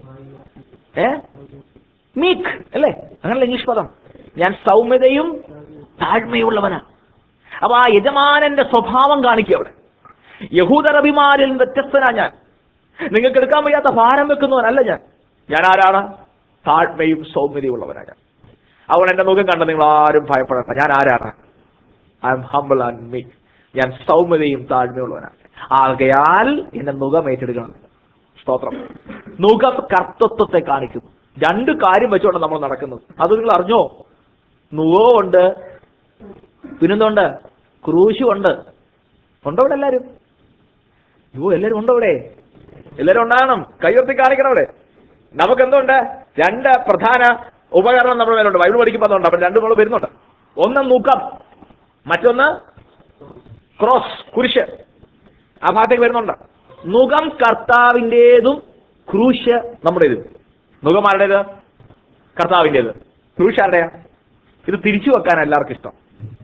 meek, അല്ലേ? അങ്ങനല്ല ഇംഗ്ലീഷ് പദം. ഞാൻ സൗമ്യതയും താഴ്മയുള്ളവനാണ്. അപ്പൊ ആ യജമാനന്റെ സ്വഭാവം കാണിക്കുക അവിടെ. യഹൂദ റബിമാരിൽ വ്യത്യസ്തനാ ഞാൻ. നിങ്ങൾക്ക് എടുക്കാൻ വയ്യാത്ത ഭാരം വെക്കുന്നവനല്ല ഞാൻ. ഞാൻ ആരാണ്? താഴ്മയും സൗമ്യതയും ഉള്ളവനാണ് ഞാൻ. അവൻ എന്റെ മുഖം കണ്ട നിങ്ങൾ ആരും ഭയപ്പെടണ്ട. ഞാൻ ആരാണ്? I am humble and meek. ഞാൻ സൗമ്യതയും താഴ്മയുള്ളവനാണ്. ആകയാൽ എന്റെ മുഖം ഏറ്റെടുക്കണം. സ്തോത്രം. മുഖം കർത്തൃത്വത്തെ കാണിക്കുന്നു. രണ്ട് കാര്യം വെച്ചുകൊണ്ട് നമ്മൾ നടക്കുന്നത്. അത് നിങ്ങൾ അറിഞ്ഞോ? മുഖമുണ്ട്, പിന്നെന്തുണ്ട്? ക്രൂശും ഉണ്ട്. ഉണ്ടോ ഇവിടെ എല്ലാരും? എല്ലാരും ഉണ്ടോ ഇവിടെ? എല്ലാരും ഉണ്ടാകണം. കയ്യുയർത്തി കാണിക്കണം അവിടെ. നമുക്ക് എന്തുണ്ട്? രണ്ട് പ്രധാന ഉപകരണം നമ്മുടെ മേലുണ്ട്. ബൈബിൾ പഠിക്കുമ്പോൾ അതുണ്ട്. അപ്പോൾ രണ്ടും നമ്മൾ വരുന്നുണ്ട്. ഒന്ന് മുഖം, മറ്റൊന്ന് ക്രോസ്, കുരിശ്. ആ ഭാഗത്തേക്ക് വരുന്നുണ്ട്. മുഖം കർത്താവിൻ്റെതും ക്രൂശ് നമ്മുടേതും. മുഖം ആരുടേത്? കർത്താവിൻ്റേത്. ക്രൂശ് ആരുടെയാ? ഇത് തിരിച്ചു വെക്കാൻ എല്ലാവർക്കും ഇഷ്ടം,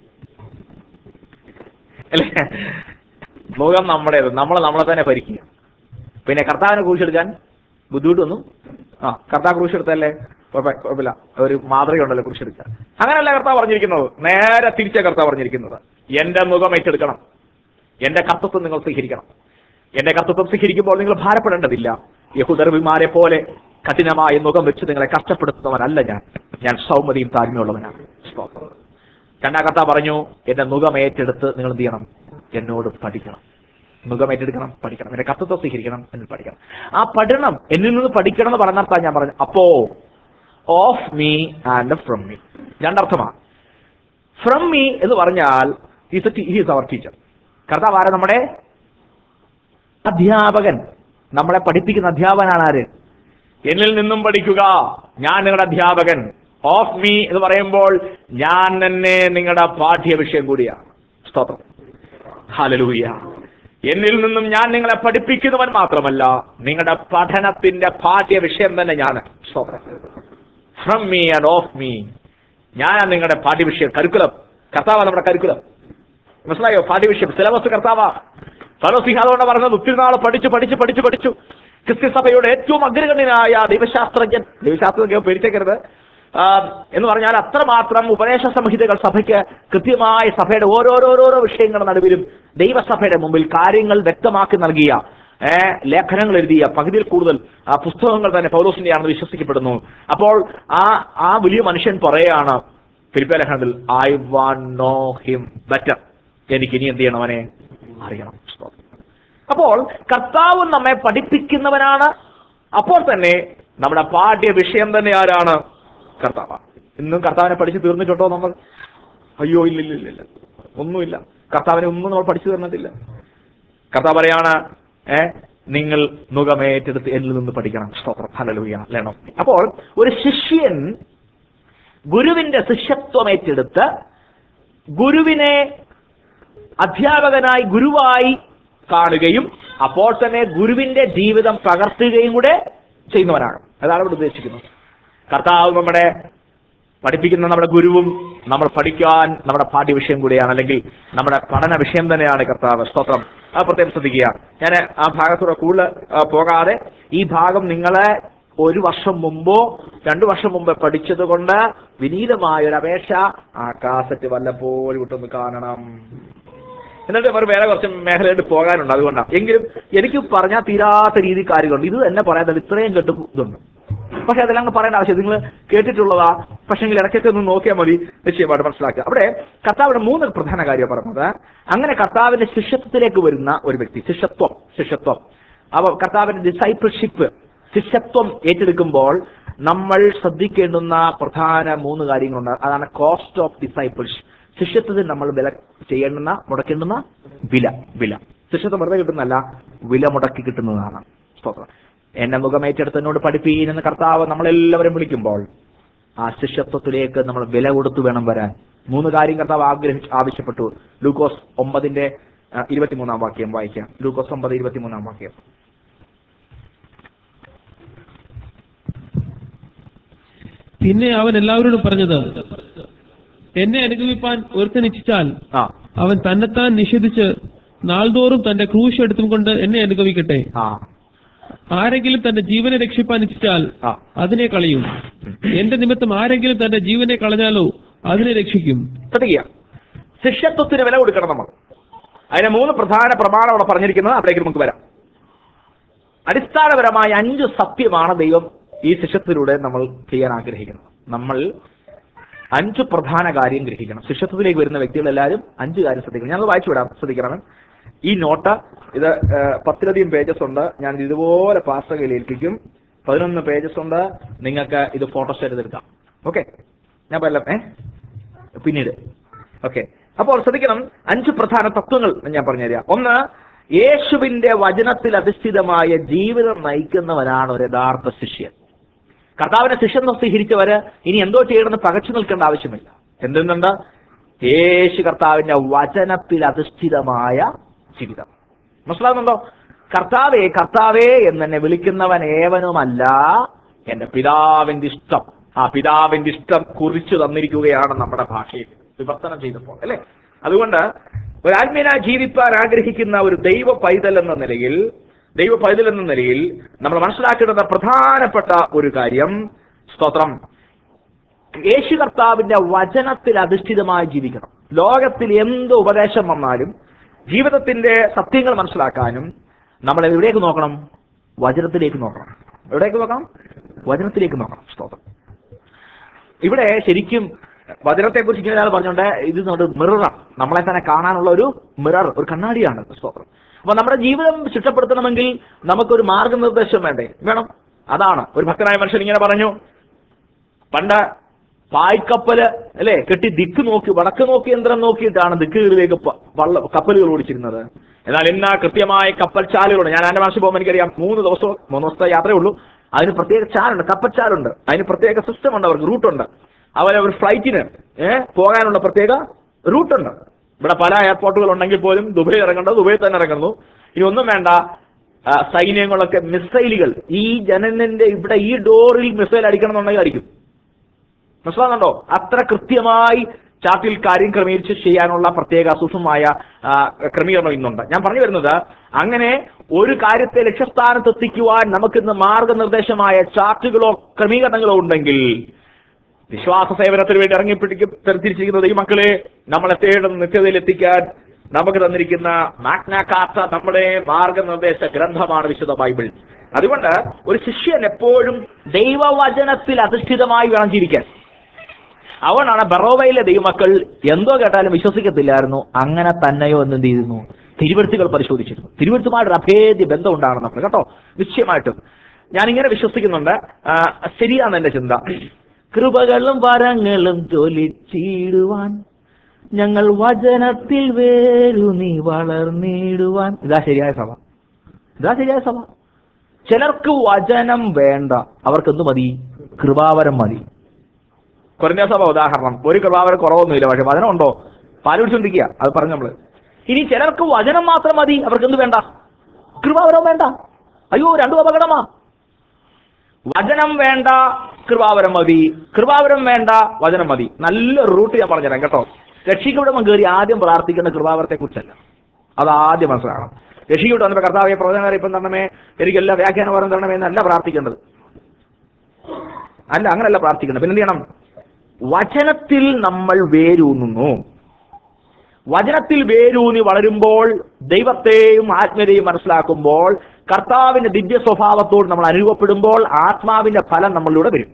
അല്ലേ? മുഖം നമ്മുടേത്, നമ്മളെ തന്നെ ഭരിക്കുക. പിന്നെ കർത്താവിനെ ക്രൂശെടുക്കാൻ ബുദ്ധിമുട്ടൊന്നും. കർത്താവ് ക്രൂശെടുത്തല്ലേ, കുഴപ്പമില്ല. ഒരു മാതൃകയുണ്ടല്ലോ ക്രൂശെടുക്കാൻ. അങ്ങനെയല്ല കർത്താവ് പറഞ്ഞിരിക്കുന്നത്. നേരെ തിരിച്ച കർത്താവ് പറഞ്ഞിരിക്കുന്നത്, എന്റെ മുഖം ഏറ്റെടുക്കണം, എന്റെ കർത്തൃത്വം നിങ്ങൾ സ്വീകരിക്കണം. എന്റെ കർത്തൃത്വം സ്വീകരിക്കുമ്പോൾ നിങ്ങൾ ഭാരപ്പെടേണ്ടതില്ല. യഹൂദർവിമാരെ പോലെ കഠിനമായ മുഖം വെച്ച് നിങ്ങളെ കഷ്ടപ്പെടുത്തുന്നവനല്ല ഞാൻ സൗമ്യതയും താഴ്മയുള്ളവനാണ്. രണ്ടാം കർത്താവ് പറഞ്ഞു, എന്റെ മുഖം ഏറ്റെടുത്ത് നിങ്ങൾ എന്ത് ചെയ്യണം? എന്നോട് പഠിക്കണം. മുഖം ഏറ്റെടുക്കണം, പഠിക്കണം. എന്റെ കർത്തൃത്വം സ്വീകരിക്കണം, എന്നിൽ പഠിക്കണം. ആ പഠനം എന്നിൽ നിന്ന് പഠിക്കണം എന്ന് പറഞ്ഞാൽ ഞാൻ പറഞ്ഞു, അപ്പോ of me and from me. രണ്ടർത്ഥമാണ്. ഫ്രം മീ എന്ന് പറഞ്ഞാൽ ഹീസ് അവർ ടീച്ചർ. കർത്താവ് ആരാ? നമ്മുടെ അധ്യാപകൻ. നമ്മളെ പഠിപ്പിക്കുന്ന അധ്യാപകനാണ് ആര്? എന്നിൽ നിന്നും പഠിക്കുക, ഞാൻ നിങ്ങളുടെ അധ്യാപകൻ. ഓഫ് മീ എന്ന് പറയുമ്പോൾ ഞാൻ തന്നെ നിങ്ങളുടെ പാഠ്യ വിഷയം കൂടിയാണ്. സ്തോത്രം, ഹല്ലേലൂയ. എന്നിൽ നിന്നും ഞാൻ നിങ്ങളെ പഠിപ്പിക്കുന്നവൻ മാത്രമല്ല, നിങ്ങളുടെ പഠനത്തിന്റെ പാഠ്യ വിഷയം തന്നെ ഞാൻ. സ്തോത്രം. From me and of me. ഞാൻ നിങ്ങളുടെ പാഠ്യവിഷയം, കരിക്കുലം. കർത്താവാ നമ്മുടെ കരിക്കുലം. മനസ്സിലായോ? പാഠ്യവിഷയം, സിലബസ് കർത്താവാ. പൗലോസ് അതുകൊണ്ട് പറഞ്ഞത്, ഒത്തിരി നാൾ പഠിച്ചു ക്രിസ്ത്യ സഭയുടെ ഏറ്റവും അഗ്രഗണ്യനായ ദൈവശാസ്ത്രജ്ഞൻ പേരിച്ചേക്കരുത് എന്ന് പറഞ്ഞാൽ അത്രമാത്രം ഉപദേശ സംഹിതകൾ സഭയ്ക്ക് കൃത്യമായി സഭയുടെ ഓരോരോ വിഷയങ്ങളുടെ നടുവിലും ദൈവസഭയുടെ മുമ്പിൽ കാര്യങ്ങൾ വ്യക്തമാക്കി നൽകിയ ലേഖനങ്ങൾ എഴുതിയ പകുതിയിൽ കൂടുതൽ പുസ്തകങ്ങൾ തന്നെ പൗലോസിന്റെയാണെന്ന് വിശ്വസിക്കപ്പെടുന്നു. അപ്പോൾ ആ വലിയ മനുഷ്യൻ പറയാണ് ഫിലിപ്പിയ ലേഖനത്തിൽ, I want know him better. എനിക്ക് ഇനി എന്ത് ചെയ്യണം? അവനെ അറിയണം. അപ്പോൾ കർത്താവ് നമ്മെ പഠിപ്പിക്കുന്നവനാണ്. അപ്പോൾ തന്നെ നമ്മുടെ പാഠ്യ വിഷയം തന്നെ ആരാണ്? കർത്താവ്. ഇന്നും കർത്താവിനെ പഠിച്ച് തീർന്നിട്ടുണ്ടോ നമ്മൾ? അയ്യോ, ഇല്ല, ഒന്നുമില്ല. കർത്താവിനെ ഒന്നും നമ്മൾ പഠിച്ചു തരുന്നില്ല. കർത്താവ് പറയാണ്, നിങ്ങൾ നുകമേറ്റെടുത്ത് എന്നിൽ നിന്ന് പഠിക്കണം. സ്തോത്രം, ഹല്ലേലൂയ, ലേണം. അപ്പോൾ ഒരു ശിഷ്യൻ ഗുരുവിന്റെ ശിഷ്യത്വം ഏറ്റെടുത്ത് ഗുരുവിനെ അധ്യാപകനായി, ഗുരുവായി കാണുകയും അപ്പോൾ തന്നെ ഗുരുവിന്റെ ജീവിതം പകർത്തുകയും കൂടെ ചെയ്യുന്നവരാണ്. അതാണ് ഇവിടെ ഉദ്ദേശിക്കുന്നത്. കർത്താവ് നമ്മുടെ പഠിപ്പിക്കുന്ന നമ്മുടെ ഗുരുവും നമ്മൾ പഠിക്കാൻ നമ്മുടെ പാഠ്യവിഷയം കൂടിയാണ്, അല്ലെങ്കിൽ നമ്മുടെ പഠന വിഷയം തന്നെയാണ് കർത്താവ്. സ്തോത്രം. അത് പ്രത്യേകം ശ്രദ്ധിക്കുക. ഞാൻ ആ ഭാഗത്തൂടെ കൂടുതൽ പോകാതെ ഈ ഭാഗം നിങ്ങളെ 1 വർഷം മുമ്പോ 2 വർഷം മുമ്പ് പഠിച്ചത് കൊണ്ട് വിനീതമായൊരു അപേക്ഷ, ആ കാസറ്റ് വല്ലപ്പോഴും വിട്ടൊന്ന് കാണണം. എന്നിട്ട് അവർ വേറെ കുറച്ച് മേഖലയായിട്ട് പോകാനുണ്ട്. അതുകൊണ്ടാണ്. എങ്കിലും എനിക്ക് പറഞ്ഞാൽ തീരാത്ത രീതി കാര്യങ്ങളുണ്ട്. ഇത് തന്നെ പറയാൻ ഇത്രയും കേട്ട് ഇതുണ്ട്. പക്ഷെ അതെല്ലാം പറയേണ്ട ആവശ്യം, നിങ്ങൾ കേട്ടിട്ടുള്ളതാ. പക്ഷെങ്കിൽ ഇടയ്ക്കൊക്കെ ഒന്ന് നോക്കിയാൽ മതി, നിശ്ചയമായിട്ട് മനസ്സിലാക്കുക. അവിടെ കർത്താവിന്റെ 3 പ്രധാന കാര്യം പറഞ്ഞത്. അങ്ങനെ കർത്താവിന്റെ ശിഷ്യത്വത്തിലേക്ക് വരുന്ന ഒരു വ്യക്തി, ശിഷ്യത്വം അപ്പൊ കർത്താവിന്റെ ഡിസൈപ്പിൾഷിപ്പ്, ശിഷ്യത്വം ഏറ്റെടുക്കുമ്പോൾ നമ്മൾ ശ്രദ്ധിക്കേണ്ടുന്ന പ്രധാന 3 കാര്യങ്ങളുണ്ട്. അതാണ് കോസ്റ്റ് ഓഫ് ഡിസൈപ്പിൾഷിപ്പ്. ശിഷ്യത്വത്തിൽ നമ്മൾ മുടക്കേണ്ടുന്ന വില. ശിഷ്യത്വം വെറുതെ കിട്ടുന്നതല്ല, വില മുടക്കി കിട്ടുന്നതാണ്. സ്തോത്രം. എന്നെ മുഖമേറ്റെടുത്തതിനോട് പഠിപ്പീനെന്ന് കർത്താവ് നമ്മളെല്ലാവരും വിളിക്കുമ്പോൾ ആ ശിഷ്യത്വത്തിലേക്ക് നമ്മൾ വില കൊടുത്തു വേണം വരാൻ. 3 കാര്യം കർത്താവ് ആവശ്യപ്പെട്ടു. ലൂക്കോസ് 9:23 വാക്യം വായിക്കാം. ലൂക്കോസ് 9:23 വാക്യം. പിന്നെ അവൻ എല്ലാവരോടും പറഞ്ഞത്, എന്നെ അനുഗമിപ്പാൻ ഒരുത്തൻ ഇച്ഛിച്ചാൽ അവൻ തന്നെത്താൻ നിഷേധിച്ച് നാൾതോറും തന്റെ ക്രൂശ് എടുത്തും കൊണ്ട് എന്നെ അനുഗമിക്കട്ടെ. ആരെങ്കിലും തന്റെ ജീവനെ രക്ഷിപ്പാൻ ഇച്ഛിച്ചാൽ അതിനെ കളയും. എന്റെ നിമിത്തം ആരെങ്കിലും തന്റെ ജീവനെ കളഞ്ഞാലോ അതിനെ രക്ഷിക്കും. ശിഷ്യത്വത്തിന് വില കൊടുക്കണം നമ്മൾ. അതിന് 3 പ്രധാന പ്രമാണം അവിടെ പറഞ്ഞിരിക്കുന്നത്. അതിലേക്ക് നമുക്ക് വരാം. അടിസ്ഥാനപരമായ 5 സത്യമാണ് ദൈവം ഈ ശിഷ്യത്വത്തിലൂടെ നമ്മൾ ചെയ്യാൻ ആഗ്രഹിക്കുന്നത്. നമ്മൾ 5 പ്രധാന കാര്യം ഗ്രഹിക്കണം. ശിഷ്യത്വത്തിലേക്ക് വരുന്ന വ്യക്തികളെല്ലാവരും 5 കാര്യം ശ്രദ്ധിക്കണം. ഞാനത് വായിച്ചു വിടാം, ശ്രദ്ധിക്കണം. ഈ നോട്ട് ഇത് 10ലധികം പേജസ് ഉണ്ട്. ഞാൻ ഇതുപോലെ പാസ്റ്റർ കയ്യിൽ ഏൽപ്പിക്കും. 11 പേജസ് ഉണ്ട്. നിങ്ങൾക്ക് ഇത് ഫോട്ടോസ്റ്റാറ്റ് എടുക്കാം. ഓക്കെ, ഞാൻ പറയാം പിന്നീട്. ഓക്കെ, അപ്പോൾ ശ്രദ്ധിക്കണം. 5 പ്രധാന തത്വങ്ങൾ ഞാൻ പറഞ്ഞുതരാം. 1, യേശുവിന്റെ വചനത്തിൽ അധിഷ്ഠിതമായ ജീവിതം നയിക്കുന്നവനാണ് ഒരു യഥാർത്ഥ ശിഷ്യൻ. കർത്താവിനെ ശിഷ്യത്വം സ്വീകരിച്ചവര് ഇനി എന്തോ ചെയ്യണമെന്ന് പകച്ചു നിൽക്കേണ്ട ആവശ്യമില്ല. എന്തുണ്ട്? യേശു കർത്താവിന്റെ വചനത്തിൽ അധിഷ്ഠിതമായ ജീവിതം. മനസ്സിലാകുന്നുണ്ടോ? കർത്താവേ എന്നെ വിളിക്കുന്നവൻ ഏവനുമല്ല, എന്റെ പിതാവിന്റെ ഇഷ്ടം. ആ പിതാവിന്റെ ഇഷ്ടം കുറിച്ചു തന്നിരിക്കുകയാണ് നമ്മുടെ ഭാഷയിൽ വിവർത്തനം ചെയ്തപ്പോൾ, അല്ലെ? അതുകൊണ്ട് ഒരു ആത്മീയനായി ജീവിപ്പാൻ ആഗ്രഹിക്കുന്ന ഒരു ദൈവ പൈതൽ എന്ന നിലയിൽ നമ്മൾ മനസ്സിലാക്കേണ്ടുന്ന പ്രധാനപ്പെട്ട ഒരു കാര്യം, സ്തോത്രം, യേശു കർത്താവിന്റെ വചനത്തിൽ അധിഷ്ഠിതമായി ജീവിക്കണം. ലോകത്തിൽ എന്ത് ഉപദേശം വന്നാലും ജീവിതത്തിന്റെ സത്യങ്ങൾ മനസ്സിലാക്കാനും നമ്മൾ എവിടേക്ക് നോക്കണം? വചനത്തിലേക്ക് നോക്കണം. എവിടേക്ക് നോക്കണം? വചനത്തിലേക്ക് നോക്കണം. സ്തോത്രം. ഇവിടെ ശരിക്കും വചനത്തെക്കുറിച്ച് ഇങ്ങനെ ഒരാൾ പറഞ്ഞോണ്ട്, ഇത് നമ്മുടെ മിററാണ്, നമ്മളെ തന്നെ കാണാനുള്ള ഒരു മിറർ, ഒരു കണ്ണാടിയാണ്. സ്തോത്രം. അപ്പൊ നമ്മുടെ ജീവിതം ചിട്ടപ്പെടുത്തണമെങ്കിൽ നമുക്കൊരു മാർഗനിർദ്ദേശം വേണം. അതാണ് ഒരു ഭക്തനായ മനുഷ്യൻ ഇങ്ങനെ പറഞ്ഞു, പണ്ട് പായ്ക്കപ്പല് അല്ലെ കെട്ടി ദിക്ക് നോക്കി, വടക്ക് നോക്കി യന്ത്രം നോക്കിയിട്ടാണ് ദിക്കുകളിലേക്ക് കപ്പലുകൾ ഓടിച്ചിരുന്നത്. എന്നാൽ ഇന്ന് കൃത്യമായ കപ്പൽ ചാലുകളുണ്ട്. ഞാൻ എൻ്റെ ഭാഷ പോകുമ്പോൾ എനിക്കറിയാം 3 ദിവസത്തെ യാത്രയേ ഉള്ളൂ. അതിന് പ്രത്യേക ചാലുണ്ട്, കപ്പൽ ചാലുണ്ട്. അതിന് പ്രത്യേക സിസ്റ്റം ഉണ്ട്, അവർക്ക് റൂട്ടുണ്ട്. അവർ ഫ്ലൈറ്റിന് പോകാനുള്ള പ്രത്യേക റൂട്ടുണ്ട്. ഇവിടെ പല എയർപോർട്ടുകൾ ഉണ്ടെങ്കിൽ പോലും ദുബൈ ഇറങ്ങേണ്ടത് ദുബൈ തന്നെ ഇറങ്ങുന്നു. ഇനി ഒന്നും വേണ്ട, സൈന്യങ്ങളൊക്കെ മിസൈലുകൾ ഈ ജനലിന്റെ ഇവിടെ ഈ ഡോറിൽ മിസൈൽ അടിക്കണം എന്നുണ്ടെങ്കിൽ അടിക്കും. മനസ്സിലാകുന്നുണ്ടോ? അത്ര കൃത്യമായി ചാർട്ടിൽ കാര്യം ക്രമീകരിച്ച് ചെയ്യാനുള്ള പ്രത്യേക സൂക്ഷ്മമായ ക്രമീകരണം ഇന്നുണ്ട്. ഞാൻ പറഞ്ഞു വരുന്നത്, അങ്ങനെ ഒരു കാര്യത്തെ ലക്ഷ്യസ്ഥാനത്ത് എത്തിക്കുവാൻ നമുക്കിന്ന് മാർഗനിർദ്ദേശമായ ചാർട്ടുകളോ ക്രമീകരണങ്ങളോ ഉണ്ടെങ്കിൽ, വിശ്വാസ സേവനത്തിന് വേണ്ടി തിരിച്ചിരിക്കുന്ന ദൈവമക്കളെ നമ്മളെ തേടുന്ന നിത്യതയിൽ എത്തിക്കാൻ നമുക്ക് തന്നിരിക്കുന്ന മാഗ്ന കാർട്ട നമ്മുടെ മാർഗനിർദ്ദേശ ഗ്രന്ഥമാണ് വിശുദ്ധ ബൈബിൾ. അതുകൊണ്ട് ഒരു ശിഷ്യൻ എപ്പോഴും ദൈവവചനത്തിൽ അധിഷ്ഠിതമായി വേണം ജീവിക്കാൻ. അവനാണ് ബറോവയിലെ ദൈവമക്കൾ എന്തോ കേട്ടാലും വിശ്വസിക്കത്തില്ലായിരുന്നു. അങ്ങനെ തന്നെയോ എന്ന് എന്ത് ചെയ്തിരുന്നു? തിരുവെഴുത്തുകൾ പരിശോധിച്ചിരുന്നു. തിരുവെഴുത്തുമായിട്ട് അഭേദ്യ ബന്ധം ഉണ്ടാകണം നമ്മൾ, കേട്ടോ. നിശ്ചയമായിട്ടും ഞാനിങ്ങനെ വിശ്വസിക്കുന്നുണ്ട്. ശരിയാണ് എന്റെ ചിന്ത. കൃപകളും വരങ്ങളും ജ്വലിച്ചിടുവാൻ ഞങ്ങൾ വചനത്തിൽ വേരൂന്നി വളർന്നിടുവാൻ. ഇതാ ശരിയായ സഭ, ഇതാ ശരിയായ സഭ. ചിലർക്ക് വചനം വേണ്ട, അവർക്കെന്ത് മതി? കൃപാവരം മതി. കൊരിന്ത്യ സഭ ഉദാഹരണം. ഒരു കൃപാവരം കുറവൊന്നുമില്ല, പക്ഷെ വചനം ഉണ്ടോ? പാല് പിടിച്ചോണ്ടിരിക്കുക, അത് പറഞ്ഞു നമ്മള്. ഇനി ചിലർക്ക് വചനം മാത്രം മതി, അവർക്ക് എന്ത് വേണ്ട? കൃപാവരം വേണ്ട. അയ്യോ, രണ്ടും അപകടമാ. വചനം വേണ്ട, കൃപാവരം മതി. കൃപാവരം വേണ്ട, വചനം മതി. നല്ല റൂട്ട് ഞാൻ പറഞ്ഞുതരാം കേട്ടോ. രക്ഷിക്കപ്പെടുമ്പോൾ കയറി ആദ്യം പ്രാർത്ഥിക്കേണ്ട കൃപാവരത്തെ കുറിച്ചല്ല, അത് ആദ്യം മനസ്സിലാക്കണം. രക്ഷിക്കപ്പെട്ടു വന്നപ്പോൾ കർത്താവെ പ്രവചനം ഇപ്പം തരണമേ, എനിക്കെല്ലാം വ്യാഖ്യാനപരം തരണമേ എന്നല്ല പ്രാർത്ഥിക്കേണ്ടത്. അല്ല, അങ്ങനല്ല പ്രാർത്ഥിക്കേണ്ടത്. പിന്നെ എന്ത് ചെയ്യണം? വചനത്തിൽ നമ്മൾ വേരൂന്നുന്നു. വചനത്തിൽ വേരൂന്നി വളരുമ്പോൾ, ദൈവത്തെയും ആത്മീയതയും മനസ്സിലാക്കുമ്പോൾ, കർത്താവിന്റെ ദിവ്യ സ്വഭാവത്തോട് നമ്മൾ അനുഭവപ്പെടുമ്പോൾ ആത്മാവിന്റെ ഫലം നമ്മളിലൂടെ വരും.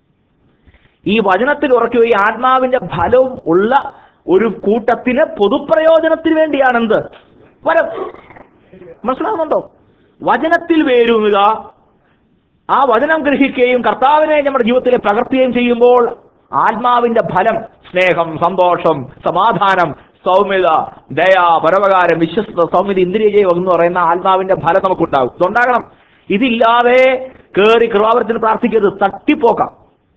ഈ വചനത്തിൽ ഉറക്കുകയും ആത്മാവിന്റെ ഫലവും ഉള്ള ഒരു കൂട്ടത്തിന് പൊതുപ്രയോജനത്തിന് വേണ്ടിയാണെന്ത്? വരം. മനസ്സിലാകുന്നുണ്ടോ? വചനത്തിൽ വേരൂന്നുക, ആ വചനം ഗ്രഹിക്കുകയും കർത്താവിനെ നമ്മുടെ ജീവിതത്തിൽ പകർത്തുകയും ചെയ്യുമ്പോൾ ആത്മാവിന്റെ ഫലം സ്നേഹം, സന്തോഷം, സമാധാനം, സൗമ്യത, ദയ, പരോപകാരം, വിശ്വസ്തത, സൗമ്യത, ഇന്ദ്രിയജയം എന്ന് പറയുന്ന ആത്മാവിന്റെ ഫലം നമുക്കുണ്ടാകും. ഇതുണ്ടാകണം. ഇതില്ലാതെ കയറി കൃപാവരത്തിന് പ്രാർത്ഥിക്കരുത്, തട്ടിപ്പോക്കാം.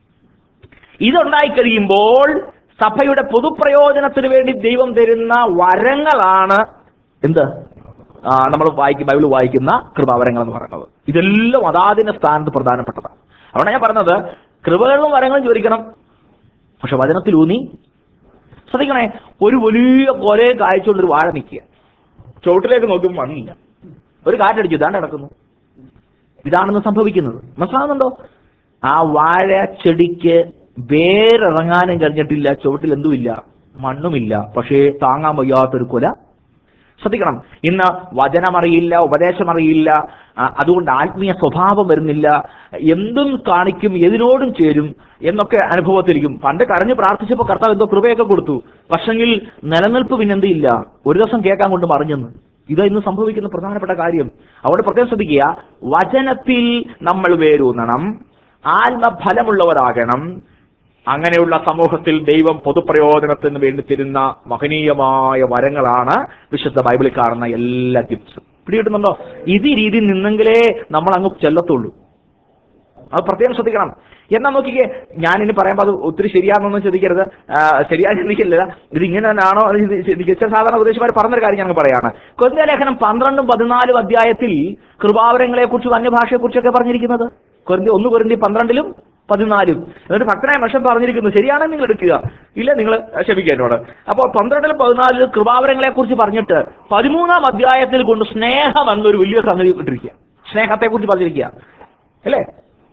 ഇതുണ്ടായി കഴിയുമ്പോൾ സഭയുടെ പൊതുപ്രയോജനത്തിന് വേണ്ടി ദൈവം തരുന്ന വരങ്ങളാണ് എന്ത്? നമ്മൾ ബൈബിൾ വായിക്കുന്ന കൃപാവരങ്ങൾ എന്ന് പറയുന്നത്. ഇതെല്ലാം അതാതിന്റെ സ്ഥാനത്ത് പ്രധാനപ്പെട്ടതാണ്. അതുകൊണ്ട് ഞാൻ പറഞ്ഞത് കൃപകളും വരങ്ങളും ചോദിക്കണം, പക്ഷെ വചനത്തിലൂന്നി ശ്രദ്ധിക്കണേ. ഒരു വലിയ കൊലയെ കായ്ച്ചുകൊണ്ടൊരു വാഴ നിൽക്കുക, ചുവട്ടിലേക്ക് നോക്കുമ്പോൾ മണ്ണില്ല, ഒരു കാറ്റടിച്ചു, ഇതാണ്ട് കിടക്കുന്നു. ഇതാണെന്ന് സംഭവിക്കുന്നത്. മനസ്സിലാകുന്നുണ്ടോ? ആ വാഴ ചെടിക്ക് വേരിറങ്ങാനും കഴിഞ്ഞിട്ടില്ല, ചുവട്ടിൽ എന്തുമില്ല, മണ്ണുമില്ല, പക്ഷേ താങ്ങാൻ വയ്യാത്തൊരു കൊല. ശ്രദ്ധിക്കണം. ഇന്ന് വചനമറിയില്ല, ഉപദേശമറിയില്ല, അതുകൊണ്ട് ആത്മീയ സ്വഭാവം വരുന്നില്ല, എന്തും കാണിക്കും, എതിനോടും ചേരും എന്നൊക്കെ അനുഭവത്തിരിക്കും. പണ്ട് കരഞ്ഞ് പ്രാർത്ഥിച്ചപ്പോൾ കർത്താവ് എന്തോ കൃപയൊക്കെ കൊടുത്തു, പക്ഷെങ്കിൽ നിലനിൽപ്പ് പിന്നെന്തില്ല, ഒരു ദിവസം കേൾക്കാൻ കൊണ്ട് മറിഞ്ഞെന്ന്. ഇത് ഇന്ന് സംഭവിക്കുന്ന പ്രധാനപ്പെട്ട കാര്യം. അവിടെ പ്രത്യേകം ശ്രദ്ധിക്കുക, വചനത്തിൽ നമ്മൾ വേരൂന്നണം, ആത്മഫലമുള്ളവരാകണം. അങ്ങനെയുള്ള സമൂഹത്തിൽ ദൈവം പൊതുപ്രയോജനത്തിന് വേണ്ടി തരുന്ന മഹനീയമായ വരങ്ങളാണ് വിശുദ്ധ ബൈബിളിൽ കാണുന്ന എല്ലാ ഗിഫ്റ്റ്സും. പിടികിട്ടുന്നുണ്ടോ? ഇത് ഈ രീതിയിൽ നിന്നെങ്കിലേ നമ്മൾ അങ്ങ് ചെല്ലത്തുള്ളൂ. അത് പ്രത്യേകം ശ്രദ്ധിക്കണം. എന്നാ നോക്കിക്കേ, ഞാനിനി പറയുമ്പോൾ അത് ഒത്തിരി ശരിയാണെന്നൊന്നും ചിന്തിക്കരുത്, ശരിയായി ചിന്തിക്കില്ല. ഇത് ഇങ്ങനെ തന്നെയാണോ? സാധാരണ ഉപദേശിമാർ പറഞ്ഞൊരു കാര്യം ഞങ്ങൾ പറയാണ്. കൊരിന്ത്യ ലേഖനം 12-14 അധ്യായത്തിൽ കൃപാവരങ്ങളെ കുറിച്ചും അന്യഭാഷയെ കുറിച്ചൊക്കെ പറഞ്ഞിരിക്കുന്നത്. 1 കൊരിന്ത്യർ 12-14. എന്നിട്ട് ഭക്തനായ മനുഷ്യൻ പറഞ്ഞിരിക്കുന്നു, ശരിയാണെന്ന് നിങ്ങൾ എടുക്കുക, ഇല്ല നിങ്ങൾ ക്ഷമിക്കുക എന്നോട്. അപ്പോൾ 12-14 കൃപാവരങ്ങളെ കുറിച്ച് പറഞ്ഞിട്ട് 13-ാം അധ്യായത്തിൽ കൊണ്ട് സ്നേഹം എന്നൊരു വലിയ സംഗതി ഇട്ടിരിക്കുക. സ്നേഹത്തെ കുറിച്ച് പറഞ്ഞിരിക്കുക അല്ലേ?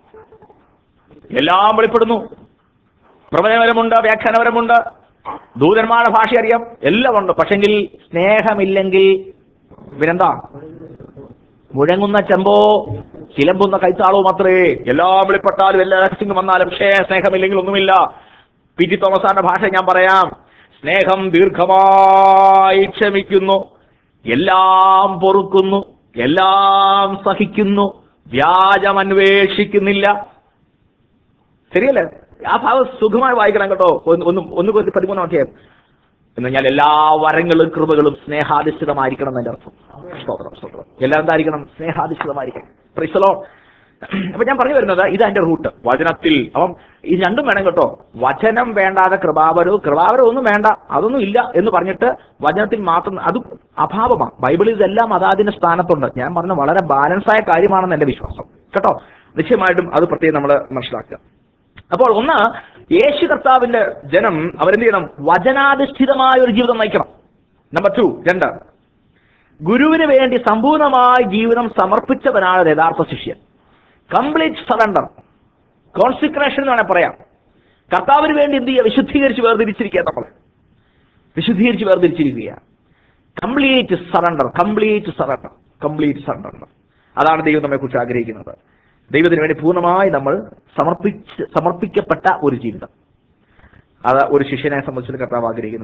എല്ലാം വെളിപ്പെടുന്നു. പ്രവചനപരമുണ്ട്, വ്യാഖ്യാനപരമുണ്ട്, ദൂതന്മാരുടെ ഭാഷ അറിയാം, എല്ലാം ഉണ്ട്. പക്ഷെങ്കിൽ സ്നേഹമില്ലെങ്കിൽ പിന്നെന്താ? മുഴങ്ങുന്ന ചെമ്പോ ചിലമ്പുന്ന കൈത്താളവും അത്രേ. എല്ലാം വെളിപ്പെട്ടാലും എല്ലാ രഹസ്യങ്ങളും വന്നാലും പക്ഷേ സ്നേഹമില്ലെങ്കിൽ ഒന്നുമില്ല. പി.ടി. തോമസാറിന്റെ ഭാഷ ഞാൻ പറയാം. സ്നേഹം ദീർഘമായി ക്ഷമിക്കുന്നു, എല്ലാം പൊറുക്കുന്നു, എല്ലാം സഹിക്കുന്നു, വ്യാജം അന്വേഷിക്കുന്നില്ല. ശരിയല്ലേ? ആ ഭാഗം സുഖമായി വായിക്കണം കേട്ടോ. 1 കൊരിന്ത്യർ 13-ാം അധ്യായം എന്ന് പറഞ്ഞാൽ എല്ലാ വരങ്ങളും കൃപകളും സ്നേഹാധിഷ്ഠിതമായിരിക്കണം എന്നതിന്റെ അർത്ഥം. സ്തോത്രം, സ്തോത്രം. എല്ലാം എന്തായിരിക്കണം? സ്നേഹാധിഷ്ഠിതമായിരിക്കണം. Praise the lord. അപ്പൊ ഞാൻ പറഞ്ഞു വരുന്നത് ഇതാ എന്റെ റൂട്ട്. വചനത്തിൽ. അപ്പം ഈ രണ്ടും വേണം കേട്ടോ. വചനം വേണ്ടാതെ കൃപാവരവും ഒന്നും വേണ്ട, അതൊന്നും ഇല്ല എന്ന് പറഞ്ഞിട്ട് വചനത്തിൽ മാത്രം, അത് അഭാവമാണ്. ബൈബിളിൽ ഇതെല്ലാം അതാതിന്റെ സ്ഥാനത്തുണ്ട്. ഞാൻ പറഞ്ഞ വളരെ ബാലൻസായ കാര്യമാണെന്ന് എന്റെ വിശ്വാസം കേട്ടോ. നിശ്ചയമായിട്ടും അത് പ്രത്യേകം നമ്മൾ മനസ്സിലാക്കുക. അപ്പോൾ ഒന്ന്, യേശു കർത്താവിന്റെ ജനം അവരെന്ത് ചെയ്യണം? വചനാധിഷ്ഠിതമായ ഒരു ജീവിതം നയിക്കണം. നമ്പർ 2, ഗുരുവിന് വേണ്ടി സമ്പൂർണമായ ജീവിതം സമർപ്പിച്ചവനാണ് യഥാർത്ഥ ശിഷ്യൻ. കംപ്ലീറ്റ് സറണ്ടർ, കോൺസിക്രേഷൻ എന്ന് വേണേൽ പറയാം. കർത്താവിന് വേണ്ടി എന്ത് ചെയ്യുക? വിശുദ്ധീകരിച്ച് വേർതിരിച്ചിരിക്കുക. നമ്മൾ വിശുദ്ധീകരിച്ച് വേർതിരിച്ചിരിക്കുക. Complete surrender, complete surrender, complete surrender. അതാണ് ദൈവം നമ്മെ കുറിച്ച് ആഗ്രഹിക്കുന്നത്. ദൈവത്തിന് വേണ്ടി പൂർണ്ണമായി നമ്മൾ സമർപ്പിക്കപ്പെട്ട ഒരു ജീവിതം. അത് ഒരു ശിഷ്യനെ സംബന്ധിച്ച് കർത്താവ് ആഗ്രഹിക്കുന്നു.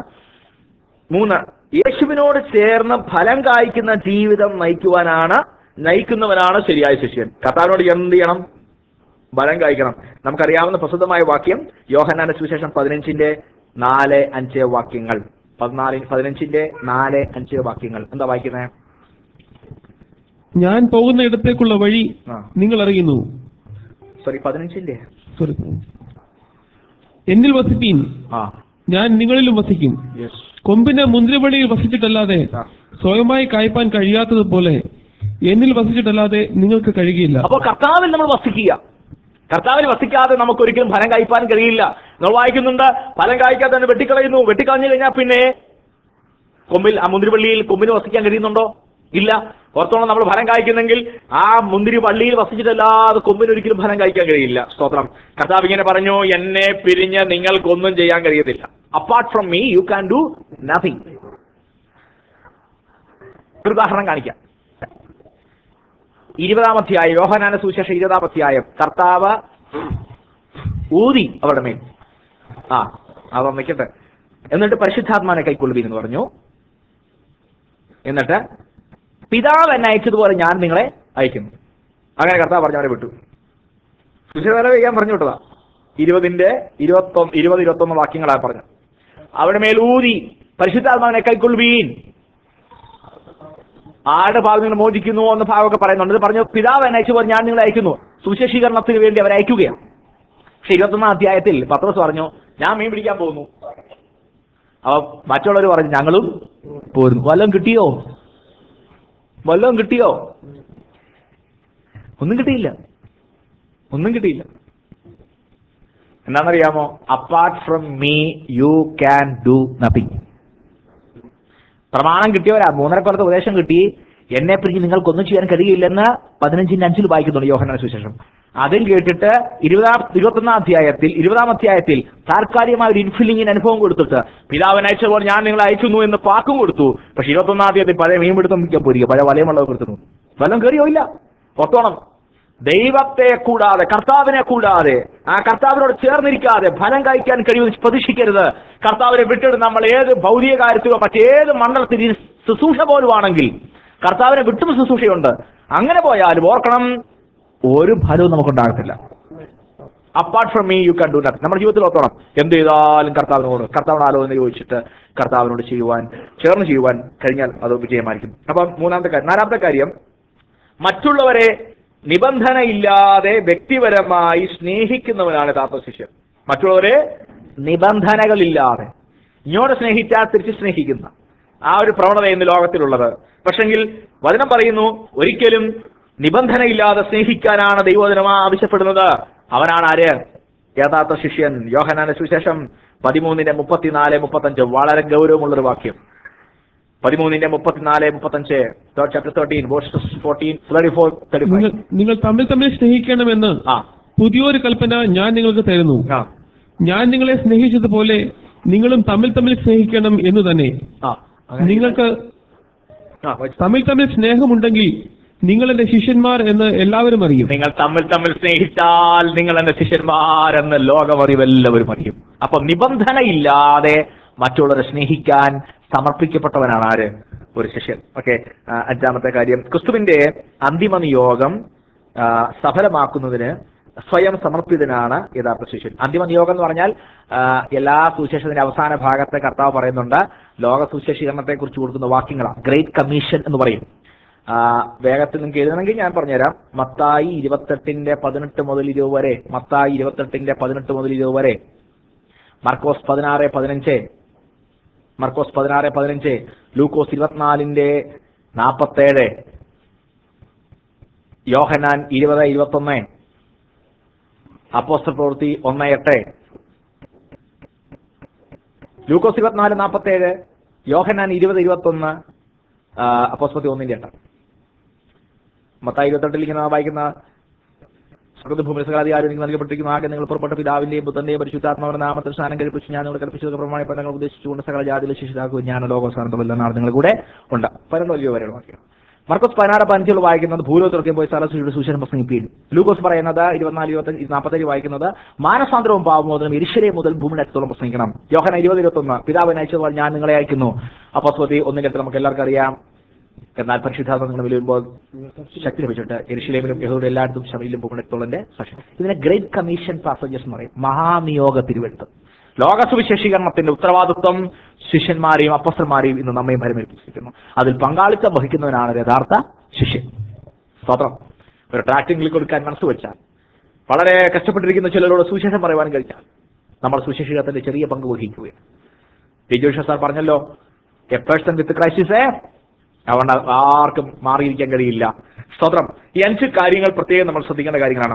3, യേശുവിനോട് ചേർന്ന് ഫലം കായ്ക്കുന്ന ജീവിതം നയിക്കുന്നവനാണ് ശരിയായ ശിഷ്യൻ. കർത്താവിനോട് എന്ത് ചെയ്യണം? ഫലം കായ്ക്കണം. നമുക്കറിയാവുന്ന പ്രസിദ്ധമായ വാക്യം യോഹന്നാന്റെ സുവിശേഷം 15-ന്റെ 4-5 വാക്യങ്ങൾ. 15-ന്റെ 4-5 വാക്യങ്ങൾ എന്താ വായിക്കുന്നത്? ഞാൻ പോകുന്ന ഇടത്തേക്കുള്ള വഴി നിങ്ങൾ അറിയുന്നു. 15-ന്റെ എന്നിൽ വസിപ്പീൻ, ഞാൻ നിങ്ങളിലും വസിക്കും. കൊമ്പിന് മുന്തിരിവള്ളിയിൽ വസിച്ചിട്ടല്ലാതെ സ്വയമായി കായ്പാൻ കഴിയാത്തതുപോലെ എന്നിൽ വസിച്ചിട്ടല്ലാതെ നിങ്ങൾക്ക് കഴിയുകയില്ല. അപ്പോൾ കർത്താവിൽ നമ്മൾ വസിക്കുക. കർത്താവിൽ വസിക്കാതെ നമുക്ക് ഒരിക്കലും ഫലം കായ്പാൻ കഴിയില്ല. നമ്മൾ വായിക്കുന്നുണ്ട്, ഫലം കായ്ക്കാതെ തന്നെ വെട്ടിക്കളയുന്നു. വെട്ടിക്കളഞ്ഞു കഴിഞ്ഞാൽ പിന്നെ കൊമ്പിൽ, ആ മുന്തിരിവള്ളിയിൽ കൊമ്പിന് വസിക്കാൻ കഴിയുന്നുണ്ടോ? ഇല്ല. ഓർത്തോളം, നമ്മൾ ഫലം കായ്ക്കുന്നെങ്കിൽ ആ മുന്തിരി വള്ളിയിൽ വസിച്ചിട്ടല്ലാതെ കൊമ്പിന് ഒരിക്കലും ഫലം കായ്ക്കാൻ കഴിയില്ല. സ്തോത്രം. കർത്താവ് ഇങ്ങനെ പറഞ്ഞു, എന്നെ പിരിഞ്ഞ് നിങ്ങൾക്കൊന്നും ചെയ്യാൻ കഴിയത്തില്ല. Apart from me you can do nothing. ഒരു ഉദാഹരണം കാണിക്കാം. 20-ാം അധ്യായം, യോഹന്നാന്റെ സുവിശേഷം 20-ാം അധ്യായം. കർത്താവ് ഊതി അവരുടെ മേൽ, അവർ നിൽക്കട്ടെ, എന്നിട്ട് പരിശുദ്ധാത്മാവിനെ കൈക്കൊള്ളുവീൻ എന്ന് പറഞ്ഞു. എന്നിട്ട് പിതാവ് എന്നെ അയച്ചതുപോലെ ഞാൻ നിങ്ങളെ അയക്കുന്നു. അങ്ങനെ കർത്താവ് പറഞ്ഞവരെ വിട്ടു. സുവിശേഷം ചെയ്യാൻ പറഞ്ഞു വിട്ടതാ. 20-21 വാക്യങ്ങളാ പറഞ്ഞു. അവരുടെ മേൽ ഊതി പരിശുദ്ധാത്മാവിനെ കൈക്കൊള്ളുവീൻ. ആരുടെ ഭാഗം നിങ്ങൾ മോചിക്കുന്നു എന്ന ഭാഗമൊക്കെ പറയുന്നുണ്ട്. ഇത് പറഞ്ഞു, പിതാവ് എന്നെ അയച്ചതുപോലെ ഞാൻ നിങ്ങളെ അയക്കുന്നു. സുവിശേഷീകരണത്തിന് വേണ്ടി അവരെ അയക്കുകയാണ്. പക്ഷെ 21-ാം അധ്യായത്തിൽ പത്രോസ് പറഞ്ഞു, ഞാൻ മീൻ പിടിക്കാൻ പോകുന്നു. അപ്പൊ മറ്റുള്ളവർ പറഞ്ഞു, ഞങ്ങളും പോരുന്നു. വല്ലതും കിട്ടിയോ? വല്ലതും കിട്ടിയോ? ഒന്നും കിട്ടിയില്ല. ഒന്നും കിട്ടിയില്ല. എന്താണെന്നറിയാമോ? Apart from me you can do nothing. പ്രമാണം കിട്ടിയവരാ. 3.5 കൊല്ലത്തെ ഉപദേശം കിട്ടി, എന്നെ പിരിഞ്ഞ് നിങ്ങൾക്കൊന്നും ചെയ്യാൻ കഴിയില്ലെന്ന് 15-5 വായിക്കുന്നുണ്ട് യോഹന്നാന്റെ സുവിശേഷം. അതും കേട്ടിട്ട് 20-ാം അധ്യായത്തിൽ താൽക്കാലികമായ ഒരു ഇൻഫില്ലിങ്ങിന് അനുഭവം കൊടുത്തിട്ട് പിതാവിനെ അയച്ചപ്പോൾ ഞാൻ നിങ്ങളെ അയക്കുന്നു എന്ന് പാക്കും കൊടുത്തു. പക്ഷെ 21-ാം അധ്യായത്തിൽ പഴയ മീൻപിടുത്തം പോയിരിക്കുക, പഴയ വലയമുള്ളവർ കൊടുത്തു. വല്ലതും കയറിയോ? ഇല്ല. ഓർത്തോണം, ദൈവത്തെ കൂടാതെ, കർത്താവിനെ കൂടാതെ, ആ കർത്താവിനോട് ചേർന്നിരിക്കാതെ ഫലം കഴിക്കാൻ കഴിയുമെന്ന് പ്രതീക്ഷിക്കരുത്. കർത്താവിനെ വിട്ടിട്ട് നമ്മൾ ഏത് ഭൗതിക കാര്യത്തിലോ മറ്റേത് മണ്ഡലത്തിൽ ശുശ്രൂഷ പോലുമാണെങ്കിൽ കർത്താവിനെ വിട്ടും ശുശ്രൂഷയുണ്ട്. അങ്ങനെ പോയാലും ഓർക്കണം, ഒരു ഫലവും നമുക്കുണ്ടാകത്തില്ല. Apart from me you can do nothing. നമ്മുടെ ജീവിതത്തിൽ ഓർത്തോണം, എന്ത് ചെയ്താലും കർത്താവിനോട് ആലോചന ചോദിച്ചിട്ട് കർത്താവിനോട് ചേർന്ന് ചെയ്യുവാൻ കഴിഞ്ഞാൽ അത് വിജയമായിരിക്കും. അപ്പം 4-ാമത്തെ കാര്യം, മറ്റുള്ളവരെ നിബന്ധനയില്ലാതെ വ്യക്തിപരമായി സ്നേഹിക്കുന്നവനാണ് യഥാർത്ഥ ശിഷ്യൻ. മറ്റുള്ളവരെ നിബന്ധനകളില്ലാതെ ഇങ്ങോട്ട് സ്നേഹിച്ചാൽ തിരിച്ച് സ്നേഹിക്കുന്ന ആ ഒരു പ്രവണത ഇന്ന് ലോകത്തിലുള്ളത്. പക്ഷെങ്കിൽ വചനം പറയുന്നു, ഒരിക്കലും നിബന്ധനയില്ലാതെ സ്നേഹിക്കാനാണ് ദൈവവചനം ആവശ്യപ്പെടുന്നത്. അവനാണ് ആര്? യഥാർത്ഥ ശിഷ്യൻ. യോഹന്നാന്റെ സുവിശേഷം 13-34-35 വളരെ ഗൗരവമുള്ളൊരു വാക്യം. 13-34-35 chapter 13 verses 14-34-35. നിങ്ങൾ തമ്മിൽ സ്നേഹിക്കണമെന്ന് പുതിയൊരു കൽപ്പന ഞാൻ നിങ്ങൾക്ക് തരുന്നു. ഞാൻ നിങ്ങളെ സ്നേഹിച്ചതുപോലെ നിങ്ങളും തമ്മിൽ സ്നേഹിക്കണം എന്ന് തന്നെ. നിങ്ങൾക്ക് തമ്മിൽ സ്നേഹമുണ്ടെങ്കിൽ നിങ്ങൾ എന്റെ ശിഷ്യന്മാർ എന്ന് എല്ലാവരും അറിയും. നിങ്ങൾ തമ്മിൽ സ്നേഹിച്ചാൽ നിങ്ങൾ എന്റെ ശിഷ്യന്മാരെന്ന് ലോകം അറിയും, എല്ലാവരും അറിയും. അപ്പൊ നിബന്ധനയില്ലാതെ മറ്റുള്ളവരെ സ്നേഹിക്കാൻ സമർപ്പിക്കപ്പെട്ടവനാണ് ആര്? ഒരു ശിഷ്യൻ. ഓക്കെ. 5-ാമത്തെ കാര്യം, ക്രിസ്തുവിന്റെ അന്തിമ നിയോഗം സഫലമാക്കുന്നതിന് സ്വയം സമർപ്പിതനാണ് യഥാർത്ഥ ശിഷ്യൻ. അന്തിമ നിയോഗം എന്ന് പറഞ്ഞാൽ എല്ലാ സുവിശേഷത്തിന്റെ അവസാന ഭാഗത്തെ കർത്താവ് പറയുന്നുണ്ട്, ലോക സുവിശേഷീകരണത്തെ കുറിച്ച് കൊടുക്കുന്ന വാക്യങ്ങളാണ്. ഗ്രേറ്റ് കമ്മീഷൻ എന്ന് പറയും. വേഗത്തിൽ നിങ്ങൾക്ക് എഴുതണമെങ്കിൽ ഞാൻ പറഞ്ഞുതരാം. മത്തായി 28-18-20 വരെ, മത്തായി 28-18-20 വരെ, മർക്കോസ് 16-15, ലൂക്കോസ് 24-47, യോഹന്നാൻ 20-21, അപ്പോസ്തല പ്രവൃത്തി 1-8, ലൂക്കോസ് 24-47, യോഹന്നാൻ 20-21, അപ്പോസ്തല പ്രവൃത്തി 1-8. മത്തായി 28 വായിക്കുന്ന ഭൂമിസകാധികാരം നിങ്ങൾ നൽകപ്പെട്ടിരിക്കുന്ന ആകെ നിങ്ങൾ പുറപ്പെട്ട പിതാവിന്റെയും പുത്രന്റെയും പരിശുദ്ധാത്മാവിന്റെ നാമത്തിൽ സ്നാനം കഴിപ്പിച്ച് ഞാൻ നിങ്ങളെ കൽപ്പിച്ചത് പ്രമാണപ്പെട്ട നിങ്ങൾ ഉദ്ദേശിച്ചുകൊണ്ട് സകല ജാതിയിലെ ശിഷ്യരാകുകയും ഞാൻ ലോകസ്ഥാനത്തുള്ള നാളെ നിങ്ങൾ കൂടെ ഉണ്ട്. 12 വരെയുള്ള വാക്യം. മർക്കോസ് 16-15 വായിക്കുന്നത് ഭൂലോകത്തിലൊക്കെ പോയി സകലശിഷ്യരുടെ സുവിശേഷം പ്രസംഗിപ്പീൻ. ലൂക്കോസ് പറയുന്നത് 24-47 വായിക്കുന്നത് മാനസാന്തരവും പാപമോചനവും യെരൂശലേം മുതൽ ഭൂമിയുടെ അറ്റത്തോളം പ്രസംഗിക്കണം. യോഹന്നാൻ 20-21 പിതാവിനെ അയച്ചതുപോലെ ഞാൻ നിങ്ങളെ അയക്കുന്നു. അപ്പോസ്തല 1 നമുക്ക് എല്ലാവർക്കും അറിയാം. എന്നാൽ പരിശുദ്ധാത്മ നിങ്ങൾ വരുമ്പോൾ ശക്തി ലഭിച്ചിട്ട് യെരൂശലേമിലും യഹൂദ എല്ലായിടത്തും ശമരിയിലും ഭൂമിയുടെ സാക്ഷ്യം. ഇതിനെ ഗ്രേറ്റ് കമ്മീഷൻ പാസേജസ് എന്ന് പറയും. മഹാനിയോഗ തിരുവെഴുത്ത്. ലോകസുവിശേഷീകരണത്തിന്റെ ഉത്തരവാദിത്വം ശിഷ്യന്മാരെയും അപ്പോസ്തലന്മാരെയും ഇന്ന് നമ്മയും പരിമേൽപ്പിച്ചിരിക്കുന്നു. അതിൽ പങ്കാളിത്തം വഹിക്കുന്നവനാണ് യഥാർത്ഥ ശിഷ്യൻ. സ്തോത്രം. ഒരു ട്രാക്ടിംഗിൽ കൊടുക്കാൻ മനസ്സ് വെച്ചാൽ, വളരെ കഷ്ടപ്പെട്ടിരിക്കുന്ന ചിലരോട് സുവിശേഷം പറയുവാൻ കഴിഞ്ഞാൽ നമ്മൾ സുവിശേഷീകരണത്തിന്റെ ചെറിയ പങ്ക് വഹിക്കുകയാണ്. ടി ജോഷ സാർ പറഞ്ഞല്ലോ, എ പേഴ്സൺ വിത്ത് ക്രൈസിസ് അതുകൊണ്ട് ആർക്കും മാറിയിരിക്കാൻ കഴിയില്ല. സ്തോത്രം. ഈ 5 കാര്യങ്ങൾ പ്രത്യേകം നമ്മൾ ശ്രദ്ധിക്കേണ്ട കാര്യങ്ങളാണ്.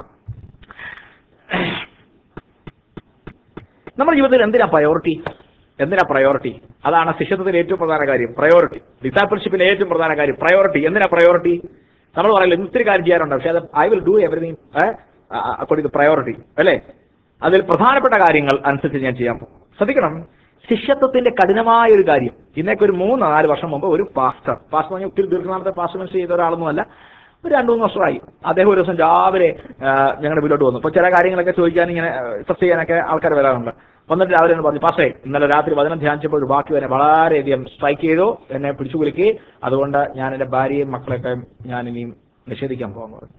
നമ്മുടെ ജീവിതത്തിൽ എന്തിനാ പ്രയോറിറ്റി? അതാണ് ശിഷ്യത്വത്തിലെ ഏറ്റവും പ്രധാന കാര്യം. പ്രയോറിറ്റി. ഡിസാപ്പിൾഷിപ്പിലെ ഏറ്റവും പ്രധാന കാര്യം പ്രയോറിറ്റി. എന്തിനാ പ്രയോറിറ്റി? നമ്മൾ പറയില്ല ഒത്തിരി കാര്യം ചെയ്യാറുണ്ട്, പക്ഷെ അത് I will do everything according to priority, അല്ലേ? അതിൽ പ്രധാനപ്പെട്ട കാര്യങ്ങൾ അനുസരിച്ച് ഞാൻ ചെയ്യാൻ പോകും. ശ്രദ്ധിക്കണം, ശിഷ്യത്വത്തിന്റെ കഠിനമായ ഒരു കാര്യം. ഇന്നേക്ക് ഒരു 3-4 വർഷം മുമ്പ് ഒരു പാസ്റ്റർ പറഞ്ഞ ഒത്തിരി ദീർഘനാമത്തെ പാസ്റ്റർ ചെയ്ത ഒരാളൊന്നുമല്ല, ഒരു 2-3 വർഷമായി. അദ്ദേഹം ഒരു ദിവസം രാവിലെ ഞങ്ങളുടെ വീട്ടിലോട്ട് വന്നു. അപ്പോൾ ചില കാര്യങ്ങളൊക്കെ ചോദിക്കാൻ, ഇങ്ങനെ ടെസ്റ്റ് ചെയ്യാനൊക്കെ ആൾക്കാർ വരാറുണ്ട്. വന്നിട്ട് രാവിലെ എന്ന് പറഞ്ഞു, പാസ്റ്റേ ഇന്നലെ രാത്രി വചനം ധ്യാനിച്ചപ്പോൾ ഒരു വാക്യം എന്നെ വളരെയധികം സ്ട്രൈക്ക് ചെയ്തു, എന്നെ പിടിച്ചു കുലുക്കി, അതുകൊണ്ട് ഞാൻ എൻ്റെ ഭാര്യയും മക്കളെയൊക്കെ ഞാൻ ഇനിയും നിഷേധിക്കാൻ പോകാൻ പറഞ്ഞു.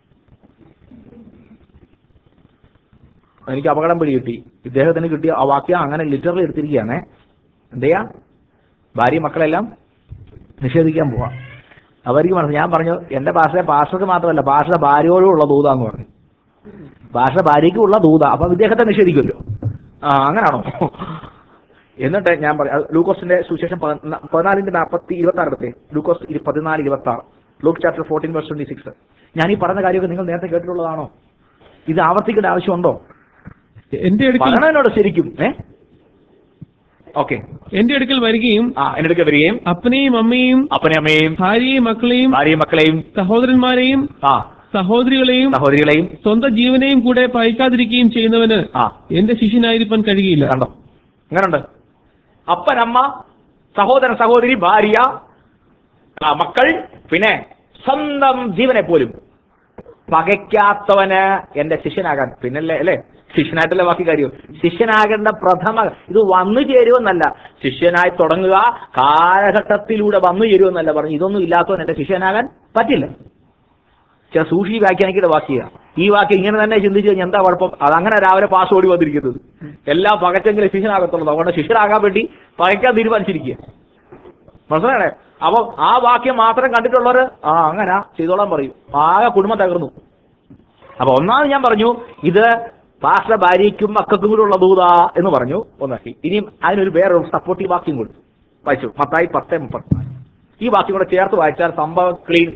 എനിക്ക് അപകടം പിടി കിട്ടി. ഇദ്ദേഹത്തിന് കിട്ടിയ ആ വാക്യം അങ്ങനെ ലിറ്ററലി എടുത്തിരിക്കുകയാണ്. എന്ത് ചെയ്യാ? ഭാര്യയും മക്കളെല്ലാം നിഷേധിക്കാൻ പോവാം. അവർക്ക് മനസ്സിലായി. ഞാൻ പറഞ്ഞു, എൻ്റെ പാസ്റ്റർക്ക് മാത്രമല്ല, പാസ്റ്ററുടെ ഭാര്യയോടും ഉള്ള ദൂതാന്ന് പറഞ്ഞു. പാസ്റ്ററുടെ ഭാര്യയ്ക്കും ഉള്ള ദൂത. അപ്പം ഇദ്ദേഹത്തെ നിഷേധിക്കുമല്ലോ. അങ്ങനാണോ? എന്നിട്ട് ഞാൻ പറഞ്ഞു, ലൂക്കോസിന്റെ സുവിശേഷം 14:26 എടുത്തേ. ലൂക്കോസ് 14:26. Luke chapter 14:26. ഞാൻ ഈ പറഞ്ഞ കാര്യമൊക്കെ നിങ്ങൾ നേരത്തെ കേട്ടിട്ടുള്ളതാണോ? ഇത് ആവർത്തിക്കേണ്ട ആവശ്യമുണ്ടോ? എന്നോട് ശരിക്കും ഓക്കെ. എന്റെ അടുക്കൽ വരികയും അപ്പനെയും അമ്മയെയും ഭാര്യയെയും മക്കളെയും സഹോദരന്മാരെയും സഹോദരികളെയും സ്വന്തം ജീവനെയും കൂടെ പയക്കാതിരിക്കുകയും ചെയ്യുന്നവന് എന്റെ ശിഷ്യനായിരിക്കാൻ കഴിയില്ല. കണ്ടോ? അങ്ങനുണ്ട്. അപ്പൻ, അമ്മ, സഹോദരൻ, സഹോദരി, ഭാര്യ, മക്കൾ, പിന്നെ സ്വന്തം ജീവനെ പോലും പകയ്ക്കാത്തവന് എന്റെ ശിഷ്യനാകാൻ. പിന്നല്ലേ അല്ലേ ശിഷ്യനായിട്ടല്ലേ ബാക്കി കാര്യം. ശിഷ്യനാകേണ്ട ഇത് വന്നു ചേരുമെന്നല്ല, ശിഷ്യനായി തുടങ്ങുക, കാലഘട്ടത്തിലൂടെ വന്നു ചേരുമെന്നല്ല പറഞ്ഞു. ഇതൊന്നും ഇല്ലാത്തവൻ എന്റെ ശിഷ്യനാകാൻ പറ്റില്ല. ചില സൂക്ഷി വ്യാഖ്യാനിക്കേണ്ട വാക്യാണ്. ഈ വാക്യം ഇങ്ങനെ തന്നെ ചിന്തിച്ചു കഴിഞ്ഞാൽ എന്താ കുഴപ്പം? അതങ്ങനെ രാവിലെ പാസ് ഓടി വന്നിരിക്കുന്നത്. എല്ലാം പകച്ചെങ്കിലും ശിഷ്യനാകത്തുള്ളൂ. അതുകൊണ്ട് ശിഷ്യനാകാൻ വേണ്ടി പകയ്ക്കാൻ തീരുമാനിച്ചിരിക്കുക. മനസ്സിലാണേ? അപ്പൊ ആ വാക്യം മാത്രം കണ്ടിട്ടുള്ളവർ അങ്ങനെ ചെയ്തോളാൻ പറയും. ആകെ കുടുംബം തകർന്നു. അപ്പൊ ഒന്നാമത് ഞാൻ പറഞ്ഞു, ഇത് പാസ്റ്റർ ഭാര്യയ്ക്കും മക്കൾക്കും കൂടെ ഉള്ള ദൂത എന്ന് പറഞ്ഞു. ഒന്നാക്കി. ഇനിയും അതിനൊരു വേറൊരു സപ്പോർട്ടീവ് വാക്യം കൊടുത്തു. വായിച്ചു. മത്തായി 10:34. ഈ വാക്യം കൂടെ ചേർത്ത് വായിച്ചാൽ സംഭവം ക്ലീൻ.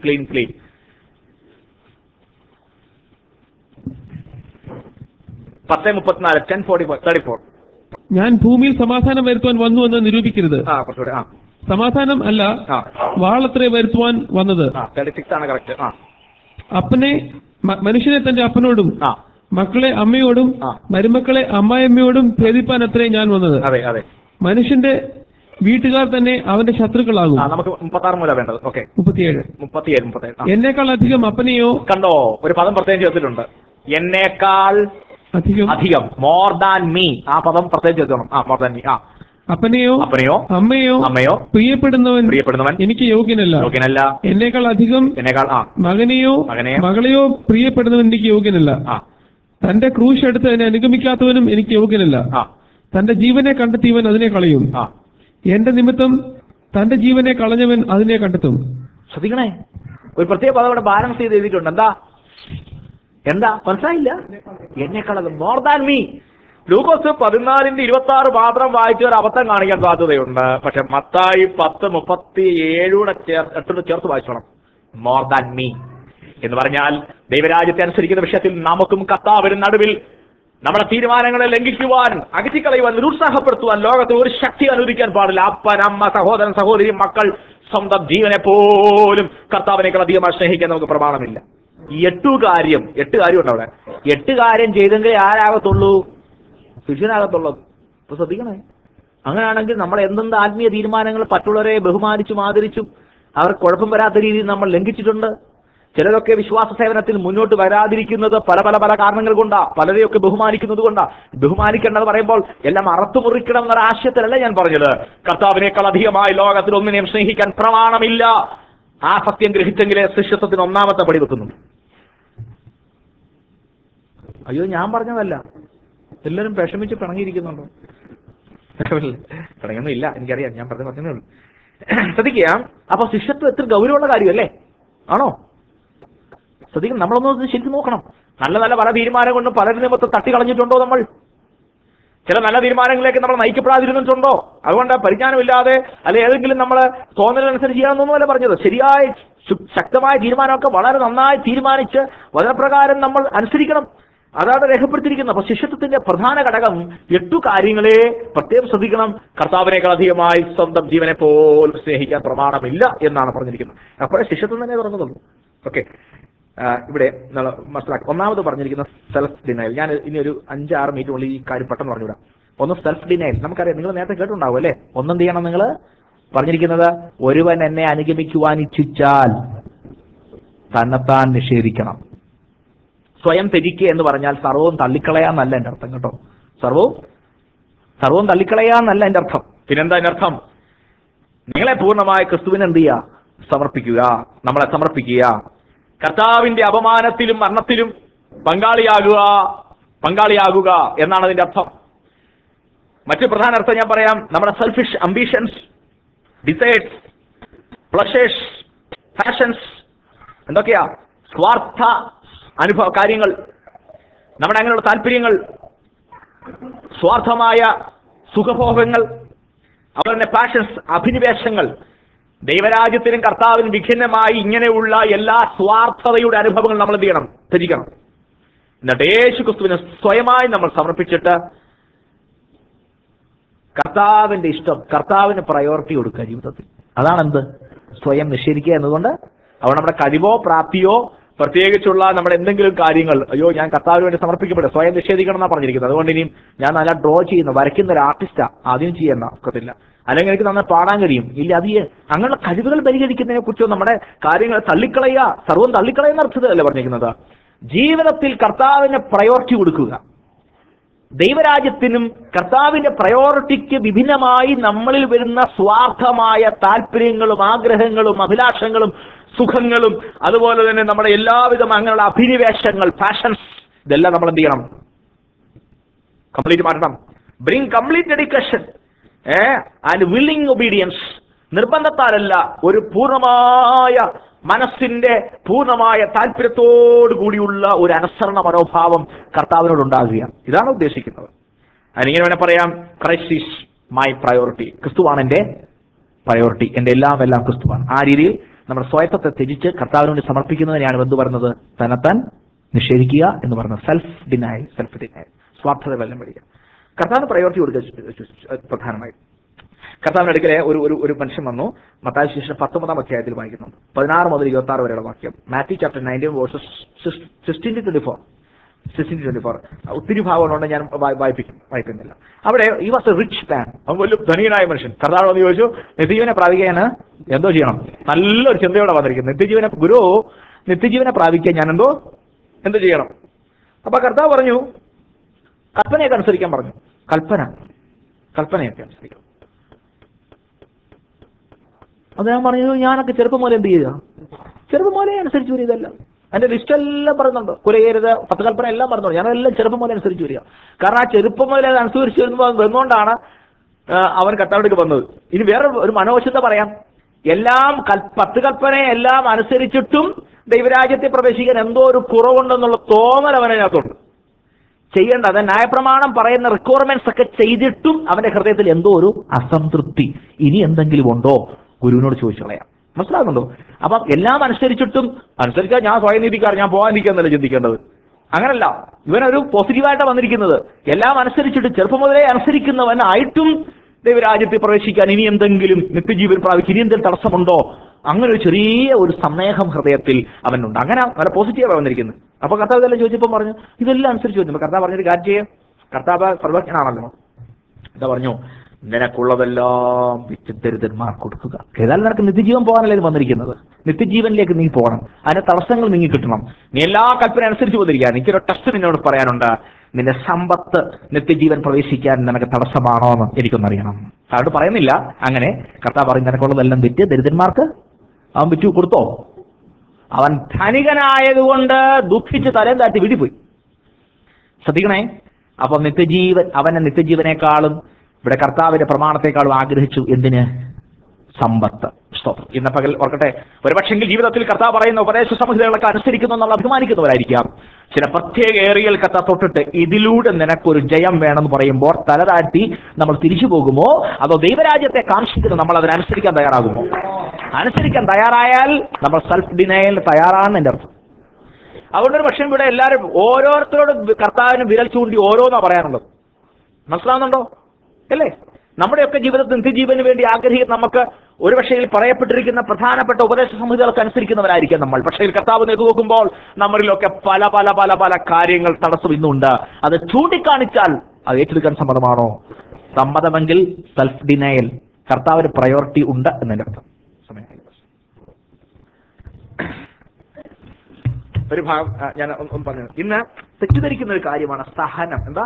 10:34. 10:34. ഞാൻ ഭൂമിയിൽ സമാധാനം വരുത്തുവാൻ വന്നു എന്ന് നിരൂപിക്കരുത്. സമാധാനം അല്ല, വാളത്രേ വരുത്തുവാൻ വന്നത്. 36 ആണ് കറക്റ്റ്. മനുഷ്യനെ തന്റെ അപ്പനോടും മക്കളെ അമ്മയോടും മരുമക്കളെ അമ്മായിയമ്മയോടും ഭേദിപ്പാൻ അത്രേ ഞാൻ വന്നത്. മനുഷ്യന്റെ വീട്ടുകാർ തന്നെ അവന്റെ ശത്രുക്കളാകും. നമുക്ക് 36 മുതലാണ് വേണ്ടത്. 37. എന്നേക്കാൾ അധികം അപ്പനെയോ. കണ്ടോ? ഒരു പദം പ്രത്യേകം ചേർത്തിട്ടുണ്ട്. എന്നേക്കാൾ അധികം, മോർ ദാൻ മീ. ആ പദം പ്രത്യേകം ചേർത്തോണം. More than me. അപ്പനെയോ അമ്മയോ പ്രിയപ്പെടുന്നവൻ എനിക്ക് യോഗ്യനല്ല. എന്നേക്കാൾ അധികം മകനെയോ മകളെയോ പ്രിയപ്പെടുന്നവൻ എനിക്ക് യോഗ്യനല്ല. തന്റെ ക്രൂശ് എടുത്ത് എന്നെ അനുഗമിക്കാത്തവനും എനിക്ക് യോഗ്യനല്ല. തന്റെ ജീവനെ കണ്ടെത്തിയവൻ അതിനെ കളയും. എന്റെ നിമിത്തം തന്റെ ജീവനെ കളഞ്ഞവൻ അതിനെ കണ്ടെത്തും. ശ്രദ്ധിക്കണേ, ഒരു പ്രത്യേക പദം ഇവിടെ ബാലൻസ് ചെയ്ത് എഴുതിയിട്ടുണ്ട്. എന്താ മനസ്സിലായില്ല? എന്നേക്കാൾ മോർ ദാൻ മീ. ലൂക്കോസ് 14:26 മാത്രം വായിച്ച ഒരു അബദ്ധം കാണിക്കാൻ സാധ്യതയുണ്ട്. പക്ഷെ മത്തായി 10:37 ചേർത്ത് വായിച്ചോണം. മോർ ദാൻ മീ എന്ന് പറഞ്ഞാൽ ദൈവരാജ്യത്തെ അനുസരിക്കുന്ന വിഷയത്തിൽ നമുക്കും കർത്താവിനും നടുവിൽ നമ്മുടെ തീരുമാനങ്ങളെ ലംഘിക്കുവാൻ, അകറ്റിക്കളയുവാൻ, നിരുത്സാഹപ്പെടുത്തുവാൻ ലോകത്തിൽ ഒരു ശക്തി അനുവദിക്കാൻ പാടില്ല. അപ്പൻ, അമ്മ, സഹോദരൻ, സഹോദരി, മക്കൾ, സ്വന്തം ജീവനെ പോലും കർത്താവിനേക്കാൾ അധികമായി സ്നേഹിക്കാൻ നമുക്ക് പ്രമാണമില്ല. ഈ 8 കാര്യമുണ്ട് അവിടെ. 8 കാര്യം ചെയ്തെങ്കിലേ ആരാകത്തുള്ളൂ? ശിഷ്യനാകത്തുള്ളത്. അപ്പൊ ശ്രദ്ധിക്കണേ. അങ്ങനെയാണെങ്കിൽ നമ്മൾ എന്തെന്ത് ആത്മീയ തീരുമാനങ്ങൾ മറ്റുള്ളവരെ ബഹുമാനിച്ചും ആദരിച്ചും അവർക്ക് കുഴപ്പം വരാത്ത രീതിയിൽ നമ്മൾ ലംഘിച്ചിട്ടുണ്ട്. ചിലരൊക്കെ വിശ്വാസ സേവനത്തിൽ മുന്നോട്ട് വരാതിരിക്കുന്നത് പല കാരണങ്ങൾ കൊണ്ടാ. പലരെയൊക്കെ ബഹുമാനിക്കുന്നത് കൊണ്ടാ. ബഹുമാനിക്കേണ്ടത് പറയുമ്പോൾ എല്ലാം അറുത്തുമുറിക്കണം എന്നൊരു ആശയത്തിലല്ല ഞാൻ പറഞ്ഞത്. കർത്താവിനേക്കാൾ അധികമായി ലോകത്തിൽ ഒന്നിനെയും സ്നേഹിക്കാൻ പ്രമാണമില്ല. ആ സത്യം ഗ്രഹിച്ചെങ്കിലേ ശിഷ്യത്വത്തിന് ഒന്നാമത്തെ പടി വെക്കുന്നു. അയ്യോ, ഞാൻ പറഞ്ഞതല്ല. എല്ലാവരും വിഷമിച്ച് പിണങ്ങിയിരിക്കുന്നുണ്ടോ? തുടങ്ങിയൊന്നും ഇല്ല, എനിക്കറിയാം, ഞാൻ പറഞ്ഞേ ഉള്ളൂ. ശ്രദ്ധിക്കുക, അപ്പൊ ശിഷ്യത്വം എത്ര ഗൗരവമുള്ള കാര്യമല്ലേ? ആണോ? ശ്രദ്ധിക്കണം, നമ്മളൊന്ന് ശരിക്കും നോക്കണം. നല്ല നല്ല പല തീരുമാനം കൊണ്ടും പലരുടെ മൊത്തം തട്ടിക്കളഞ്ഞിട്ടുണ്ടോ നമ്മൾ? ചില നല്ല തീരുമാനങ്ങളിലേക്ക് നമ്മൾ നയിക്കപ്പെടാതിരുന്നിട്ടുണ്ടോ? അതുകൊണ്ട് പരിജ്ഞാനമില്ലാതെ അല്ലെ ഏതെങ്കിലും നമ്മൾ തോന്നലനുസരിച്ച് ചെയ്യാമെന്നൊന്നുമല്ല പറഞ്ഞത്. ശരിയായ ശക്തമായ തീരുമാനമൊക്കെ വളരെ നന്നായി തീരുമാനിച്ച് വചനപ്രകാരം നമ്മൾ അനുസരിക്കണം. അതാണ് രേഖപ്പെടുത്തിയിരിക്കുന്നത്. അപ്പൊ ശിഷ്യത്വത്തിന്റെ പ്രധാന ഘടകം 8 കാര്യങ്ങളെ പ്രത്യേകം ശ്രദ്ധിക്കണം. കർത്താവിനേക്കാൾ അധികമായി സ്വന്തം ജീവനെ പോലും സ്നേഹിക്കാൻ പ്രമാണമില്ല എന്നാണ് പറഞ്ഞിരിക്കുന്നത്. അപ്പോഴേ ശിഷ്യത്വം തന്നെ തുറന്നതുള്ളൂ. ഓക്കെ, ഇവിടെ മനസ്സിലാക്കി. ഒന്നാമത് പറഞ്ഞിരിക്കുന്ന സെൽഫ് ഡിനയൽ. ഞാൻ ഇനി ഒരു 5-6 മിനിറ്റുള്ളിൽ ഈ കാര്യം പെട്ടെന്ന് പറഞ്ഞുവിടാം. ഒന്ന് സെൽഫ് ഡിനയൽ. നമുക്കറിയാം, നിങ്ങൾ നേരത്തെ കേട്ടുണ്ടാവും അല്ലേ? ഒന്നെന്ത് ചെയ്യണം? നിങ്ങൾ പറഞ്ഞിരിക്കുന്നത്, ഒരുവൻ എന്നെ അനുഗമിക്കുവാൻ ഇച്ഛിച്ചാൽ തന്നെത്താൻ നിഷേധിക്കണം. സ്വയം ത്യജിക്കുക എന്ന് പറഞ്ഞാൽ സർവവും തള്ളിക്കളയാന്നല്ല എൻ്റെ അർത്ഥം കേട്ടോ. സർവവും തള്ളിക്കളയാന്നല്ല എൻ്റെ അർത്ഥം. പിന്നെന്താ എൻ്റെ അർത്ഥം? നിങ്ങളെ പൂർണ്ണമായ ക്രിസ്തുവിന് എന്ത് ചെയ്യുക? സമർപ്പിക്കുക, നമ്മളെ സമർപ്പിക്കുക. കർത്താവിന്റെ അപമാനത്തിലും മരണത്തിലും പങ്കാളിയാകുക എന്നാണ് അതിന്റെ അർത്ഥം. മറ്റു പ്രധാന അർത്ഥം ഞാൻ പറയാം. നമ്മുടെ selfish ambitions, desires, pleasures, passions, എന്തൊക്കെയാ? സ്വാർത്ഥ കാര്യങ്ങൾ, നമ്മുടെ അങ്ങനെയുള്ള താല്പര്യങ്ങൾ, സ്വാർത്ഥമായ സുഖഭോഗങ്ങൾ, അതുപോലെ പാഷൻസ്, അഭിനിവേശങ്ങൾ. ദൈവരാജ്യത്തിനും കർത്താവിനും വിഭിന്നമായി ഇങ്ങനെയുള്ള എല്ലാ സ്വാർത്ഥതയുടെ അനുഭവങ്ങൾ നമ്മൾ എന്ത് ചെയ്യണം? ത്യജിക്കണം. എന്നിട്ട് യേശു ക്രിസ്തുവിനെ സ്വയമായി നമ്മൾ സമർപ്പിച്ചിട്ട് കർത്താവിന്റെ ഇഷ്ടം, കർത്താവിന് പ്രയോറിറ്റി കൊടുക്കുക ജീവിതത്തിൽ. അതാണെന്ത്? സ്വയം നിഷേധിക്കുക എന്നതുകൊണ്ട്. അവിടെ നമ്മുടെ കഴിവോ പ്രാപ്തിയോ പ്രത്യേകിച്ചുള്ള നമ്മുടെ എന്തെങ്കിലും കാര്യങ്ങൾ, അയ്യോ ഞാൻ കർത്താവിന് വേണ്ടി സമർപ്പിക്കപ്പെടുക, സ്വയം നിഷേധിക്കണം എന്നാണ് പറഞ്ഞിരിക്കുന്നത്. അതുകൊണ്ട് ഇനിയും ഞാൻ നല്ല ഡ്രോ ചെയ്യുന്ന വരയ്ക്കുന്ന ഒരു ആർട്ടിസ്റ്റാ, ആദ്യം ചെയ്യണ്ട, ഒക്കത്തില്ല. അല്ലെങ്കിൽ എനിക്ക് നന്നായി പാടാൻ കഴിയും, ഇല്ല അത് അങ്ങനെയുള്ള കഴിവുകൾ പരിഹരിക്കുന്നതിനെ കുറിച്ചോ നമ്മുടെ കാര്യങ്ങൾ തള്ളിക്കളയുക, സർവ്വം തള്ളിക്കളയുന്ന അർത്ഥത്തിലല്ലേ പറഞ്ഞിരിക്കുന്നത്. ജീവിതത്തിൽ കർത്താവിന് പ്രയോറിറ്റി കൊടുക്കുക. ദൈവരാജ്യത്തിനും കർത്താവിന്റെ പ്രയോറിറ്റിക്ക് വിഭിന്നമായി നമ്മളിൽ വരുന്ന സ്വാർത്ഥമായ താല്പര്യങ്ങളും ആഗ്രഹങ്ങളും അഭിലാഷങ്ങളും സുഖങ്ങളും അതുപോലെ തന്നെ നമ്മുടെ എല്ലാവിധം അങ്ങനെയുള്ള അഭിനിവേശങ്ങൾ, പാഷൻസ്, ഇതെല്ലാം നമ്മൾ എന്ത് ചെയ്യണം? കംപ്ലീറ്റ് മാറ്റണം. Bring complete dedication and willing obedience. നിർബന്ധത്താലല്ല, ഒരു പൂർണ്ണമായ മനസ്സിന്റെ പൂർണ്ണമായ താല്പര്യത്തോടു കൂടിയുള്ള ഒരു അനുസരണ മനോഭാവം കർത്താവിനോട് ഉണ്ടാകുക. ഇതാണ് ഉദ്ദേശിക്കുന്നത്. അതിനിങ്ങനെ വേണേൽ പറയാം, ക്രൈസ്റ്റ് ഈസ് മൈ പ്രയോറിറ്റി. ക്രിസ്തുവാണ് എൻ്റെ പ്രയോറിറ്റി, എൻ്റെ എല്ലാം ക്രിസ്തുവാണ്. ആ രീതിയിൽ നമ്മുടെ സ്വയത്തെ ത്യജിച്ച് കർത്താവിന് വേണ്ടി സമർപ്പിക്കുന്നതിനെയാണ് എന്ത് പറയുന്നത്? തന്നെത്താൻ നിഷേധിക്കുക എന്ന് പറയുന്നത്. Self denial. സ്വാർത്ഥത വെല്ലം പിടിക്കുക. കർത്താവിന് പ്രയോറിറ്റി കൊടുക്കുക പ്രധാനമായും. കർത്താവിന്റെ അടുക്കലെ ഒരു മനുഷ്യൻ വന്നു. മത്തായി സുവിശേഷം 19-ാം അധ്യായത്തിൽ വായിക്കുന്നു, 16 മുതൽ 26 വരെയുള്ള വാക്യം. Matthew chapter 19 verses 16-24. ഒത്തിരി ഭാഗങ്ങളുണ്ട്, ഞാൻ വായിക്കുന്നില്ല. അവിടെ ഈ വാസ് എ റിച്ച് മാൻ. അവൻ വലിയ ധനികനായ മനുഷ്യൻ. കർത്താവ് എന്ന് ചോദിച്ചു, നിത്യജീവനെ പ്രാപിക്കാൻ എന്തോ ചെയ്യണം? നല്ലൊരു ചിന്തയോടെ വന്നിരിക്കുന്നു. നിത്യജീവനെ പ്രാപിക്കാൻ ഞാൻ എന്തോ ചെയ്യണം? അപ്പൊ കർത്താവ് പറഞ്ഞു, കൽപ്പനയൊക്കെ അനുസരിക്കാൻ പറഞ്ഞു. കൽപ്പനയൊക്കെ അനുസരിക്കണം. അത് ഞാൻ പറഞ്ഞു, ഞാനൊക്കെ ചെറുപ്പം പോലെ എന്ത് ചെയ്യുക? ചെറുപ്പം പോലെ അനുസരിച്ച് വരിക. ഇതെല്ലാം അതിന്റെ ലിസ്റ്റ് എല്ലാം പറയുന്നുണ്ട്. കുലയരുത്, 10 കൽപ്പന എല്ലാം പറഞ്ഞോളൂ. ഞാനെല്ലാം ചെറുപ്പം പോലെ അനുസരിച്ച് വരിക. കാരണം ആ ചെറുപ്പം പോലെ അത് അനുസരിച്ച് വന്നുകൊണ്ടാണ് അവൻ കർത്താവിലേക്ക് വന്നത്. ഇനി വേറെ ഒരു മനോവശത പറയാം. എല്ലാം 10 കൽപ്പനയെല്ലാം അനുസരിച്ചിട്ടും ദൈവരാജ്യത്തെ പ്രവേശിക്കാൻ എന്തോ ഒരു കുറവുണ്ടെന്നുള്ള തോന്നൽ അവനകത്തുണ്ട്. ചെയ്യേണ്ട അത് ന്യായപ്രമാണം പറയുന്ന റിക്വയർമെന്റ്സ് ഒക്കെ ചെയ്തിട്ടും അവന്റെ ഹൃദയത്തിൽ എന്തോ ഒരു അസംതൃപ്തി. ഇനി എന്തെങ്കിലും ഉണ്ടോ? ഗുരുവിനോട് ചോദിച്ചു കളയാം. മനസ്സിലാകുന്നുണ്ടോ? അപ്പം എല്ലാം അനുസരിച്ചിട്ടും അനുസരിച്ചാൽ ഞാൻ സ്വയം നീതിക്കാരൻ, ഞാൻ പോകാനിരിക്കുന്നല്ല ചിന്തിക്കേണ്ടത്. അങ്ങനല്ല, ഇവനൊരു പോസിറ്റീവായിട്ടാണ് വന്നിരിക്കുന്നത്. എല്ലാം അനുസരിച്ചിട്ട് ചെറുപ്പം മുതലേ അനുസരിക്കുന്നവനായിട്ടും ദൈവരാജ്യത്തിൽ പ്രവേശിക്കാൻ ഇനി എന്തെങ്കിലും നിത്യജീവൻ പ്രാപിക്കാൻ ഇനി എന്തെങ്കിലും തടസ്സമുണ്ടോ? അങ്ങനെ ഒരു ചെറിയ ഒരു സന്ദേഹം ഹൃദയത്തിൽ അവനുണ്ട്. അങ്ങനെ നല്ല പോസിറ്റീവാണ് വന്നിരിക്കുന്നത്. അപ്പൊ കർത്താവ് ഇതെല്ലാം ചോദിച്ചപ്പോൾ പറഞ്ഞു, ഇതെല്ലാം അനുസരിച്ച് വന്നു. കർത്താവ് പറഞ്ഞൊരു കാര്യം ചെയ്യാം. കർത്താവ് സർവജ്ഞനാണല്ലോ. എന്താ പറഞ്ഞു? നിനക്കുള്ളതെല്ലാം വിറ്റ് ദരിദ്രന്മാർക്ക് കൊടുക്കുക. ഏതായാലും നിനക്ക് നിത്യജീവൻ പോകാനല്ലേ വന്നിരിക്കുന്നത്. നിത്യജീവനിലേക്ക് നീ പോകണം. അതിന്റെ തടസ്സങ്ങൾ നീങ്ങി കിട്ടണം. നീ എല്ലാ കൽപ്പന അനുസരിച്ച് വന്നിരിക്കുക. എനിക്കൊരു ടെസ്റ്റ് നിന്നോട് പറയാനുണ്ട്. നിന്റെ സമ്പത്ത് നിത്യജീവൻ പ്രവേശിക്കാൻ നിനക്ക് തടസ്സമാണോ എന്ന് എനിക്കൊന്നറിയണം. അതുകൊണ്ട് പറയുന്നില്ല. അങ്ങനെ കർത്താവ് പറയും, നിനക്കുള്ളതെല്ലാം വിറ്റ് ദരിദ്രന്മാർക്ക് അവൻ വിറ്റു കൊടുത്തോ? അവൻ ധനികനായതുകൊണ്ട് ദുഃഖിച്ച് തലം താഴ്ത്തി വീട്ടിൽ പോയി. ശ്രദ്ധിക്കണേ. അപ്പൊ അവന്റെ നിത്യജീവനേക്കാളും ഇവിടെ കർത്താവിന്റെ പ്രമാണത്തെക്കാളും ആഗ്രഹിച്ചു. എന്തിന്? സമ്പത്ത്. സ്തോത്രം. ഇന്ന് പകൽ ഓർക്കട്ടെ, ഒരുപക്ഷെങ്കിൽ ജീവിതത്തിൽ കർത്താവ് പറയുന്ന ഉപദേശ സംഹിതകളൊക്കെ അനുസരിക്കുന്നു എന്നുള്ള അഭിമാനിക്കുന്നവരായിരിക്കാം. ചില പ്രത്യേക ഏറിയൽ കർത്താവ് തൊട്ടിട്ട് ഇതിലൂടെ നിനക്കൊരു ജയം വേണമെന്ന് പറയുമ്പോൾ തലതാഴ്ത്തി നമ്മൾ തിരിച്ചു പോകുമോ, അതോ ദൈവരാജ്യത്തെ കാക്ഷിക്കുന്നു നമ്മൾ അതിനനുസരിക്കാൻ തയ്യാറാകുമോ? അനുസരിക്കാൻ തയ്യാറായാൽ നമ്മൾ സെൽഫ് ഡിനയലിന് തയ്യാറാണെന്ന് എൻ്റെ അർത്ഥം. അതുകൊണ്ടൊരു പക്ഷേ ഇവിടെ എല്ലാവരും ഓരോരുത്തരോടും കർത്താവിന് വിരൽ ചൂണ്ടി ഓരോന്നാ പറയാനുള്ളത്. മനസ്സിലാവുന്നുണ്ടോ? അല്ലേ? നമ്മുടെയൊക്കെ ജീവിതത്തിൽ നിത്യജീവന് വേണ്ടി ആഗ്രഹിക്കുന്ന നമുക്ക് ഒരു പക്ഷേ പറയപ്പെട്ടിരിക്കുന്ന പ്രധാനപ്പെട്ട ഉപദേശ സംഹിതകൾക്ക് അനുസരിക്കുന്നവരായിരിക്കും നമ്മൾ. പക്ഷേ കർത്താവ് നോക്കുമ്പോൾ നമ്മളിലൊക്കെ പല പല പല പല കാര്യങ്ങൾ തടസ്സം ഇന്നുണ്ട്. അത് ചൂണ്ടിക്കാണിച്ചാൽ അത് ഏറ്റെടുക്കാൻ സമ്മതമാണോ? സമ്മതമെങ്കിൽ സെൽഫ് ഡിനയൽ, കർത്താവിന് പ്രയോറിറ്റി ഉണ്ട് എന്നതിന്റെ അർത്ഥം. ഒരു ഭാഗം ഞാൻ ഒന്ന് പറഞ്ഞു. ഇന്ന് തെറ്റിദ്ധരിക്കുന്ന ഒരു കാര്യമാണ് സഹനം. എന്താ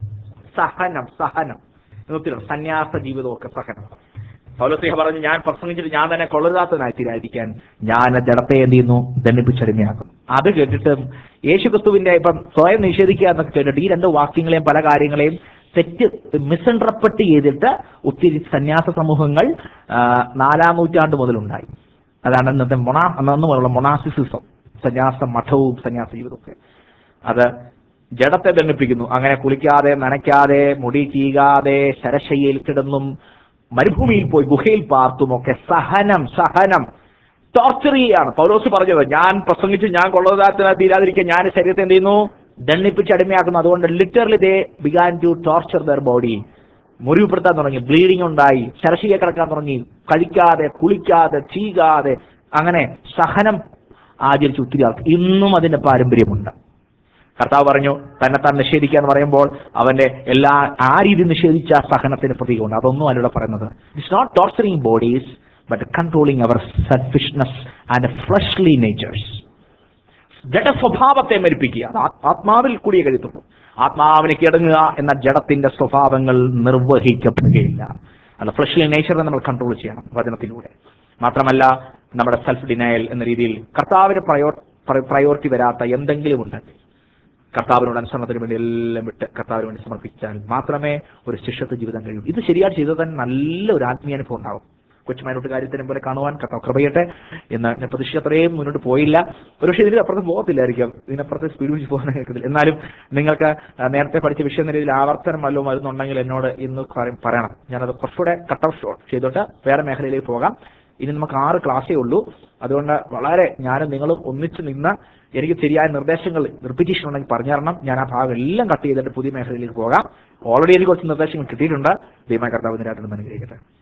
സഹനം? സഹനം സന്യാസ ജീവിതമൊക്കെ സഹനം. പൗലോസ് പറഞ്ഞു, ഞാൻ പ്രസംഗിച്ചിട്ട് ഞാൻ തന്നെ കൊള്ളരുതാത്തവനായി തീരാതിരിക്കാൻ ഞാൻ ജഡത്തെ എന്ത് ചെയ്യുന്നു? ദണ്ഡിപ്പിച്ചടിമയാക്കും. അത് കേട്ടിട്ട് യേശുക്രിസ്തുവിന്റെ ഇപ്പം സ്വയം നിഷേധിക്കുക എന്നൊക്കെ കേട്ടിട്ട് ഈ രണ്ട് വാക്യങ്ങളെയും പല കാര്യങ്ങളെയും തെറ്റ് മിസ്ഇൻറ്റർപ്രറ്റ് ചെയ്തിട്ട് ഒത്തിരി സന്യാസ സമൂഹങ്ങൾ 4-ാം നൂറ്റാണ്ട് മുതലുണ്ടായി. അതാണ് ഇന്നത്തെ അന്നു പോലുള്ള മൊണാസിസിസം, സന്യാസ മഠവും സന്യാസ ജീവിതമൊക്കെ. അത് ജഡത്തെ ദണ്ഡിപ്പിക്കുന്നു. അങ്ങനെ കുളിക്കാതെ, നനയ്ക്കാതെ, മുടി ചീകാതെ, ശരശയ്യയിൽ കിടന്നും മരുഭൂമിയിൽ പോയി ഗുഹയിൽ പാർത്തുമൊക്കെ സഹനം സഹനം ടോർച്ചർ ചെയ്യാണ്. പൗലോസ് പറഞ്ഞത്, ഞാൻ പ്രസംഗിച്ച് ഞാൻ കൊള്ളരുതാത്തവനായി തീരാതിരിക്കാൻ ഞാൻ ശരീരത്തെ എന്ത് ചെയ്യുന്നു? ദണ്ഡിപ്പിച്ച് അടിമയാക്കുന്നു. അതുകൊണ്ട് literally they began to torture their body. മുറിവുപ്പെടുത്താൻ തുടങ്ങി, ബ്ലീഡിംഗ് ഉണ്ടായി, ശരശയ്യ കിടക്കാൻ തുടങ്ങി, കഴിക്കാതെ, കുളിക്കാതെ, ചീകാതെ, അങ്ങനെ സഹനം ആചരിച്ച് ഒത്തിരി ആൾക്ക് ഇന്നും അതിന്റെ പാരമ്പര്യമുണ്ട്. കർത്താവ് പറഞ്ഞു തന്നെത്താൻ നിഷേധിക്കുക എന്ന് പറയുമ്പോൾ അവന്റെ എല്ലാ ആ രീതി നിഷേധിച്ച സഹനത്തിന് പ്രതീകമുണ്ട്. അതൊന്നും അല്ല പറയുന്നത്. It's not torturing bodies but controlling our selfishness and fleshly natures. ജഡ സ്വഭാവത്തെ മരിപ്പിക്കുക. ആത്മാവിൽ കൂടിയേ കഴിയത്തുള്ളൂ. ആത്മാവിനെ കിടങ്ങുക എന്ന ജഡത്തിന്റെ സ്വഭാവങ്ങൾ നിർവഹിക്കപ്പെടുകയില്ല. അല്ല, ഫ്ലഷ്ലി നേച്ചറിനെ നമ്മൾ കൺട്രോൾ ചെയ്യണം വചനത്തിലൂടെ. മാത്രമല്ല നമ്മുടെ സെൽഫ് ഡിനയൽ എന്ന രീതിയിൽ കർത്താവിന് പ്രയോറിറ്റി വരാത്ത എന്തെങ്കിലും ഉണ്ടെങ്കിൽ കർത്താവിനോട് അനുസരണത്തിന് വേണ്ടി എല്ലാം വിട്ട് കർത്താവിന് വേണ്ടി സമർപ്പിച്ചാൽ മാത്രമേ ഒരു ശിഷ്യത്വ ജീവിതം കഴിയൂ. ഇത് ശരിയായിട്ട് ചെയ്താൽ തന്നെ നല്ലൊരു ആത്മീയാനുഭവം ഉണ്ടാവും. കൊച്ചുമാനോട്ട് കാര്യത്തിനെ പോലെ കാണുവാൻ കർത്താവ് കൃപ ചെയ്യട്ടെ. എന്ന് ഞാൻ പ്രതീക്ഷ അത്രയും മുന്നോട്ട് പോയില്ല. ഒരുപക്ഷെ ഇതിനപ്പുറത്ത് പോകത്തില്ലായിരിക്കാം, ഇതിനപ്പുറത്ത് സ്പീഡ് വെച്ച് പോകാൻ കേൾക്കത്തില്ല. എന്നാലും നിങ്ങൾക്ക് നേരത്തെ പഠിച്ച വിഷയം എന്ന രീതിയിൽ ആവർത്തനം വല്ലതും വരുന്നുണ്ടെങ്കിൽ എന്നോട് ഇന്ന് പറയണം. ഞാനത് കുറച്ചുകൂടെ കട്ട് ഓഫ് ചെയ്തിട്ട് വേറെ മേഖലയിലേക്ക് പോകാം. ഇനി നമുക്ക് 6 ക്ലാസ്സേ ഉള്ളൂ. അതുകൊണ്ട് വളരെ ഞാനും നിങ്ങളും ഒന്നിച്ച് നിന്ന് എനിക്ക് ശരിയായ നിർദ്ദേശങ്ങൾ റിപ്പീറ്റേഷൻ ഉണ്ടെങ്കിൽ പറഞ്ഞു തരണം. ഞാൻ ആ ഭാഗം എല്ലാം കട്ട് ചെയ്തിട്ട് പുതിയ മേഖലയിലേക്ക് പോകാം. ഓൾറെഡി എനിക്ക് കുറച്ച് നിർദ്ദേശങ്ങൾ കിട്ടിയിട്ടുണ്ട്. ദൈവമായ കർത്താവ് നിരായിട്ട് അനുഗ്രഹിക്കട്ടെ.